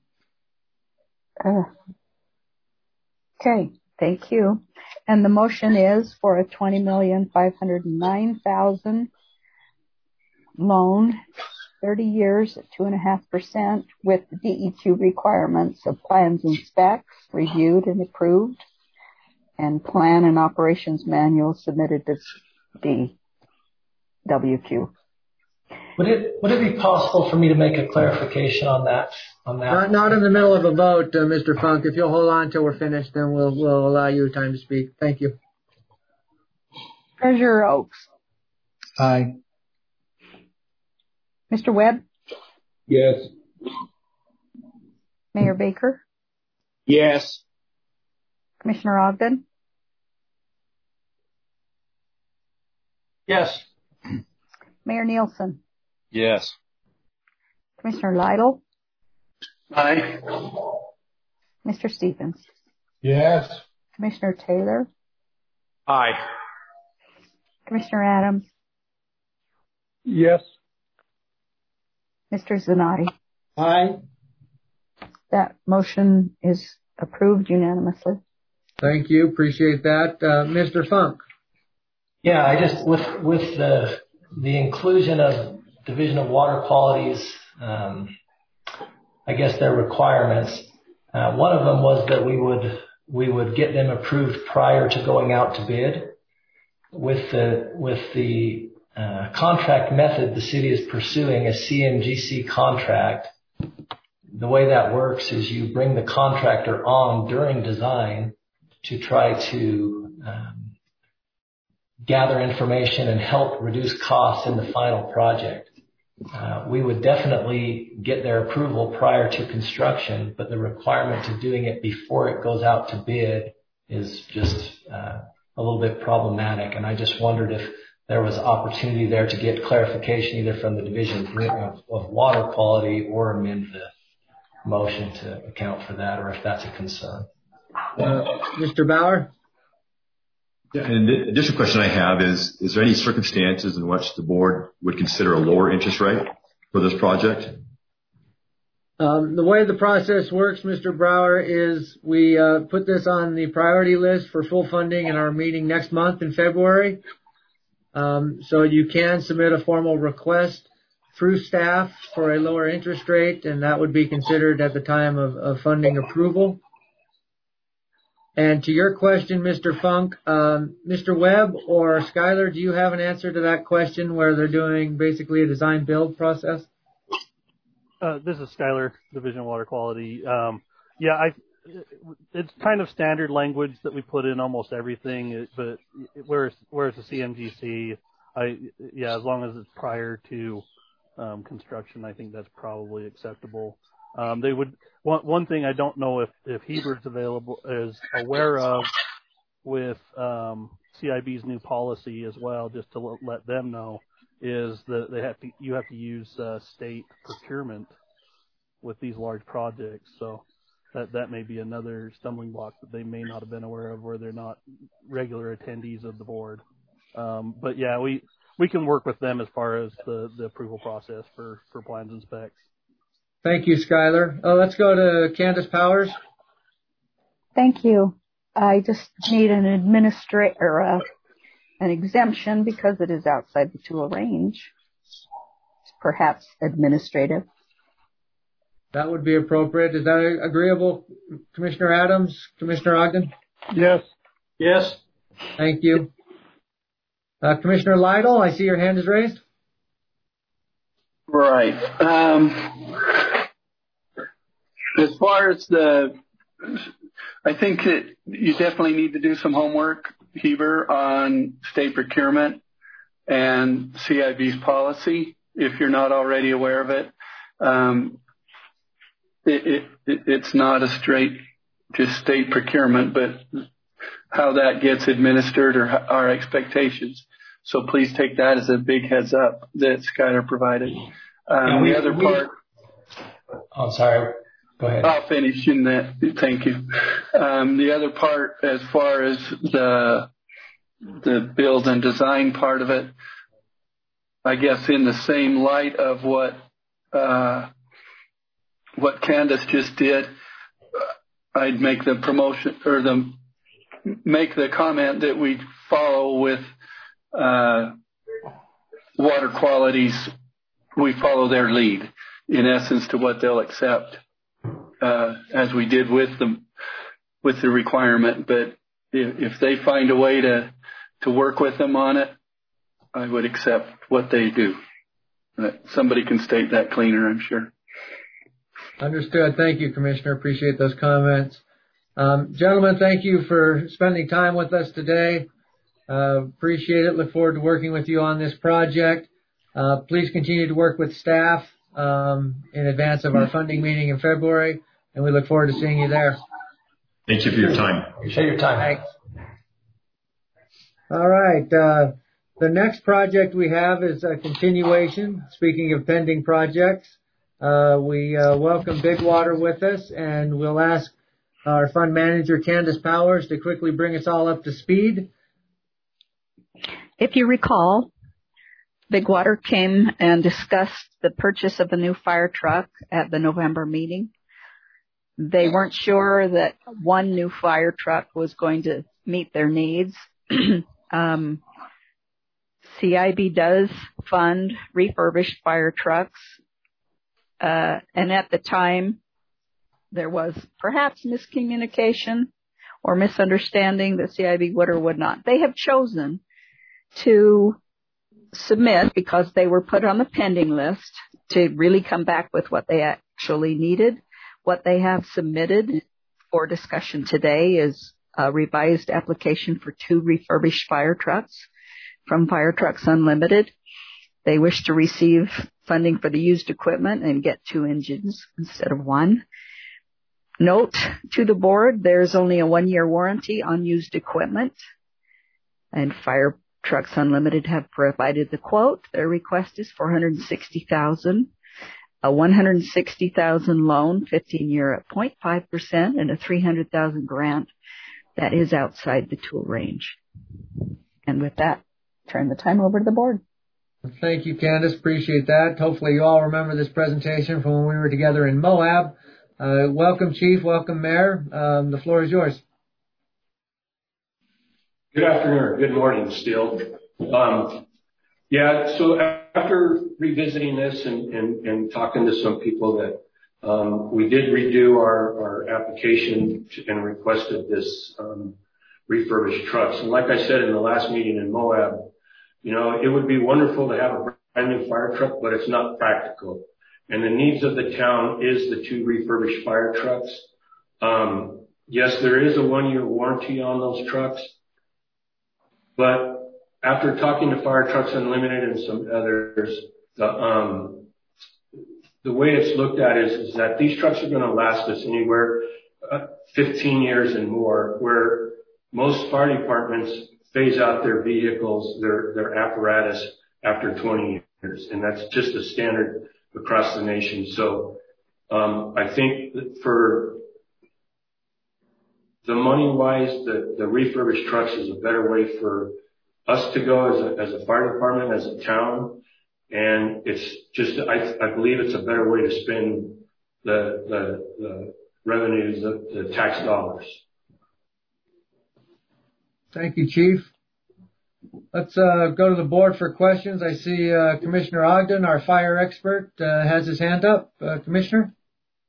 Okay, thank you. And the motion is for a $20,509,000 loan, 30 years at 2.5% with DEQ requirements of plans and specs reviewed and approved, and plan and operations manual submitted to DWQ.
Would it be possible for me to make a clarification on that?
Not in the middle of a vote, Mr. Funk. If you'll hold on until we're finished, then we'll allow you time to speak. Thank you.
Treasurer Oaks.
Aye.
Mr. Webb?
Yes.
Mayor Baker?
Yes.
Commissioner Ogden?
Yes.
Mayor Nielsen?
Yes.
Commissioner Lytle?
Aye.
Mr. Stevens?
Yes.
Commissioner Taylor?
Aye.
Commissioner Adams?
Yes.
Mr. Zanotti?
Aye.
That motion is approved unanimously. Thank you. Appreciate that. Mr. Funk.
Yeah, I just, with the inclusion of Division of Water Quality's, I guess their requirements, one of them was that we would get them approved prior to going out to bid. With the contract method the city is pursuing, a CMGC contract, the way that works is you bring the contractor on during design to try to gather information and help reduce costs in the final project. We would definitely get their approval prior to construction, but the requirement of doing it before it goes out to bid is just a little bit problematic. And I just wondered if there was opportunity there to get clarification either from the Division of Water Quality or amend the motion to account for that, or if that's a concern.
Mr. Bauer?
Yeah, and the additional question I have is there any circumstances in which the board would consider a lower interest rate for this project?
The way the process works, Mr. Brower, is we put this on the priority list for full funding in our meeting next month in February. So you can submit a formal request through staff for a lower interest rate, and that would be considered at the time of funding approval. And to your question, Mr. Funk, Mr. Webb or Skylar, do you have an answer to that question where they're doing basically a design build process?
This is Skylar, Division of Water Quality. It's kind of standard language that we put in almost everything, but whereas the CMGC, as long as it's prior to construction, I think that's probably acceptable. They would. One thing I don't know if Heber's is aware of with CIB's new policy as well, just to let them know, is that you have to use state procurement with these large projects. So that may be another stumbling block that they may not have been aware of, where they're not regular attendees of the board. But yeah, we can work with them as far as the approval process for plans and specs.
Thank you, Skylar. Let's go to Candace Powers.
Thank you. I just need an exemption because it is outside the Tula range. It's perhaps administrative.
That would be appropriate. Is that agreeable, Commissioner Adams, Commissioner Ogden?
Yes.
Yes.
Thank you. Commissioner Lytle, I see your hand is raised.
Right. As far as I think that you definitely need to do some homework, Heber, on state procurement and CIB's policy, if you're not already aware of it. It's not a straight just state procurement, but how that gets administered or our expectations. So please take that as a big heads up that Skyler provided. The other part.
Oh, sorry. Go ahead.
I'll finish in that. Thank you. The other part, as far as the build and design part of it, I guess in the same light of what Candace just did, I'd make the promotion or make the comment that we follow with water qualities. We follow their lead, in essence, to what they'll accept, as we did with the requirement. But if they find a way to work with them on it, I would accept what they do. Somebody can state that cleaner, I'm sure.
Understood. Thank you, Commissioner. Appreciate those comments. Gentlemen, thank you for spending time with us today. Appreciate it. Look forward to working with you on this project. Please continue to work with staff in advance of our funding meeting in February, and we look forward to seeing you there.
Thank you for your time.
Appreciate your time.
Thanks. All right. The next project we have is a continuation. Speaking of pending projects, we welcome Big Water with us, and we'll ask our fund manager, Candace Powers, to quickly bring us all up to speed.
If you recall, Big Water came and discussed the purchase of a new fire truck at the November meeting. They weren't sure that one new fire truck was going to meet their needs. CIB does fund refurbished fire trucks. And at the time, there was perhaps miscommunication or misunderstanding that CIB would or would not. They have chosen to submit, because they were put on the pending list, to really come back with what they actually needed. What they have submitted for discussion today is a revised application for 2 refurbished fire trucks from Fire Trucks Unlimited. They wish to receive funding for the used equipment and get 2 engines instead of 1. Note to the board, there's only a 1-year warranty on used equipment, and Fire Trucks Unlimited have provided the quote. Their request is $460,000, a $160,000 loan, 15-year at 0.5%, and a $300,000 grant that is outside the tool range. And with that, turn the time over to the board.
Thank you, Candace. Appreciate that. Hopefully you all remember this presentation from when we were together in Moab. Welcome, Chief. Welcome, Mayor. The floor is yours.
Good afternoon. Good morning still. So after revisiting this and talking to some people that we did redo our application and requested this refurbished trucks. And like I said in the last meeting in Moab, it would be wonderful to have a brand new fire truck, but it's not practical. And the needs of the town is the 2 refurbished fire trucks. Yes, there is a 1-year warranty on those trucks. But after talking to Fire Trucks Unlimited and some others, the way it's looked at is that these trucks are going to last us anywhere 15 years and more, where most fire departments phase out their vehicles, their apparatus after 20 years. And that's just a standard across the nation. So I think that for the money-wise, the refurbished trucks is a better way for us to go as a fire department, as a town. And it's just, I believe it's a better way to spend the revenues, the tax dollars.
Thank you, Chief. Let's go to the board for questions. I see Commissioner Ogden, our fire expert, has his hand up. Commissioner?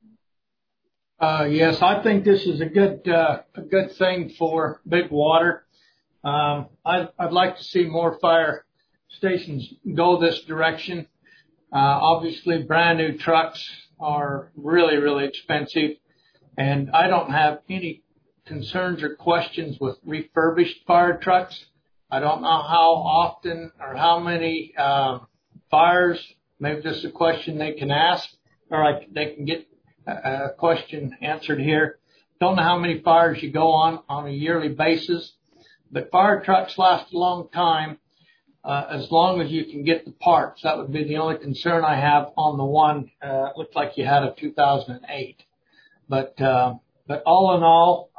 Yes, I think this is a good thing for Big Water. I'd like to see more fire stations go this direction. Obviously, brand new trucks are really, really expensive, and I don't have any concerns or questions with refurbished fire trucks. I don't know how often or how many fires. Maybe this is a question they can ask, or they can get a question answered here. Don't know how many fires you go on a yearly basis, but fire trucks last a long time, as long as you can get the parts. That would be the only concern I have on the one. Looked like you had a 2008, but all in all,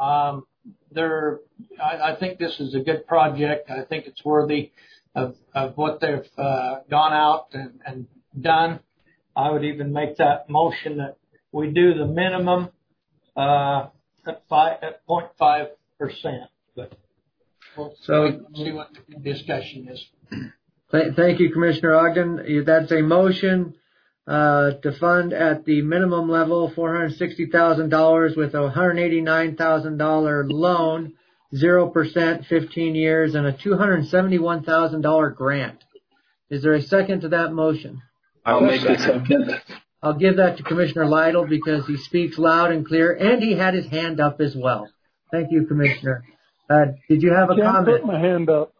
I think this is a good project. I think it's worthy of what they've gone out and done. I would even make that motion that we do the minimum at 0.5%. But we'll see what the discussion is.
Thank you, Commissioner Ogden. That's a motion to fund at the minimum level $460,000 with a $189,000 loan, 0%, 15 years, and a $271,000 grant. Is there a second to that motion?
I'll make the second.
I'll give that to Commissioner Lytle because he speaks loud and clear, and he had his hand up as well. Thank you, Commissioner. Did you have a comment?
Can't put my hand up.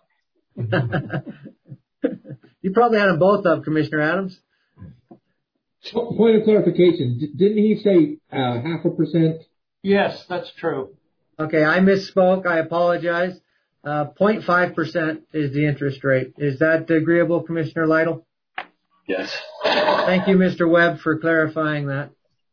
You probably had them both up, Commissioner Adams.
Point of clarification. Didn't he say 0.5%?
Yes, that's true.
Okay, I misspoke. I apologize. 0.5% is the interest rate. Is that agreeable, Commissioner Lytle?
Yes.
Thank you, Mr. Webb, for clarifying that.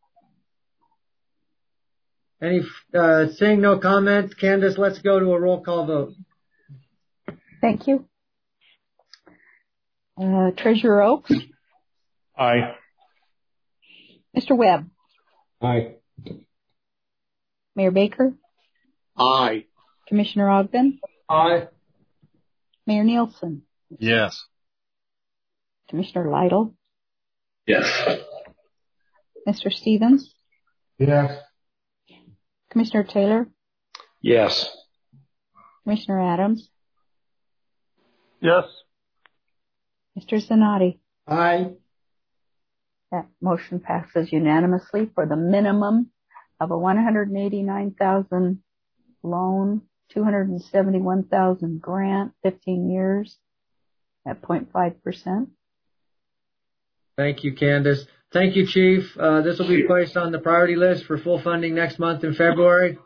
Seeing no comments, Candace, let's go to a roll call vote.
Thank you. Treasurer Oaks?
Aye.
Mr. Webb?
Aye.
Mayor Baker?
Aye.
Commissioner Ogden?
Aye.
Mayor Nielsen?
Yes.
Commissioner Lytle?
Yes.
Mr. Stevens?
Yes.
Commissioner Taylor?
Yes.
Commissioner Adams?
Yes.
Mr. Zanotti?
Aye.
That motion passes unanimously for the minimum of a $189,000 loan, $271,000 grant, 15 years at 0.5%.
Thank you, Candace. Thank you, Chief. This will be placed on the priority list for full funding next month in February.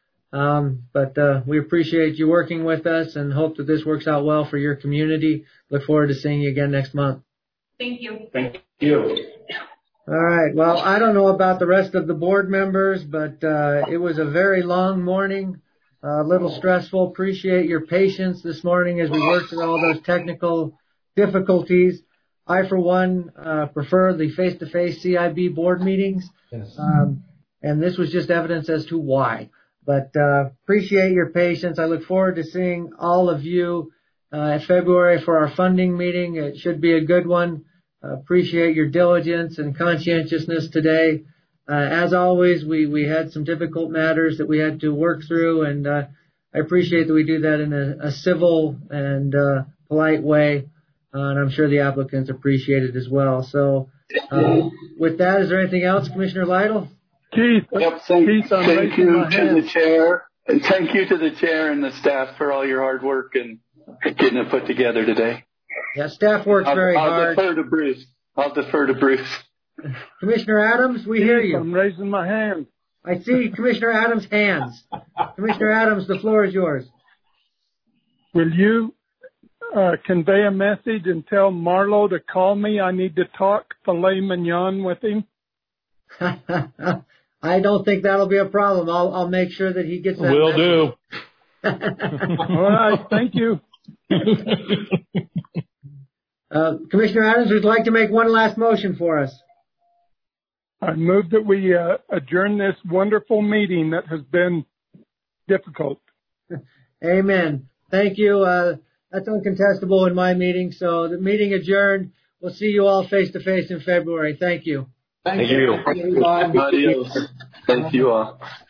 But we appreciate you working with us and hope that this works out well for your community. Look forward to seeing you again next month.
Thank you.
Thank you.
All right. Well, I don't know about the rest of the board members, but it was a very long morning, a little stressful. Appreciate your patience this morning as we worked through all those technical difficulties. I, for one, prefer the face-to-face CIB board meetings.
Yes.
And this was just evidence as to why. But appreciate your patience. I look forward to seeing all of you in February for our funding meeting. It should be a good one. Appreciate your diligence and conscientiousness today. As always, we had some difficult matters that we had to work through, and I appreciate that we do that in a civil and polite way. And I'm sure the applicants appreciate it as well. So with that, is there anything else, Commissioner Lytle?
Keith,
yep, thank you to the chair, and thank you to the chair and the staff for all your hard work and getting it put together today.
Yeah, staff works very hard.
I'll defer to Bruce.
Commissioner Adams, we hear you.
I'm raising my hand.
I see Commissioner Adams' hands. Commissioner Adams, the floor is yours.
Will you convey a message and tell Marlo to call me? I need to talk filet mignon with him.
I don't think that'll be a problem. I'll make sure that he gets that.
Will do.
All right. Thank you.
Commissioner Adams, we'd like to make one last motion for us.
I move that we adjourn this wonderful meeting that has been difficult.
Amen. Thank you. That's uncontestable in my meeting. So the meeting adjourned. We'll see you all face to face in February. Thank you.
Thank you.
Adios. Thank you all.